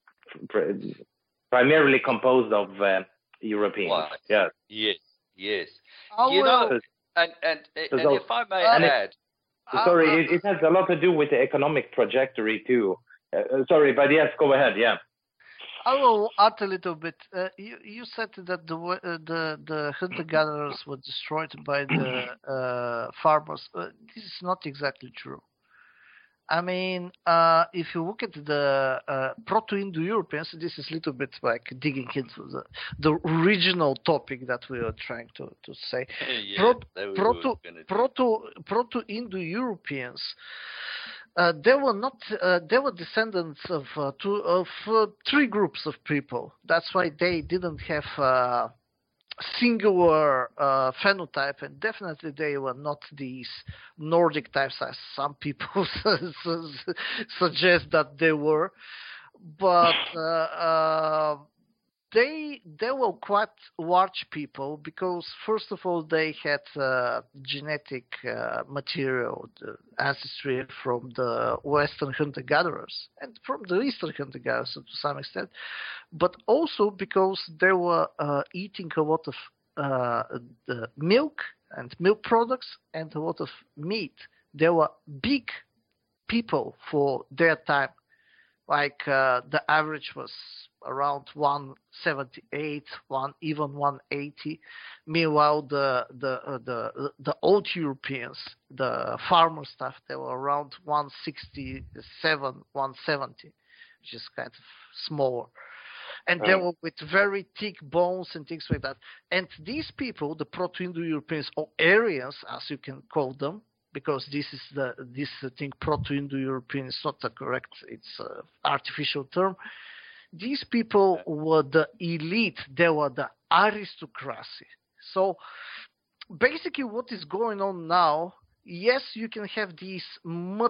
primarily composed of uh, Europeans. Wow. Yeah. Yes. Yes. Oh, you well, know, and, and, and so, if I may uh, add. Sorry, uh, it, it has a lot to do with the economic trajectory too. Uh, sorry, but yes, go ahead. Yeah. I will add a little bit. Uh, you you said that the uh, the the hunter gatherers were destroyed by the uh, farmers. Uh, this is not exactly true. I mean, uh, if you look at the uh, Proto-Indo-Europeans, this is a little bit like digging into the, the original topic that we are trying to, to say. Yeah, Pro, that we proto, proto, Proto-Indo-Europeans, uh, they were not, uh, they were descendants of uh, two, of uh, three groups of people. That's why they didn't have uh, singular uh, phenotype, and definitely they were not these Nordic types as some people suggest that they were, but uh, uh, they they were quite large people because first of all they had uh, genetic uh, material, the ancestry from the Western hunter-gatherers and from the Eastern hunter-gatherers to some extent, but also because they were uh, eating a lot of uh, the milk and milk products and a lot of meat. They were big people for their time. Like uh, the average was around one seventy-eight, one even one eighty. Meanwhile, the the uh, the the old Europeans, the farmer stuff, they were around one sixty-seven, one seventy, which is kind of smaller. And they were with very thick bones and things like that. And these people, the Proto-Indo-Europeans, or Aryans, as you can call them, because this is the this thing Proto-Indo-European is not the correct, it's an artificial term. These people were the elite, they were the aristocracy. So basically what is going on now, yes, you can have these, mut,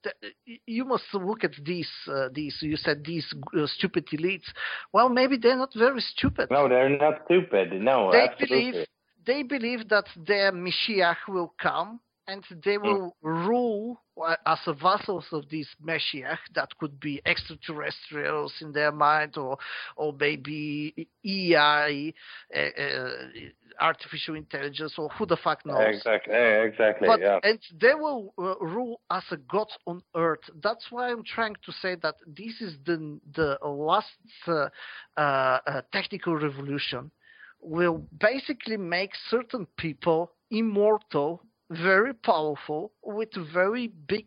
you must look at these, uh, these you said these uh, stupid elites. Well, maybe they're not very stupid. No, they're not stupid. No, they absolutely. Believe, they believe that their Mashiach will come, and they will mm. rule as a vassals of this Mashiach. That could be extraterrestrials in their mind, or or maybe E I, uh, uh, artificial intelligence, or who the fuck knows. Exactly, exactly. But, yeah. And they will uh, rule as a god on earth. That's why I'm trying to say that this is the the last uh, uh, technical revolution. Will basically make certain people immortal, very powerful, with very big,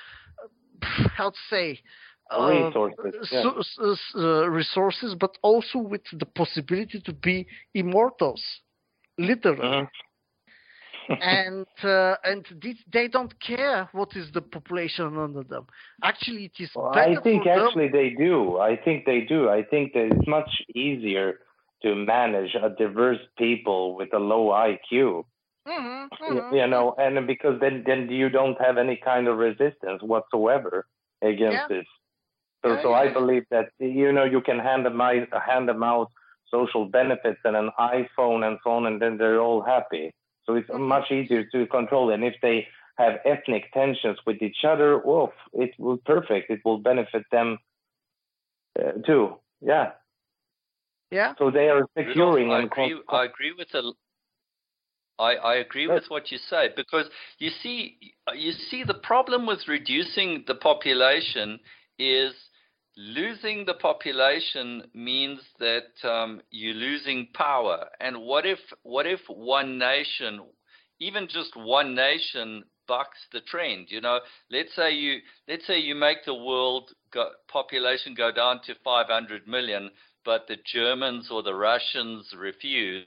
uh, how to say, uh, resources, yeah. so, uh, resources, but also with the possibility to be immortals, literally. Mm-hmm. and uh, and this, they don't care what is the population under them. Actually, it is well, better I think for actually them. they do. I think they do. I think that it's much easier to manage a diverse people with a low I Q. Mm-hmm, You, mm-hmm. you know, and because then then you don't have any kind of resistance whatsoever against Yeah. this. So Yeah, so yeah, I yeah. believe that, you know, you can hand them out, hand them out social benefits and an iPhone and so on, and then they're all happy. So it's Mm-hmm. much easier to control. And if they have ethnic tensions with each other, well, it will perfect. It will benefit them uh, too. Yeah. Yeah. So they are Rudolf, securing I and con- agree. I agree with the. I, I agree with what you say, because you see, you see, the problem with reducing the population is losing the population means that um, you're losing power. And what if, what if one nation, even just one nation, bucks the trend? You know, let's say you, let's say you make the world go, population go down to five hundred million, but the Germans or the Russians refuse,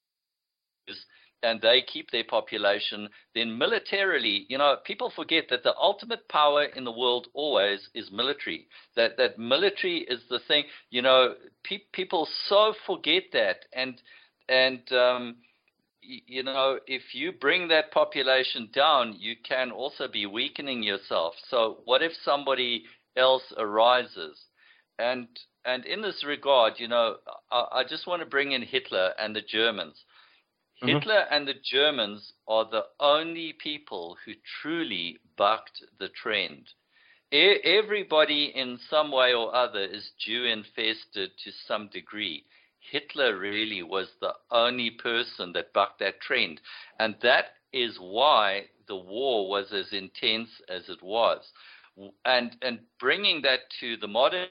and they keep their population, then militarily, you know, people forget that the ultimate power in the world always is military. That that military is the thing, you know, pe- people so forget that. And, and um, y- you know, if you bring that population down, you can also be weakening yourself. So what if somebody else arises? And, and in this regard, you know, I, I just want to bring in Hitler and the Germans. Hitler and the Germans are the only people who truly bucked the trend. E- everybody in some way or other is Jew-infested to some degree. Hitler really was the only person that bucked that trend. And that is why the war was as intense as it was. And, and bringing that to the modern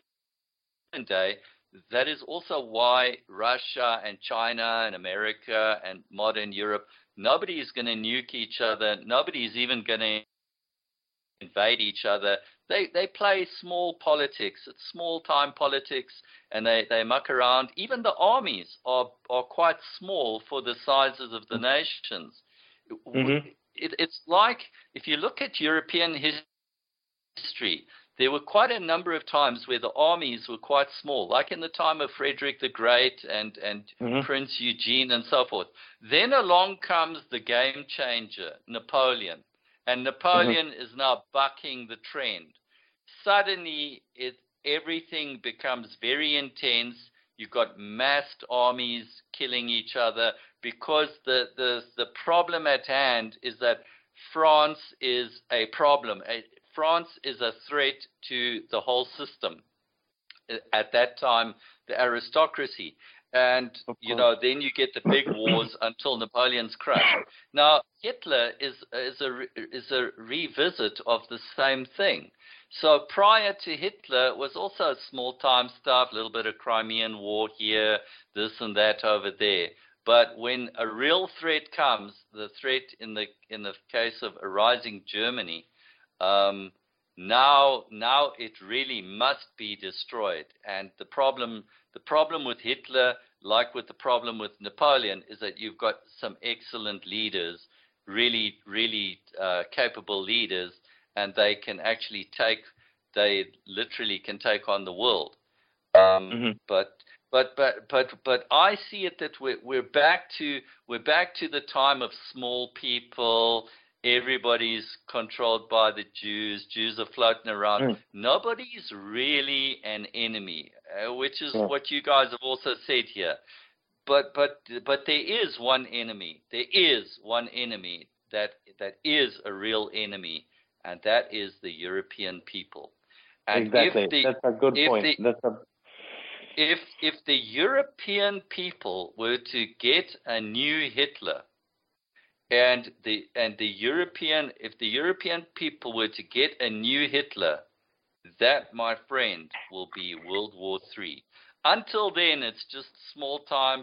day, that is also why Russia and China and America and modern Europe, nobody is going to nuke each other. Nobody is even going to invade each other. They they play small politics. It's small time politics, and they, they muck around. Even the armies are, are quite small for the sizes of the nations. Mm-hmm. It, it's like, if you look at European history, there were quite a number of times where the armies were quite small, like in the time of Frederick the Great and, and Mm-hmm. Prince Eugene and so forth. Then along comes the game changer, Napoleon. And Napoleon mm-hmm. is now bucking the trend. Suddenly, it, everything becomes very intense. You've got massed armies killing each other, because the, the, the problem at hand is that France is a problem. A, France is a threat to the whole system. At that time, the aristocracy. And, you know, then you get the big wars until Napoleon's crushed. Now, Hitler is, is, a, is a revisit of the same thing. So prior to Hitler was also small-time stuff, a little bit of Crimean War here, this and that over there. But when a real threat comes, the threat in the, in the case of a rising Germany, um, Now, now it really must be destroyed. And the problem, the problem with Hitler, like with the problem with Napoleon, is that you've got some excellent leaders, really, really uh, capable leaders, and they can actually take, they literally can take on the world. Um, mm-hmm. But, but, but, but, but I see it that we're, we're back to, we're back to the time of small people. Everybody's controlled by the Jews. Jews are floating around. Mm. Nobody's really an enemy, uh, which is yeah. what you guys have also said here. But but but there is one enemy. There is one enemy that that is a real enemy, and that is the European people. And exactly. If the, That's a good point. The, That's a... If if the European people were to get a new Hitler, And the and the European, if the European people were to get a new Hitler, that, my friend, will be World War Three. Until then, it's just small time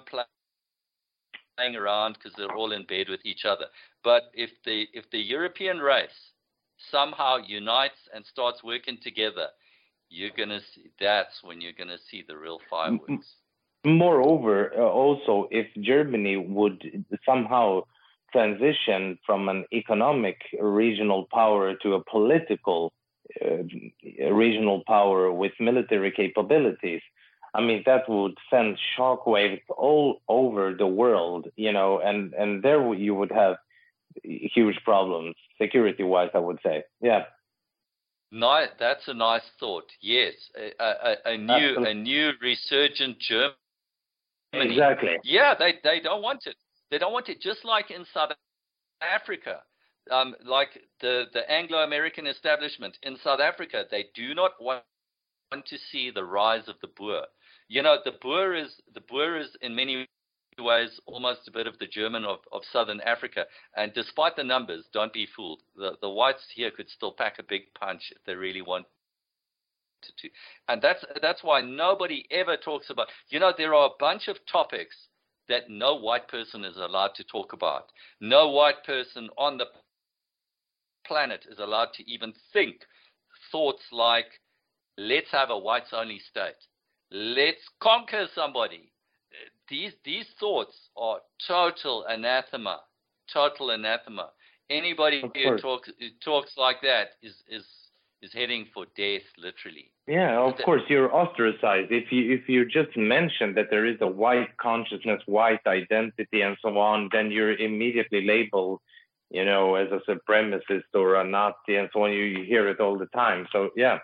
playing around because they're all in bed with each other. But if the if the European race somehow unites and starts working together, you're gonna see. That's when you're gonna see the real fireworks. Moreover, uh, also, if Germany would somehow transition from an economic regional power to a political uh, regional power with military capabilities, I mean, that would send shockwaves all over the world, you know, and, and there you would have huge problems security-wise, I would say. Yeah. Nice. That's a nice thought. Yes, a, a, a new Absolutely. a new resurgent Germany. Exactly. Yeah, they they don't want it. They don't want it. Just like in South Africa, um, like the the Anglo-American establishment in South Africa, they do not want to see the rise of the Boer. You know, the Boer is the Boer is in many ways almost a bit of the German of, of Southern Africa. And despite the numbers, don't be fooled. The the whites here could still pack a big punch if they really want to. And that's that's why nobody ever talks about. You know, there are a bunch of topics that no white person is allowed to talk about. No white person on the planet is allowed to even think thoughts like, let's have a whites-only state. Let's conquer somebody. These these thoughts are total anathema. Total anathema. Anybody who talks who talks like that is is is heading for death, literally. Yeah, of course, you're ostracized. If you if you just mention that there is a white consciousness, white identity, and so on, then you're immediately labeled, you know, as a supremacist or a Nazi, and so on. You, you hear it all the time. So yeah.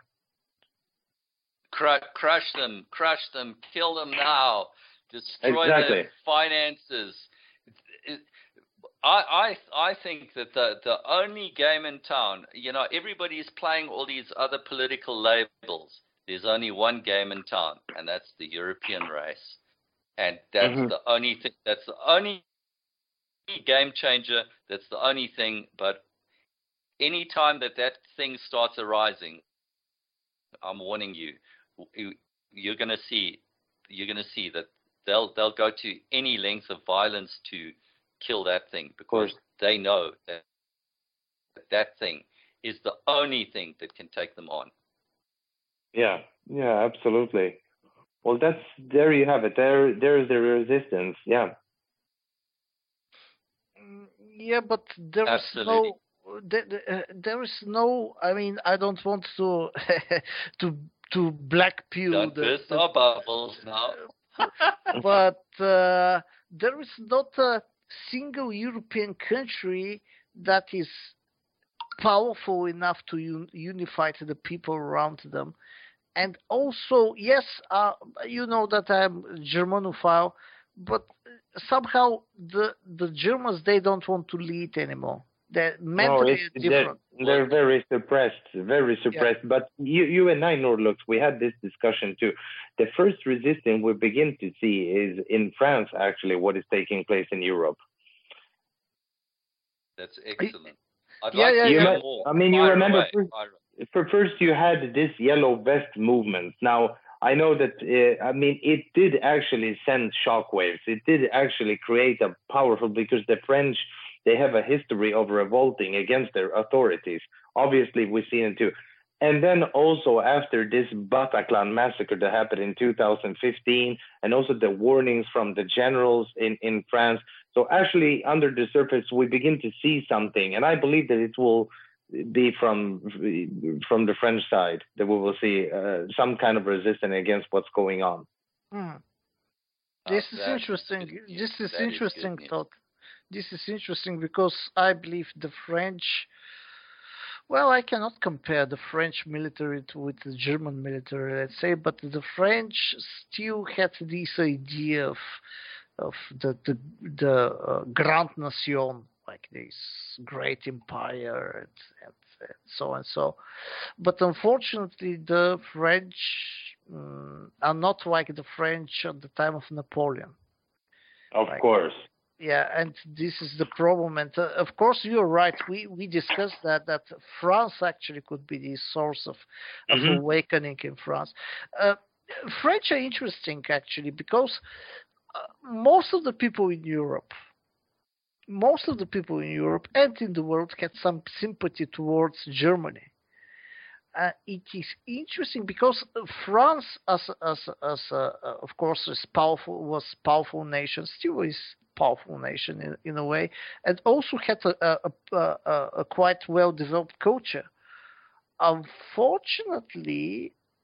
Crush, crush them, crush them, kill them now, destroy exactly. their finances. It, I, I, I think that the, the only game in town, you know, everybody's playing all these other political labels. There's only one game in town, and that's the European race. And that's mm-hmm. the only thing, that's the only game changer. That's the only thing. But any time that that thing starts arising, I'm warning you, you're going to see, you're going to see that they'll they'll go to any length of violence to kill that thing, because they know that that thing is the only thing that can take them on. Yeah, yeah, absolutely. Well, that's there you have it. There, there's the resistance. Yeah. Yeah, but there is no. There, uh, there is no. I mean, I don't want to to to black pill. Don't the, burst the, our bubbles now. But uh, there is not a single European country that is powerful enough to un- unify the people around them. And also, yes, uh, you know that I'm Germanophile, but somehow the the Germans, they don't want to lead anymore. They're mentally no, different. They're, they're very suppressed, very suppressed. Yeah. But you, you and I, Norlux, we had this discussion too. The first resistance we begin to see is in France, actually, what is taking place in Europe. That's excellent. I'd yeah, like yeah, to yeah. hear might, more. I mean, you Fire remember away. first, Fire for first you had this yellow vest movement. Now, I know that, uh, I mean, it did actually send shockwaves. It did actually create a powerful, because the French, they have a history of revolting against their authorities. Obviously, we've seen it too. And then also after this Bataclan massacre that happened in two thousand fifteen, and also the warnings from the generals in, in France. So actually, under the surface, we begin to see something. And I believe that it will be from from the French side, that we will see uh, some kind of resistance against what's going on. Hmm. This oh, is interesting. Is this is that interesting is thought. This is interesting because I believe the French, well, I cannot compare the French military to, with the German military, let's say, but the French still had this idea of of the the, the uh, Grand Nation, like this great empire, and, and, and so and so. But unfortunately, the French um, are not like the French at the time of Napoleon. Of like, course. Yeah, and this is the problem. And uh, of course, you're right. We we discussed that that France actually could be the source of, of mm-hmm. awakening in France. Uh, French are interesting actually because uh, most of the people in Europe, most of the people in Europe and in the world had some sympathy towards Germany. Uh, it is interesting because France, as as as uh, of course, is powerful, was powerful nation, still is powerful nation in, in a way, and also had a, a, a, a quite well developed culture. Unfortunately,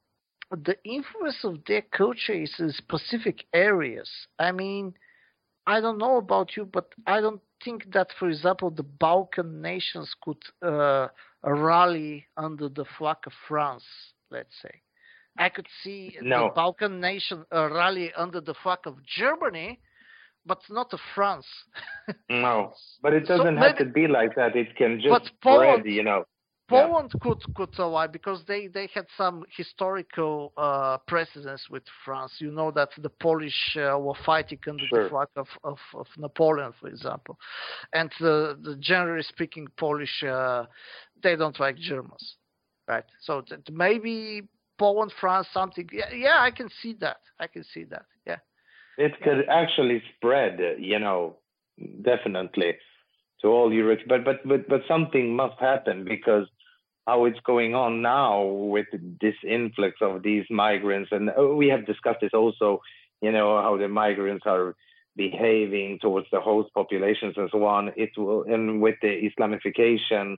the influence of their culture is in specific areas. I mean, I don't know about you, but I don't think that, for example, the Balkan nations could uh, rally under the flag of France, let's say. I could see the No, Balkan nation uh, rally under the flag of Germany, but not of France. no. But it So doesn't have maybe, to be like that. It can but just spread, Poland, you know. Yeah, Poland could could ally because they they had some historical uh, precedence with France. You know that the Polish uh, were fighting under the sure. flag of, of, of Napoleon, for example, and the, the generally speaking Polish uh, they don't like Germans, right? So that maybe Poland, France, something. Yeah, yeah, I can see that. I can see that. Yeah, It yeah, could actually spread, uh, you know, definitely to all Europe. But but but but something must happen because how it's going on now with this influx of these migrants, and oh, we have discussed this also, you know, how the migrants are behaving towards the host populations and so on. It will, and with the Islamification,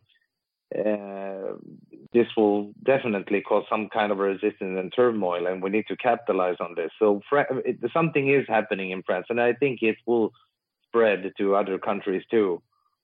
uh, this will definitely cause some kind of resistance and turmoil, and we need to capitalize on this. So it, something is happening in France, and I think it will spread to other countries too.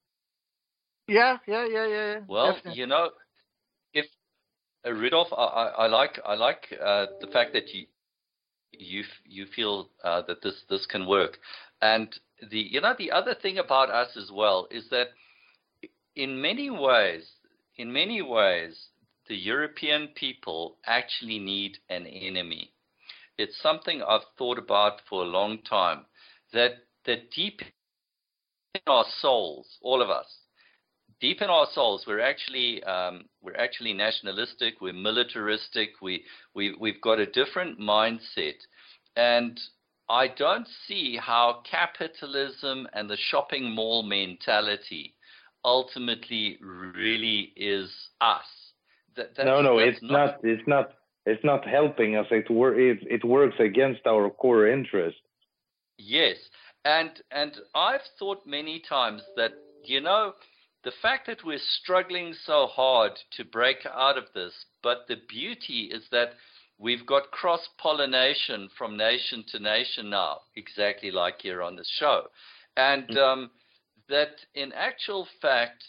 yeah, yeah, yeah, yeah. yeah, Well, definitely. you know, if uh, Rudolf, I, I, I like I like uh, the fact that you you you feel uh, that this this can work, and the you know the other thing about us as well is that in many ways, in many ways, the European people actually need an enemy. It's something I've thought about for a long time. That that deep in our souls, all of us, deep in our souls, we're actually um, we're actually nationalistic. We're militaristic. We we we've got a different mindset, and I don't see how capitalism and the shopping mall mentality ultimately really is us. That, that's No, no, that's it's not. not. It's not. It's not helping us. It wor- it, it works against our core interest. Yes, and and I've thought many times that you know the fact that we're struggling so hard to break out of this, but the beauty is that we've got cross-pollination from nation to nation now, exactly like here on the show, and um, that in actual fact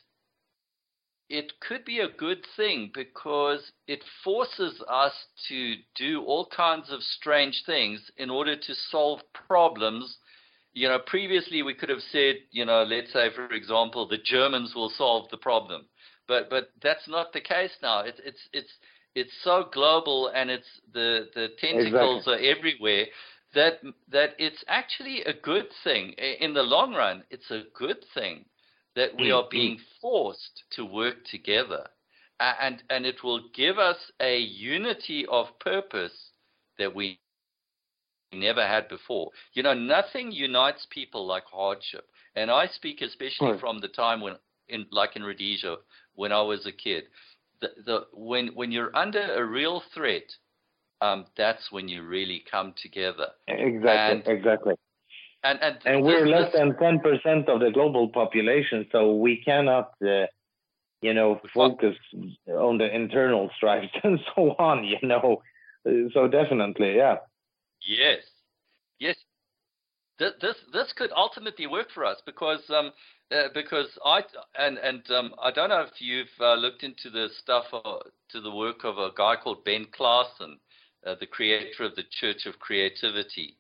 it could be a good thing because it forces us to do all kinds of strange things in order to solve problems. You know, previously we could have said, you know, let's say, for example, the Germans will solve the problem. But but that's not the case now. It's it's it's it's so global, and it's the, the tentacles Exactly. are everywhere that that it's actually a good thing. In the long run, it's a good thing that we are being forced to work together. And and it will give us a unity of purpose that we never had before. You know, nothing unites people like hardship. And I speak especially Right. from the time when, in like in Rhodesia, when I was a kid. The, the when when you're under a real threat, um, that's when you really come together. Exactly. And exactly. and and, And this, we're less this, than ten percent of the global population, so we cannot, uh, you know, focus on the internal strife and so on. You know, Uh, so definitely, yeah. yes, yes. This, this this could ultimately work for us because um uh, because I and and um I don't know if you've uh, looked into the stuff uh, to the work of a guy called Ben Klassen, uh, the creator of the Church of Creativity.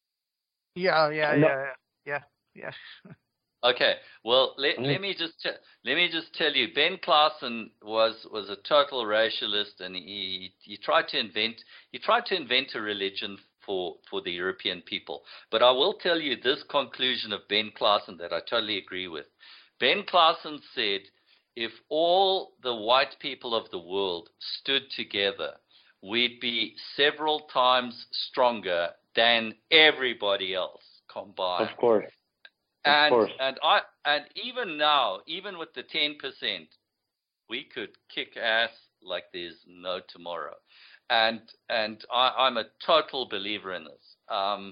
Yeah, yeah, No. yeah, yeah, yeah. Okay, well let Mm. let me just t- let me just tell you, Ben Klassen was was a total racialist, and he he tried to invent he tried to invent a religion for for the European people. But I will tell you this conclusion of Ben Klassen that I totally agree with. Ben Klassen said, if all the white people of the world stood together, we'd be several times stronger than everybody else combined. Of course. Of And course. and I and even now, even with the ten percent, we could kick ass like there's no tomorrow. And and I, I'm a total believer in this. Um,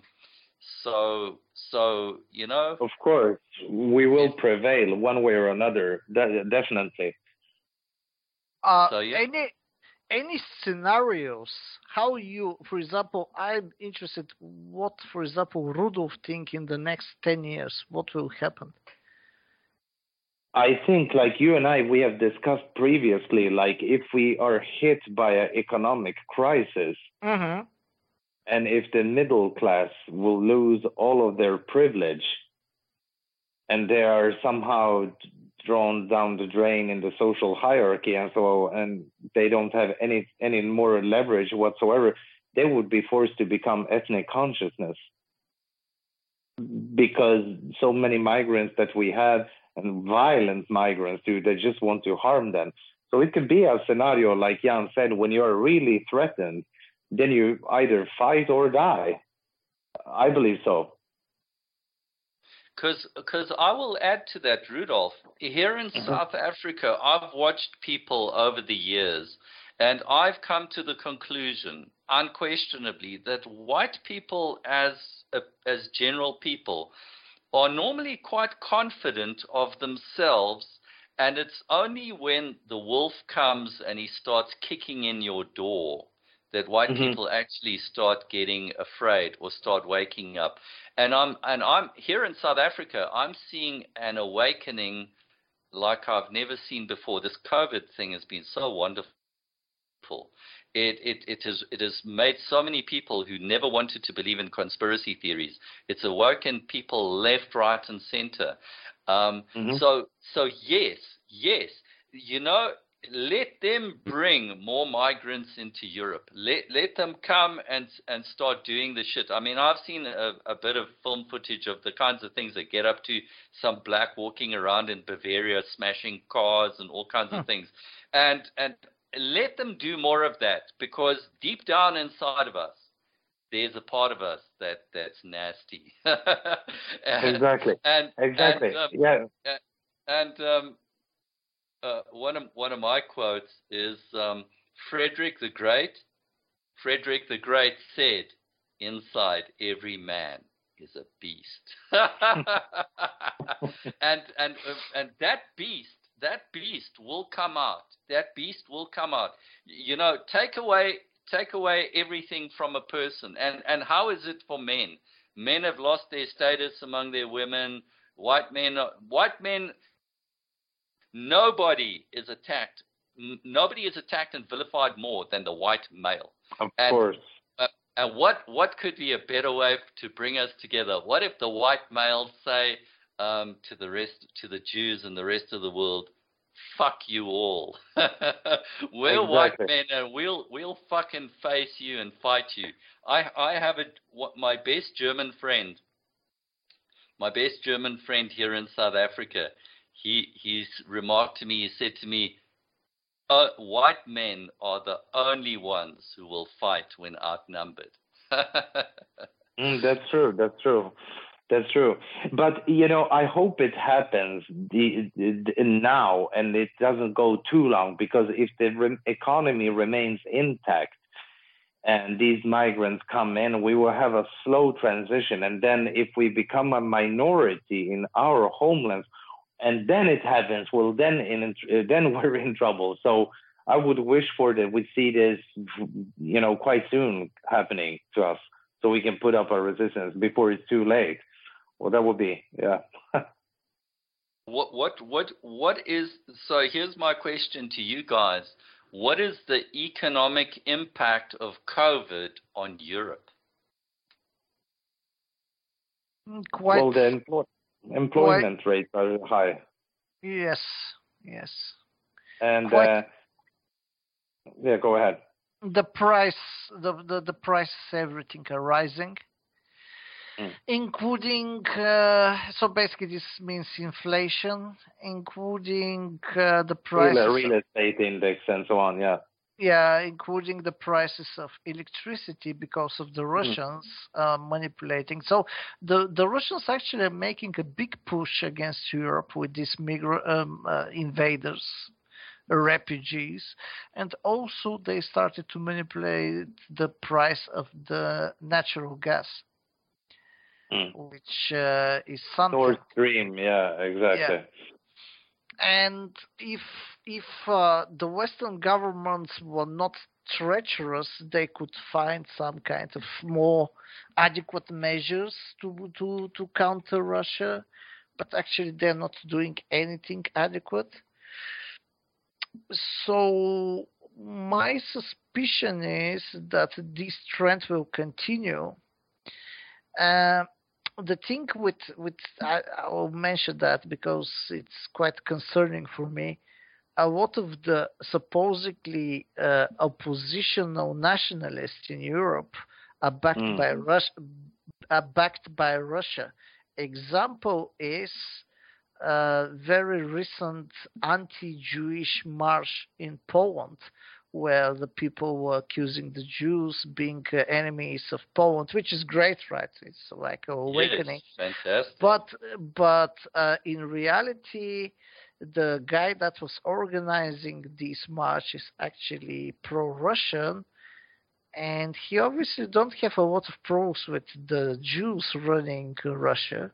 so so you know, Of course, we will it, prevail one way or another. De- definitely. Uh, so yeah, any any scenarios how you, for example, I'm interested what, for example, Rudolf think in the next ten years, what will happen? I think, like you and I, we have discussed previously, like if we are hit by an economic crisis, mm-hmm. and if the middle class will lose all of their privilege, and they are somehow drawn down the drain in the social hierarchy and so, and they don't have any any more leverage whatsoever, they would be forced to become ethnic consciousness, because so many migrants that we had, and violent migrants too, they just want to harm them. So it could be a scenario like Jan said, when you're really threatened, then you either fight or die. I believe so. Because I will add to that, Rudolf. Here in mm-hmm. South Africa, I've watched people over the years, and I've come to the conclusion, unquestionably, that white people as as general people are normally quite confident of themselves, and it's only when the wolf comes and he starts kicking in your door that white mm-hmm. people actually start getting afraid or start waking up. And I'm and I'm here in South Africa, I'm seeing an awakening like I've never seen before. This COVID thing has been so wonderful. It it it has it has made so many people who never wanted to believe in conspiracy theories. It's awoken people left, right, and center. Um, mm-hmm. So so yes, yes, you know. Let them bring more migrants into Europe. Let let them come and and start doing the shit. I mean, I've seen a, a bit of film footage of the kinds of things they get up to. Some black walking around in Bavaria, smashing cars and all kinds huh. of things. And and let them do more of that, because deep down inside of us, there's a part of us that that's nasty. and, exactly. And exactly. And, um, yeah. And um, Uh, one of one of my quotes is um, Frederick the Great. Frederick the Great said, "Inside every man is a beast," and and and that beast, that beast will come out. That beast will come out. You know, take away take away everything from a person, and and how is it for men? Men have lost their status among their women. White men, white men. Nobody is attacked. Nobody is attacked and vilified more than the white male. Of and, course. Uh, and what what could be a better way to bring us together? What if the white males say um, to the rest, to the Jews and the rest of the world, "Fuck you all. We're exactly. white men, and we'll we'll fucking face you and fight you." I I have a what, my best German friend. My best German friend here in South Africa. He he's remarked to me, he said to me, uh, white men are the only ones who will fight when outnumbered. mm, that's true, that's true, that's true. But, you know, I hope it happens the, the, now and it doesn't go too long, because if the re- economy remains intact and these migrants come in, we will have a slow transition. And then if we become a minority in our homelands, and then it happens, well, then in then we're in trouble. So I would wish for that we see this, you know, quite soon happening to us, so we can put up our resistance before it's too late. Well, that would be, yeah. what what what what is? So here's my question to you guys: what is the economic impact of COVID on Europe? Quite. Well, the employ- employment quite, rates are high. Yes, yes. And quite, uh, yeah, go ahead. The price, the the, the price, everything are rising, mm. including. Uh, so basically, this means inflation, including uh, the price. Real, real estate index and so on. Yeah. Yeah, including the prices of electricity because of the Russians mm. uh, manipulating. So the, the Russians actually are making a big push against Europe with these migra- um, uh, invaders, uh, refugees, and also they started to manipulate the price of the natural gas, mm. which uh, is something. Nord Stream, yeah, exactly. Yeah. and if if uh, the Western governments were not treacherous, they could find some kind of more adequate measures to to to counter Russia. But actually, they're not doing anything adequate. So my suspicion is that this trend will continue. Uh, the thing with with I, I will mention that because it's quite concerning for me. A lot of the supposedly uh, oppositional nationalists in Europe are backed mm. by Russia. Are backed by Russia. Example is a very recent anti-Jewish march in Poland, where the people were accusing the Jews being uh, enemies of Poland, which is great, right? It's like an awakening. Yes, fantastic. But but uh, in reality, the guy that was organizing this march is actually pro-Russian, and he obviously don't have a lot of pros with the Jews running Russia.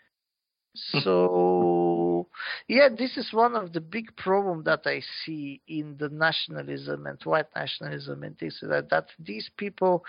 So, yeah, this is one of the big problems that I see in the nationalism and white nationalism and things like that, that these people,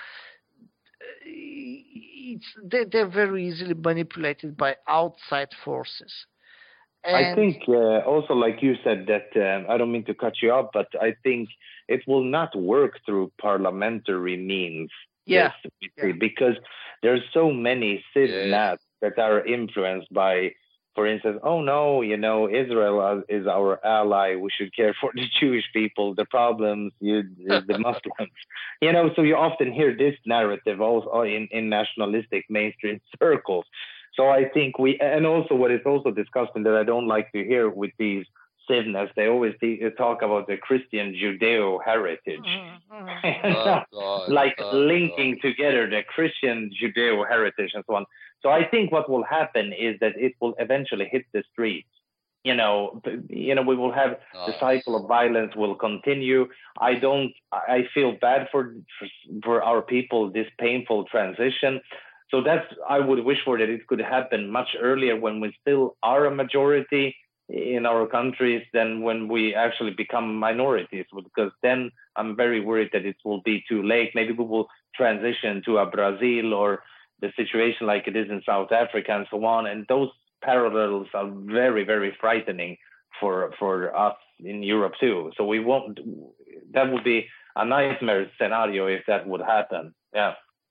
it's, they, they're very easily manipulated by outside forces. And I think uh, also, like you said, that um, I don't mean to cut you off, but I think it will not work through parliamentary means. Yeah. yeah. Because there's so many civnats yes. that are influenced by, for instance, oh no, you know, Israel is our ally. We should care for the Jewish people. The problems is the Muslims. You know, so you often hear this narrative also in, in nationalistic mainstream circles. So I think we, and also what is also discussed and that I don't like to hear with these civnats, they always talk about the Christian Judeo heritage, mm-hmm. and, uh, oh, like oh, linking God. together the Christian Judeo heritage and so on. So I think what will happen is that it will eventually hit the streets. You know, you know, we will have oh. the cycle of violence will continue. I don't, I feel bad for for, for our people, this painful transition. So that's, I would wish for that it could happen much earlier when we still are a majority in our countries than when we actually become minorities, because then I'm very worried that it will be too late. Maybe we will transition to a Brazil or the situation like it is in South Africa and so on. And those parallels are very, very frightening for, for us in Europe too. So we won't, that would be a nightmare scenario if that would happen. Yeah.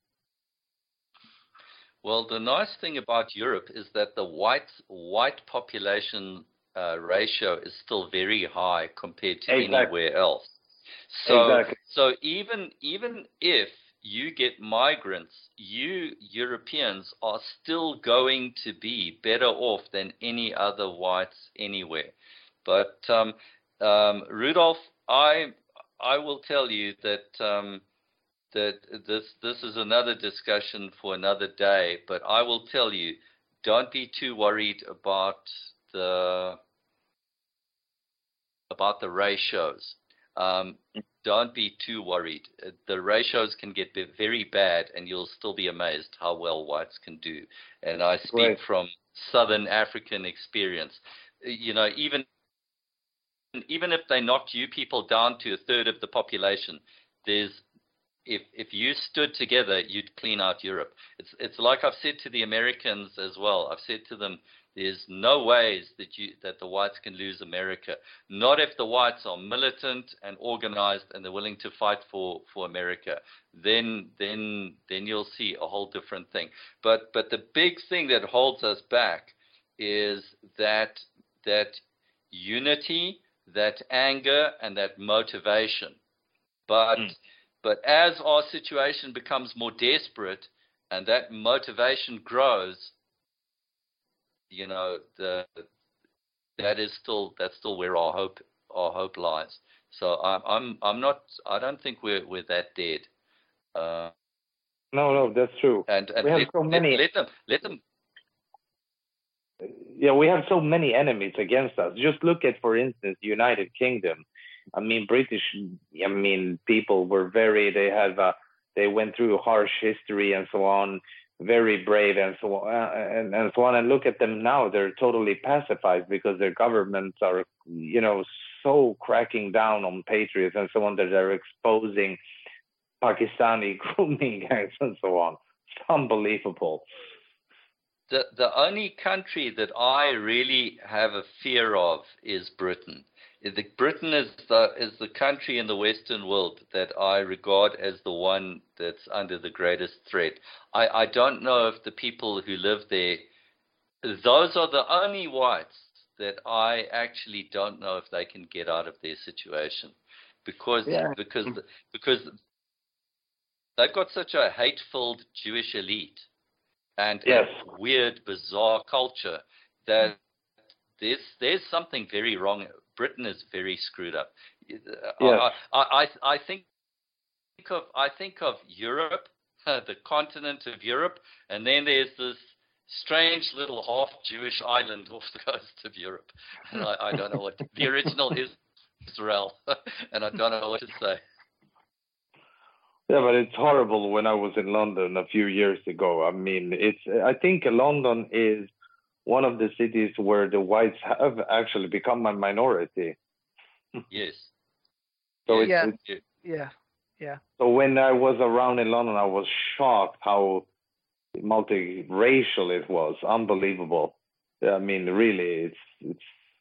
Well, the nice thing about Europe is that the white white population uh, ratio is still very high compared to exactly. anywhere else. So, exactly. so even even if you get migrants, you Europeans are still going to be better off than any other whites anywhere. But um, um, Rudolf, I I will tell you that. Um, that this this is another discussion for another day, but I will tell you, don't be too worried about the about the ratios. Um, don't be too worried. The ratios can get very bad, and you'll still be amazed how well whites can do. And I speak right. from Southern African experience. You know, even even if they knocked you people down to a third of the population, there's If if you stood together, you'd clean out Europe. It's it's like I've said to the Americans as well. I've said to them, there's no ways that you that the whites can lose America. Not if the whites are militant and organized and they're willing to fight for, for America. Then then then you'll see a whole different thing. But but the big thing that holds us back is that that unity, that anger, and that motivation. But mm. But as our situation becomes more desperate and that motivation grows, you know, the that is still that's still where our hope our hope lies. So I'm I'm I'm not I don't think we're we're that dead. Uh, no, no, that's true. And, and we have let, so many. Let, let them let them. Yeah, we have so many enemies against us. Just look at, for instance, the United Kingdom. I mean, British, I mean, people were very, they have, uh, they went through harsh history and so on. very brave and so on, uh, and, and so on. And look at them now; they're totally pacified because their governments are, you know, so cracking down on patriots and so on that they're exposing Pakistani grooming gangs and so on. It's unbelievable. The the only country that I really have a fear of is Britain. The, Britain is the is the country in the Western world that I regard as the one that's under the greatest threat. I, I don't know if the people who live there, those are the only whites that I actually don't know if they can get out of their situation, because Yeah. because because they've got such a hate-filled Jewish elite and Yes. a weird, bizarre culture that there's there's something very wrong. Britain is very screwed up. Yes. I, I, I, I think of I think of Europe, the continent of Europe, and then there's this strange little half-Jewish island off the coast of Europe. And I, I don't know what the original is Israel, and I don't know what to say. Yeah, but it's horrible. When I was in London a few years ago, I mean, it's. I think London is one of the cities where the whites have actually become a minority. Yes. So Yeah. it's, it's, Yeah, yeah. so when I was around in London, I was shocked how multiracial it was. Unbelievable. I mean, really, it's it's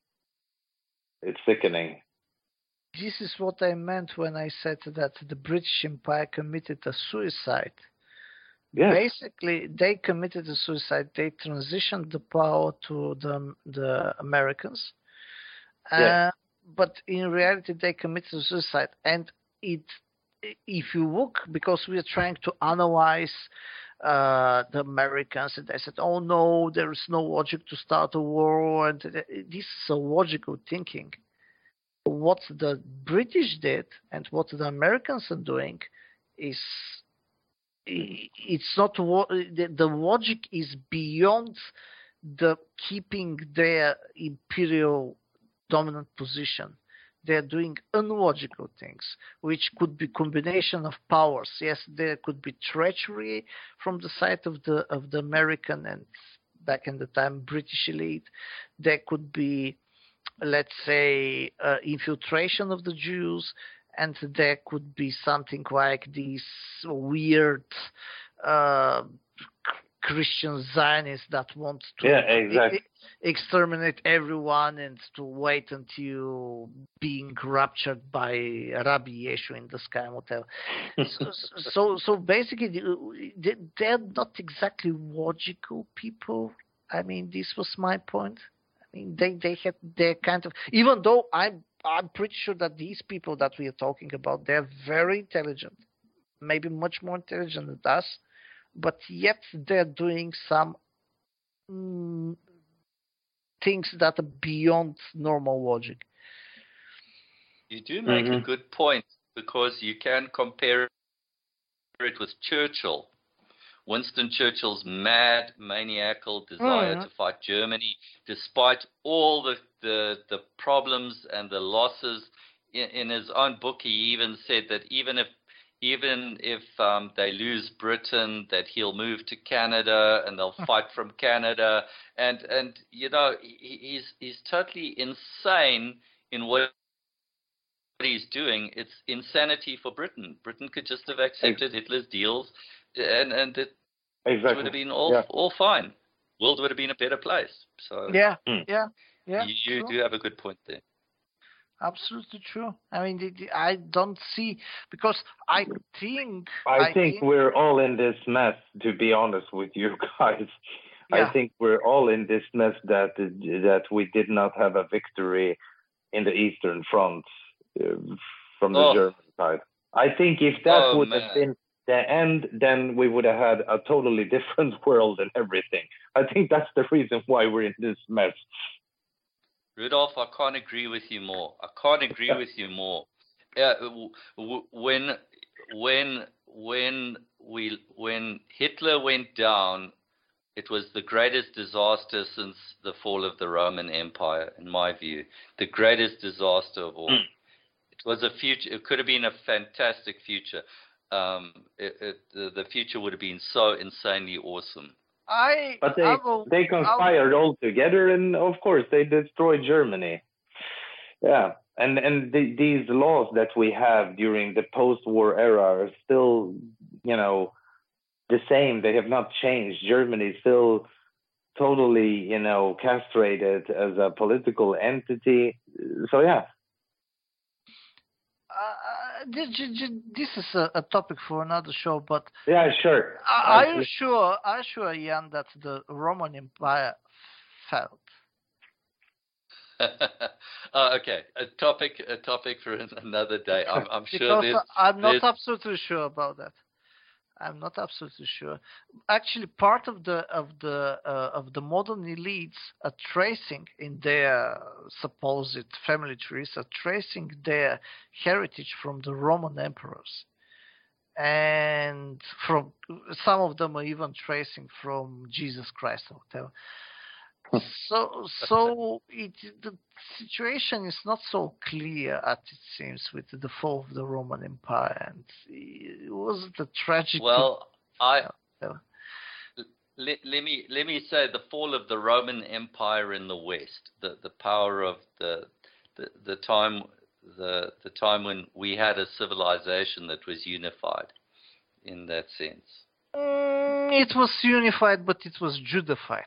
it's sickening. This is what I meant when I said that the British Empire committed a suicide. Yes. Basically, they committed a suicide. They transitioned the power to the the Americans, uh, Yeah. but in reality, they committed suicide. And it, if you look, because we are trying to analyze uh, the Americans, and they said, "Oh no, there is no logic to start a war," and this is a logical thinking. What the British did and what the Americans are doing is it's not the, the logic is beyond the keeping their imperial dominant position. They're doing unlogical things, which could be combination of powers. Yes, there could be treachery from the side of the of the American and back in the time British elite. There could be, let's say, uh, infiltration of the Jews, and there could be something like this weird uh, Christian Zionists that want to Yeah, exactly. e- exterminate everyone and to wait until being raptured by Rabbi Yeshua in the sky and whatever. so, so, so basically, they're not exactly logical people. I mean, this was my point. I mean, they, they have their kind of, even though I'm I'm pretty sure that these people that we are talking about, they're very intelligent, maybe much more intelligent than us, but yet they're doing some mm, things that are beyond normal logic. You do make Mhm. a good point, because you can compare it with Churchill. Winston Churchill's mad, maniacal desire Mhm. to fight Germany, despite all the, the, the problems and the losses. In, in his own book, he even said that even if even if um, they lose Britain, that he'll move to Canada and they'll fight from Canada. And and you know, he, he's he's totally insane in what he's doing. It's insanity for Britain. Britain could just have accepted Hitler's deals, and and it Exactly. would have been all Yeah. all fine. World would have been a better place. So Yeah, Mm. yeah, yeah. you, you true. do have a good point there. Absolutely true. I mean, the, the, I don't see, because I think I, think, we're all in this mess, to be honest with you guys. Yeah. I think we're all in this mess that that we did not have a victory in the Eastern Front uh, from the Oh. German side. I think if that Oh, would man. have been the end, then we would have had a totally different world and everything. I think that's the reason why we're in this mess. Rudolph, I can't agree with you more. I can't agree with you more. Uh, w- w- when when when we when Hitler went down, it was the greatest disaster since the fall of the Roman Empire, in my view. The greatest disaster of all. Mm. It was a future. It could have been a fantastic future. um, it, it, the, the future would have been so insanely awesome. I But they I will, they conspired all together, and of course they destroyed Germany. Yeah, and and the, these laws that we have during the post-war era are still, you know, the same. They have not changed. Germany is still totally, you know, castrated as a political entity. So yeah. Uh, this, this is a, a topic for another show, but Yeah, sure. are you sure? Are you sure, Jan, that the Roman Empire fell? uh, okay, a topic, a topic for another day. I'm, I'm sure because there's, I'm not there's... absolutely sure about that. I'm not absolutely sure. Actually, part of the of the uh, of the modern elites are tracing in their supposed family trees are tracing their heritage from the Roman emperors, and from some of them are even tracing from Jesus Christ or whatever. So, so it, the situation is not so clear as it seems with the fall of the Roman Empire, and it was the tragic. Well, I uh, let, let me let me say the fall of the Roman Empire in the West, the the power of the the, the time the the time when we had a civilization that was unified, in that sense. Mm, it was unified, but it was Judified.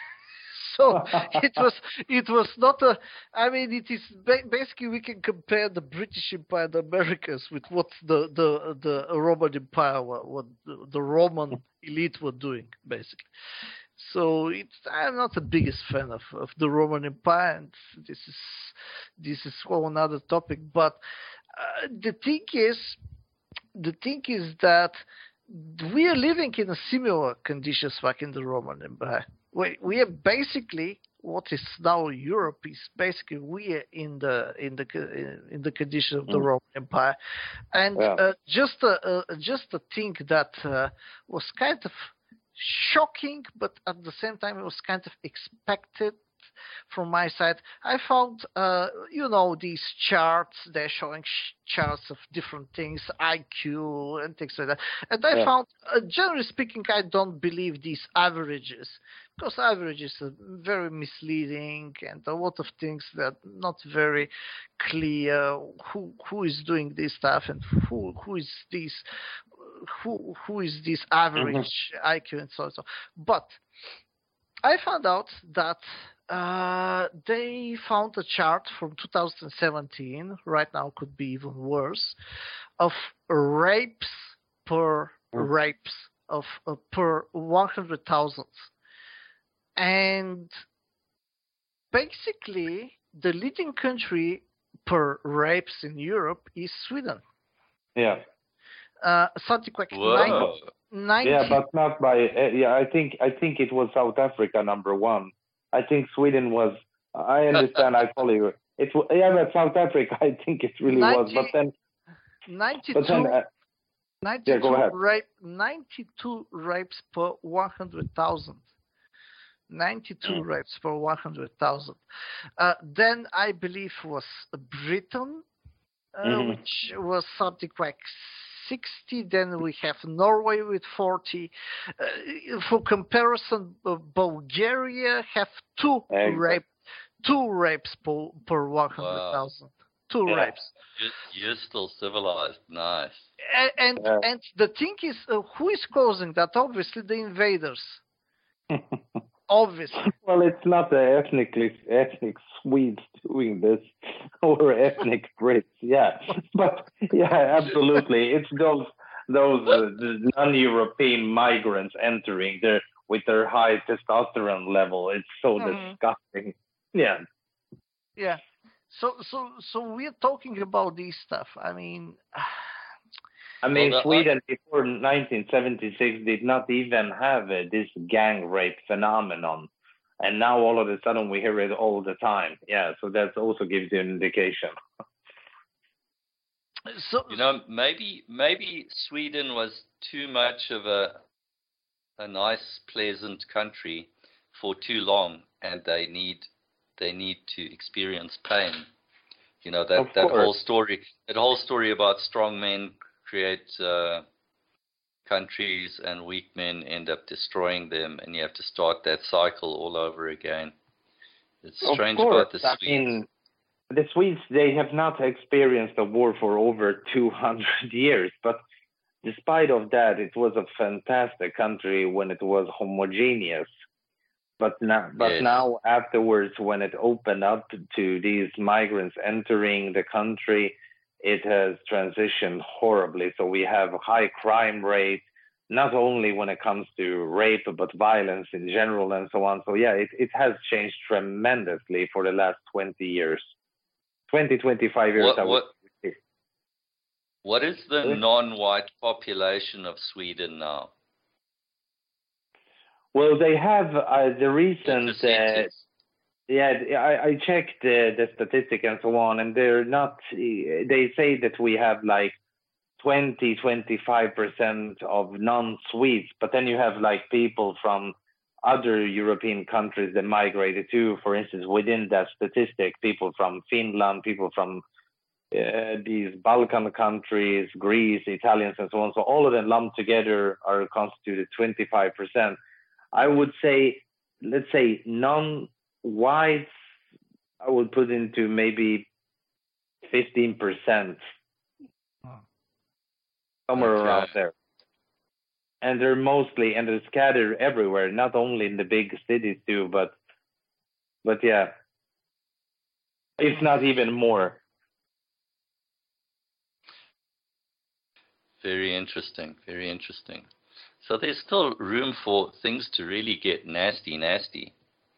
So it was it was not a. I mean, it is basically we can compare the British Empire, and the Americas, with what the the the Roman Empire, what the Roman elite were doing, basically. So it's I'm not the biggest fan of, of the Roman Empire, and this is this is whole another topic. But uh, the thing is, the thing is that we are living in a similar conditions like in the Roman Empire. We we are basically what is now Europe is basically we are in the in the in the condition of the mm. Roman Empire, and yeah. uh, just a, uh, just a thing that uh, was kind of shocking, but at the same time it was kind of expected from my side. I found, uh, you know, these charts, they're showing sh- charts of different things, I Q and things like that. And I yeah. found, uh, generally speaking, I don't believe these averages, because averages are very misleading and a lot of things that are not very clear who who is doing this stuff and who who is this who who is this average mm-hmm. I Q and so on. So. But I found out that uh, they found a chart from two thousand seventeen, right now could be even worse, of rapes per mm. rapes of uh, per one hundred thousand. And basically, the leading country per rapes in Europe is Sweden. Yeah. Uh, something like ninety, ninety Yeah, but not by. Uh, yeah, I think I think it was South Africa number one. I think Sweden was. I understand. I follow you. It was, yeah, but South Africa. I think it really ninety, was. But then ninety-two. But then, uh, ninety-two yeah, go ahead. Rape, ninety-two rapes per one hundred thousand. ninety-two mm. rapes per one hundred thousand. Uh, then I believe was Britain, uh, mm-hmm. which was something like sixty. Then we have Norway with forty. Uh, for comparison, uh, Bulgaria have two exactly. rape, two rapes per, per one hundred thousand. Wow. Two yeah. rapes. You're, you're still civilized. Nice. And and, yeah. and the thing is, uh, who is causing that? Obviously, the invaders. Obviously. Well, it's not the ethnically ethnic Swedes doing this or ethnic Brits. Yeah, but yeah, absolutely, it's those those uh, non-European migrants entering there with their high testosterone level. It's so mm-hmm. disgusting. Yeah. Yeah. So so so we're talking about this stuff. I mean. I mean, well, Sweden before nineteen seventy-six did not even have uh, this gang rape phenomenon. And now all of a sudden we hear it all the time. Yeah, so that also gives you an indication. So, you know, maybe maybe Sweden was too much of a a nice, pleasant country for too long, and they need they need to experience pain. You know, that, that whole story that whole story about strong men create uh, countries, and weak men end up destroying them, and you have to start that cycle all over again. It's Of strange course, about the I Swedes. mean, the Swedes, they have not experienced a war for over two hundred years, but despite of that, it was a fantastic country when it was homogeneous. But now, but Yes. now afterwards, when it opened up to these migrants entering the country, it has transitioned horribly. So we have a high crime rate, not only when it comes to rape, but violence in general and so on. So yeah, it, it has changed tremendously for the last twenty years. twenty, twenty-five years, What, I would what, say. what is the Sorry? non-white population of Sweden now? Well, they have uh, the The recent, uh, percentage? yeah, I, I checked the, the statistic and so on, and they're not, they say that we have like twenty, twenty-five percent of non-Swedes, but then you have like people from other European countries that migrated too. For instance, within that statistic, people from Finland, people from uh, these Balkan countries, Greece, Italians, and so on. So all of them lumped together are constituted twenty-five percent. I would say, let's say non-whites, I would put into maybe fifteen percent, somewhere Okay. around there. And they're mostly, and they're scattered everywhere, not only in the big cities too, but, but yeah, if not even more. Very interesting, very interesting. So there's still room for things to really get nasty, nasty.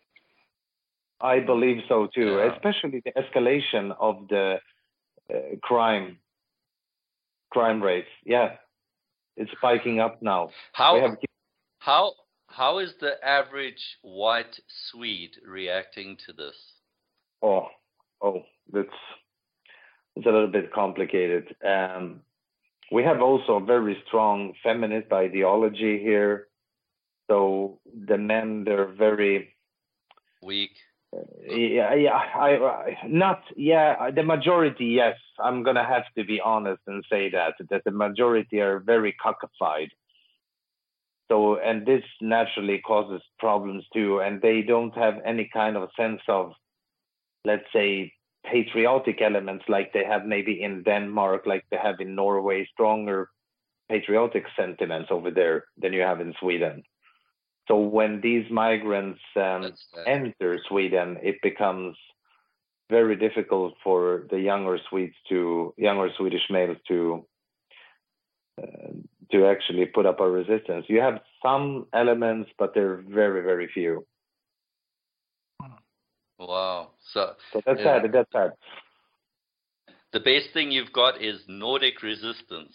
I believe so too, Yeah. especially the escalation of the uh, crime, crime rates. Yeah, it's spiking up now. We How, have, how, how is the average white Swede reacting to this? oh, oh, that's, it's a little bit complicated. Um, we have also a very strong feminist ideology here. So the men, they're very, Weak? yeah, yeah, I, I not, yeah, the majority, yes. I'm gonna have to be honest and say that that the majority are very cockfied. So, and this naturally causes problems too, and they don't have any kind of sense of, let's say, patriotic elements like they have maybe in Denmark, like they have in Norway, stronger patriotic sentiments over there than you have in Sweden. So when these migrants um, That's sad. enter Sweden, it becomes very difficult for the younger Swedes to, younger Swedish males to, uh, to actually put up a resistance. You have some elements, but they're very, very few. Wow. So, So that's yeah. sad. That's sad. The best thing you've got is Nordic resistance.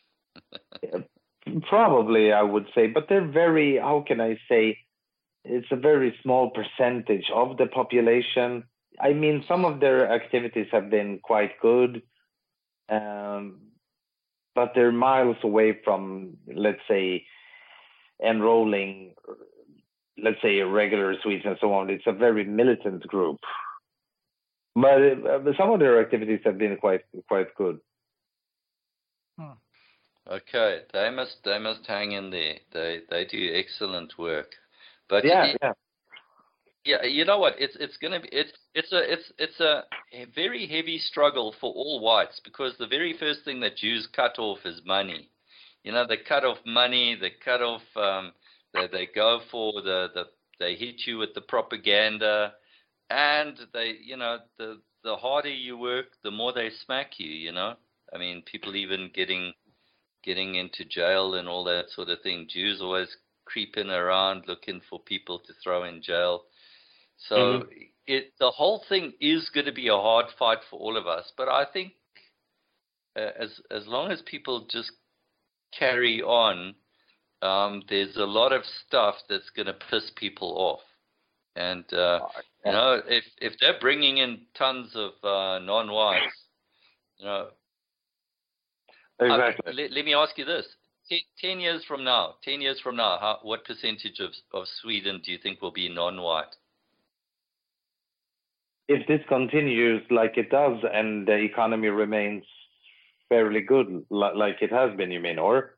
Probably, I would say, but they're very, how can I say, it's a very small percentage of the population. I mean, some of their activities have been quite good, um, but they're miles away from, let's say, enrolling, let's say, regular Swedes and so on. It's a very militant group. But uh, some of their activities have been quite quite good. Hmm. Okay, they must they must hang in there. They they do excellent work. But Yeah, it, yeah. yeah, you know what? It's it's gonna be it's it's a it's it's a very heavy struggle for all whites, because the very first thing that Jews cut off is money. You know, they cut off money. They cut off. Um, they they go for the the. They hit you with the propaganda, and they you know the the harder you work, the more they smack you. You know, I mean, people even getting getting into jail and all that sort of thing. Jews always creeping around looking for people to throw in jail. So Mhm. it the whole thing is going to be a hard fight for all of us. But I think uh, as as long as people just carry on, um, there's a lot of stuff that's going to piss people off. And uh, you know, if if they're bringing in tons of uh, non-whites, you know. Exactly. Uh, let, let me ask you this: ten, ten years from now, ten years from now, how, what percentage of of Sweden do you think will be non-white? If this continues like it does and the economy remains fairly good, li- like it has been, you mean, or?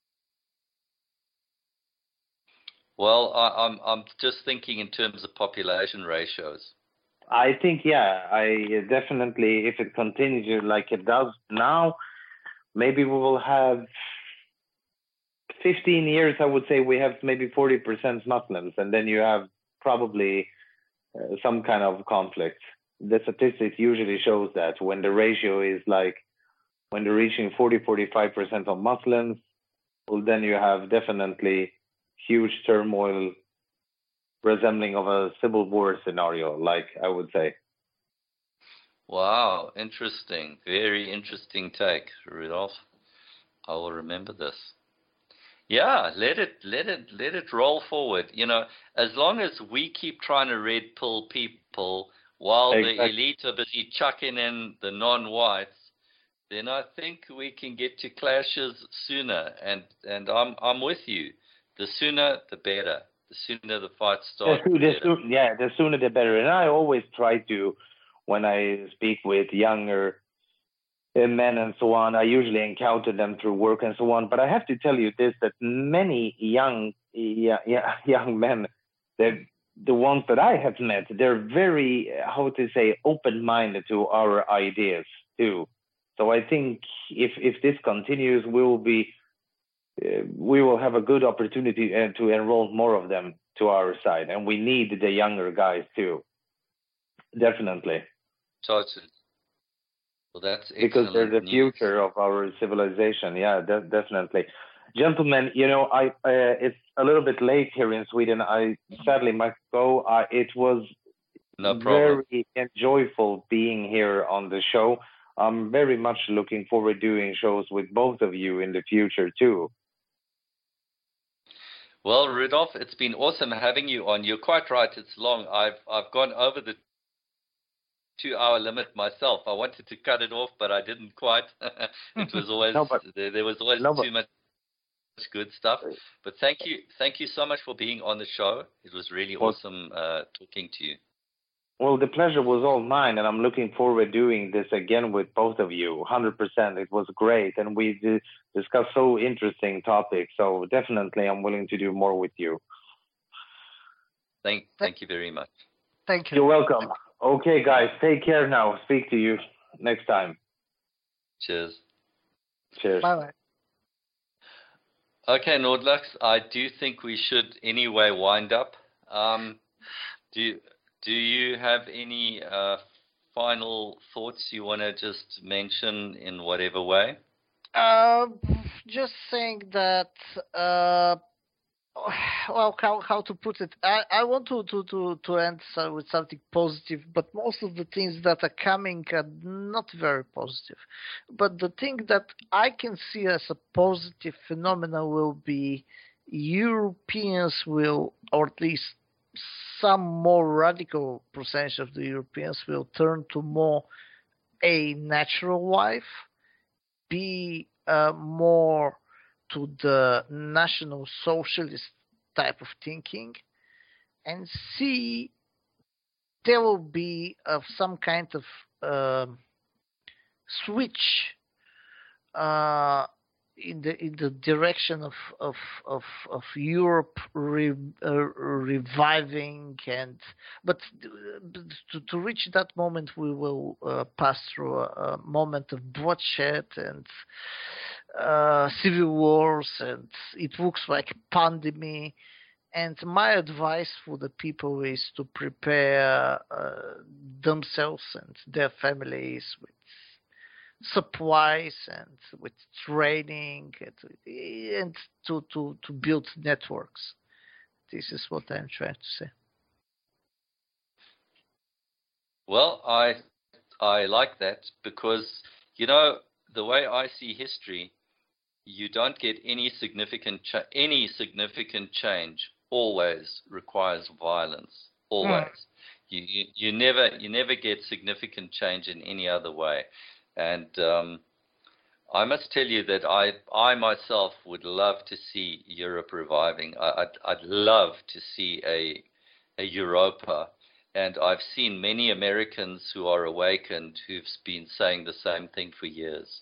Well, I, I'm I'm just thinking in terms of population ratios. I think, yeah, I definitely, if it continues like it does now, maybe we will have fifteen years, I would say we have maybe forty percent Muslims, and then you have probably uh, some kind of conflict. The statistics usually shows that when the ratio is like, when they're reaching forty, forty-five percent of Muslims, well, then you have definitely huge turmoil resembling of a civil war scenario, like I would say. Wow, interesting. Very interesting take, Rudolf. I will remember this. Yeah, let it let it let it roll forward. You know, as long as we keep trying to red pill people while exactly. the elite are busy chucking in the non-whites, then I think we can get to clashes sooner. And and I'm I'm with you. The sooner, the better. The sooner the fight starts. The, the sooner, yeah, the sooner the better. And I always try to, when I speak with younger men and so on, I usually encounter them through work and so on. But I have to tell you this, that many young yeah, yeah, young men, the the ones that I have met, they're very, how to say, open-minded to our ideas too. So I think if if this continues, we will be uh, we will have a good opportunity uh, to enroll more of them to our side, and we need the younger guys too. Definitely. Totally. Well, that's excellent because they're the news. future of our civilization. Yeah, de- definitely. Gentlemen, you know, I uh, it's a little bit late here in Sweden. I sadly must go. Uh, it was no problem. very enjoyable being here on the show. I'm very much looking forward to doing shows with both of you in the future too. Well, Rudolf, it's been awesome having you on. You're quite right. It's long. I've I've gone over the two-hour limit myself. I wanted to cut it off, but I didn't quite. It was always no, but, there, there was always no, too much good stuff. But thank you, thank you so much for being on the show. It was really well, awesome uh, talking to you. Well, the pleasure was all mine, and I'm looking forward to doing this again with both of you. one hundred percent. It was great, and we discussed so interesting topics. So definitely, I'm willing to do more with you. Thank, thank you very much. Thank you. You're welcome. Okay, guys, take care now. Speak to you next time. Cheers. Cheers. Bye-bye. Okay, Nordlux, I do think we should anyway wind up. Um, do, do you have any uh, final thoughts you want to just mention in whatever way? Uh, just saying that... Uh, well, how how to put it? I, I want to to to to end with something positive, but most of the things that are coming are not very positive. But the thing that I can see as a positive phenomenon will be Europeans will, or at least some more radical percentage of the Europeans will turn to more a natural life, be uh, more to the National Socialist type of thinking, and see there will be uh, some kind of uh, switch uh, in the in the direction of of of, of Europe re, uh, reviving, and but to, to reach that moment we will uh, pass through a, a moment of bloodshed and uh, civil wars, and it looks like a pandemic. And my advice for the people is to prepare uh, themselves and their families with supplies and with training, and, and to, to, to build networks. This is what I'm trying to say. Well, I I like that because, you know, the way I see history, you don't get any significant cha- any significant change always requires violence. Always, mm. you, you you never you never get significant change in any other way. And um, I must tell you that I I myself would love to see Europe reviving. I, I'd I'd love to see a a Europa. And I've seen many Americans who are awakened who've been saying the same thing for years,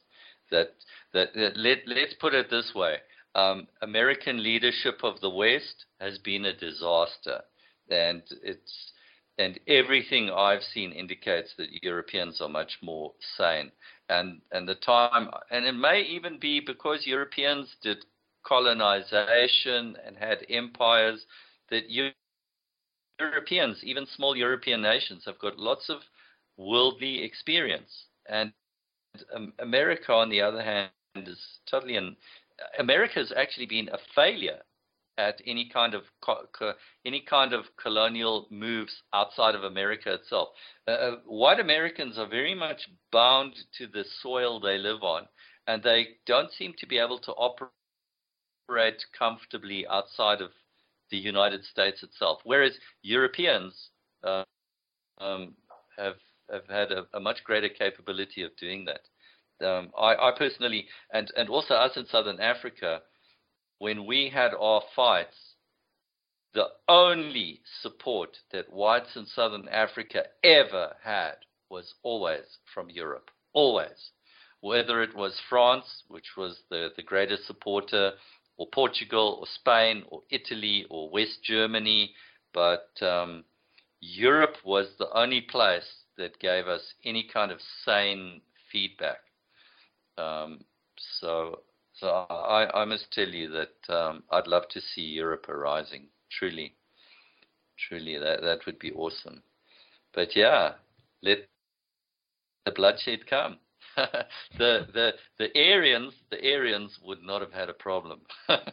that that, that let let's put it this way: um, American leadership of the West has been a disaster, and it's and everything I've seen indicates that Europeans are much more sane. And and the time, and it may even be because Europeans did colonization and had empires, that Europeans, even small European nations, have got lots of worldly experience. And um, America, on the other hand, is totally an America has actually been a failure at any kind of co co any kind of colonial moves outside of America itself. Uh, white Americans are very much bound to the soil they live on, and they don't seem to be able to operate comfortably outside of the United States itself. Whereas Europeans uh, um, have have had a, a much greater capability of doing that. Um, I, I personally, and and also us in Southern Africa, when we had our fights, the only support that whites in Southern Africa ever had was always from Europe, always. Whether it was France, which was the, the greatest supporter, or Portugal, or Spain, or Italy, or West Germany, but um, Europe was the only place that gave us any kind of sane feedback. Um, so... So I, I must tell you that um, I'd love to see Europe arising. Truly, truly, that that would be awesome. But yeah, let the bloodshed come. the the the Aryans, the Aryans would not have had a problem.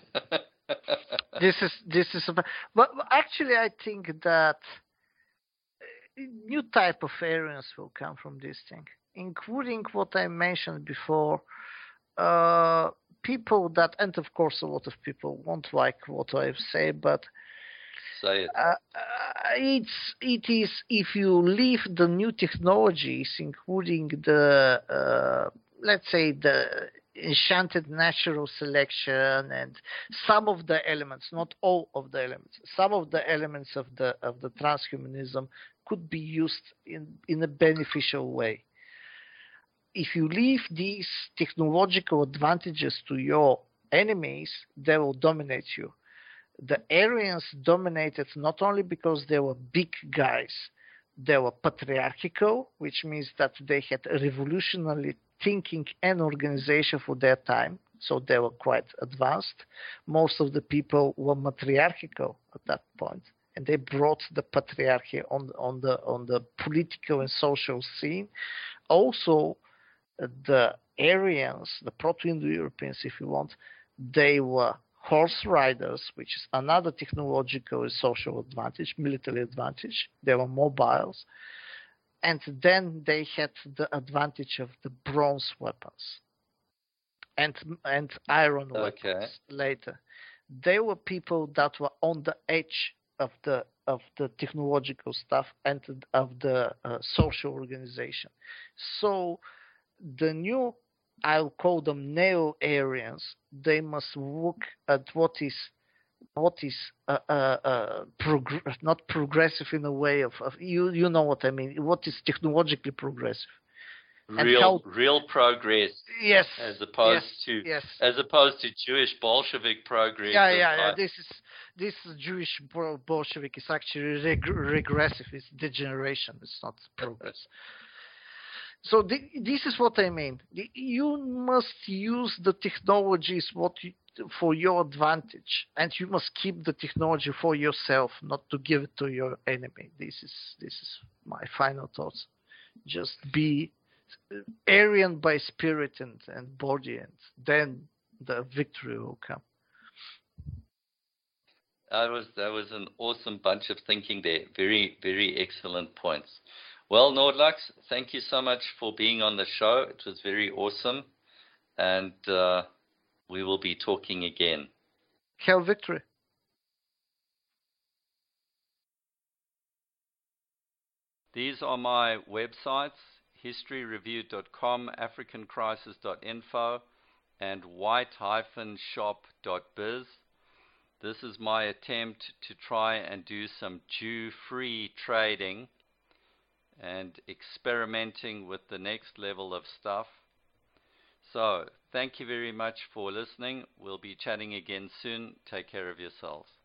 this is this is, a, but actually, I think that new type of Aryans will come from this thing, including what I mentioned before. Uh, people that, and of course a lot of people won't like what I say, but say it. Uh, it's it is if you leave the new technologies, including the uh, let's say the enchanted natural selection and some of the elements, not all of the elements, some of the elements of the of the transhumanism could be used in in a beneficial way. If you leave these technological advantages to your enemies, they will dominate you. The Aryans dominated not only because they were big guys, they were patriarchal, which means that they had a revolutionary thinking and organization for their time, so they were quite advanced. Most of the people were matriarchal at that point, and they brought the patriarchy on, on, the, on the political and social scene. Also, the Aryans, the Proto-Indo-Europeans, if you want, they were horse riders, which is another technological and social advantage, military advantage. They were mobiles. And then they had the advantage of the bronze weapons and, and iron okay. weapons later. They were people that were on the edge of the of the technological stuff and of the uh, social organization. So the new, I'll call them neo-Aryans, they must look at what is what is uh, uh, uh, prog not progressive in a way of, of you you know what I mean, what is technologically progressive. Real how, real progress. Yes. As opposed yes, to yes. as opposed to Jewish Bolshevik progress. Yeah, yeah, yeah. This is this Jewish Bolshevik is actually reg regressive. It's degeneration. It's not progress. So the, this is what I mean. The, you must use the technologies what you, for your advantage, and you must keep the technology for yourself, not to give it to your enemy. This is this is my final thoughts. Just be Aryan by spirit and, and body, and then the victory will come. That was that was an awesome bunch of thinking there. Very very excellent points. Well, Nordlux, thank you so much for being on the show. It was very awesome, and uh, we will be talking again. Hail victory. These are my websites, history review dot com, african crisis dot info, and white dash shop dot biz. This is my attempt to try and do some Jew-free trading and experimenting with the next level of stuff. So, thank you very much for listening. We'll be chatting again soon. Take care of yourselves.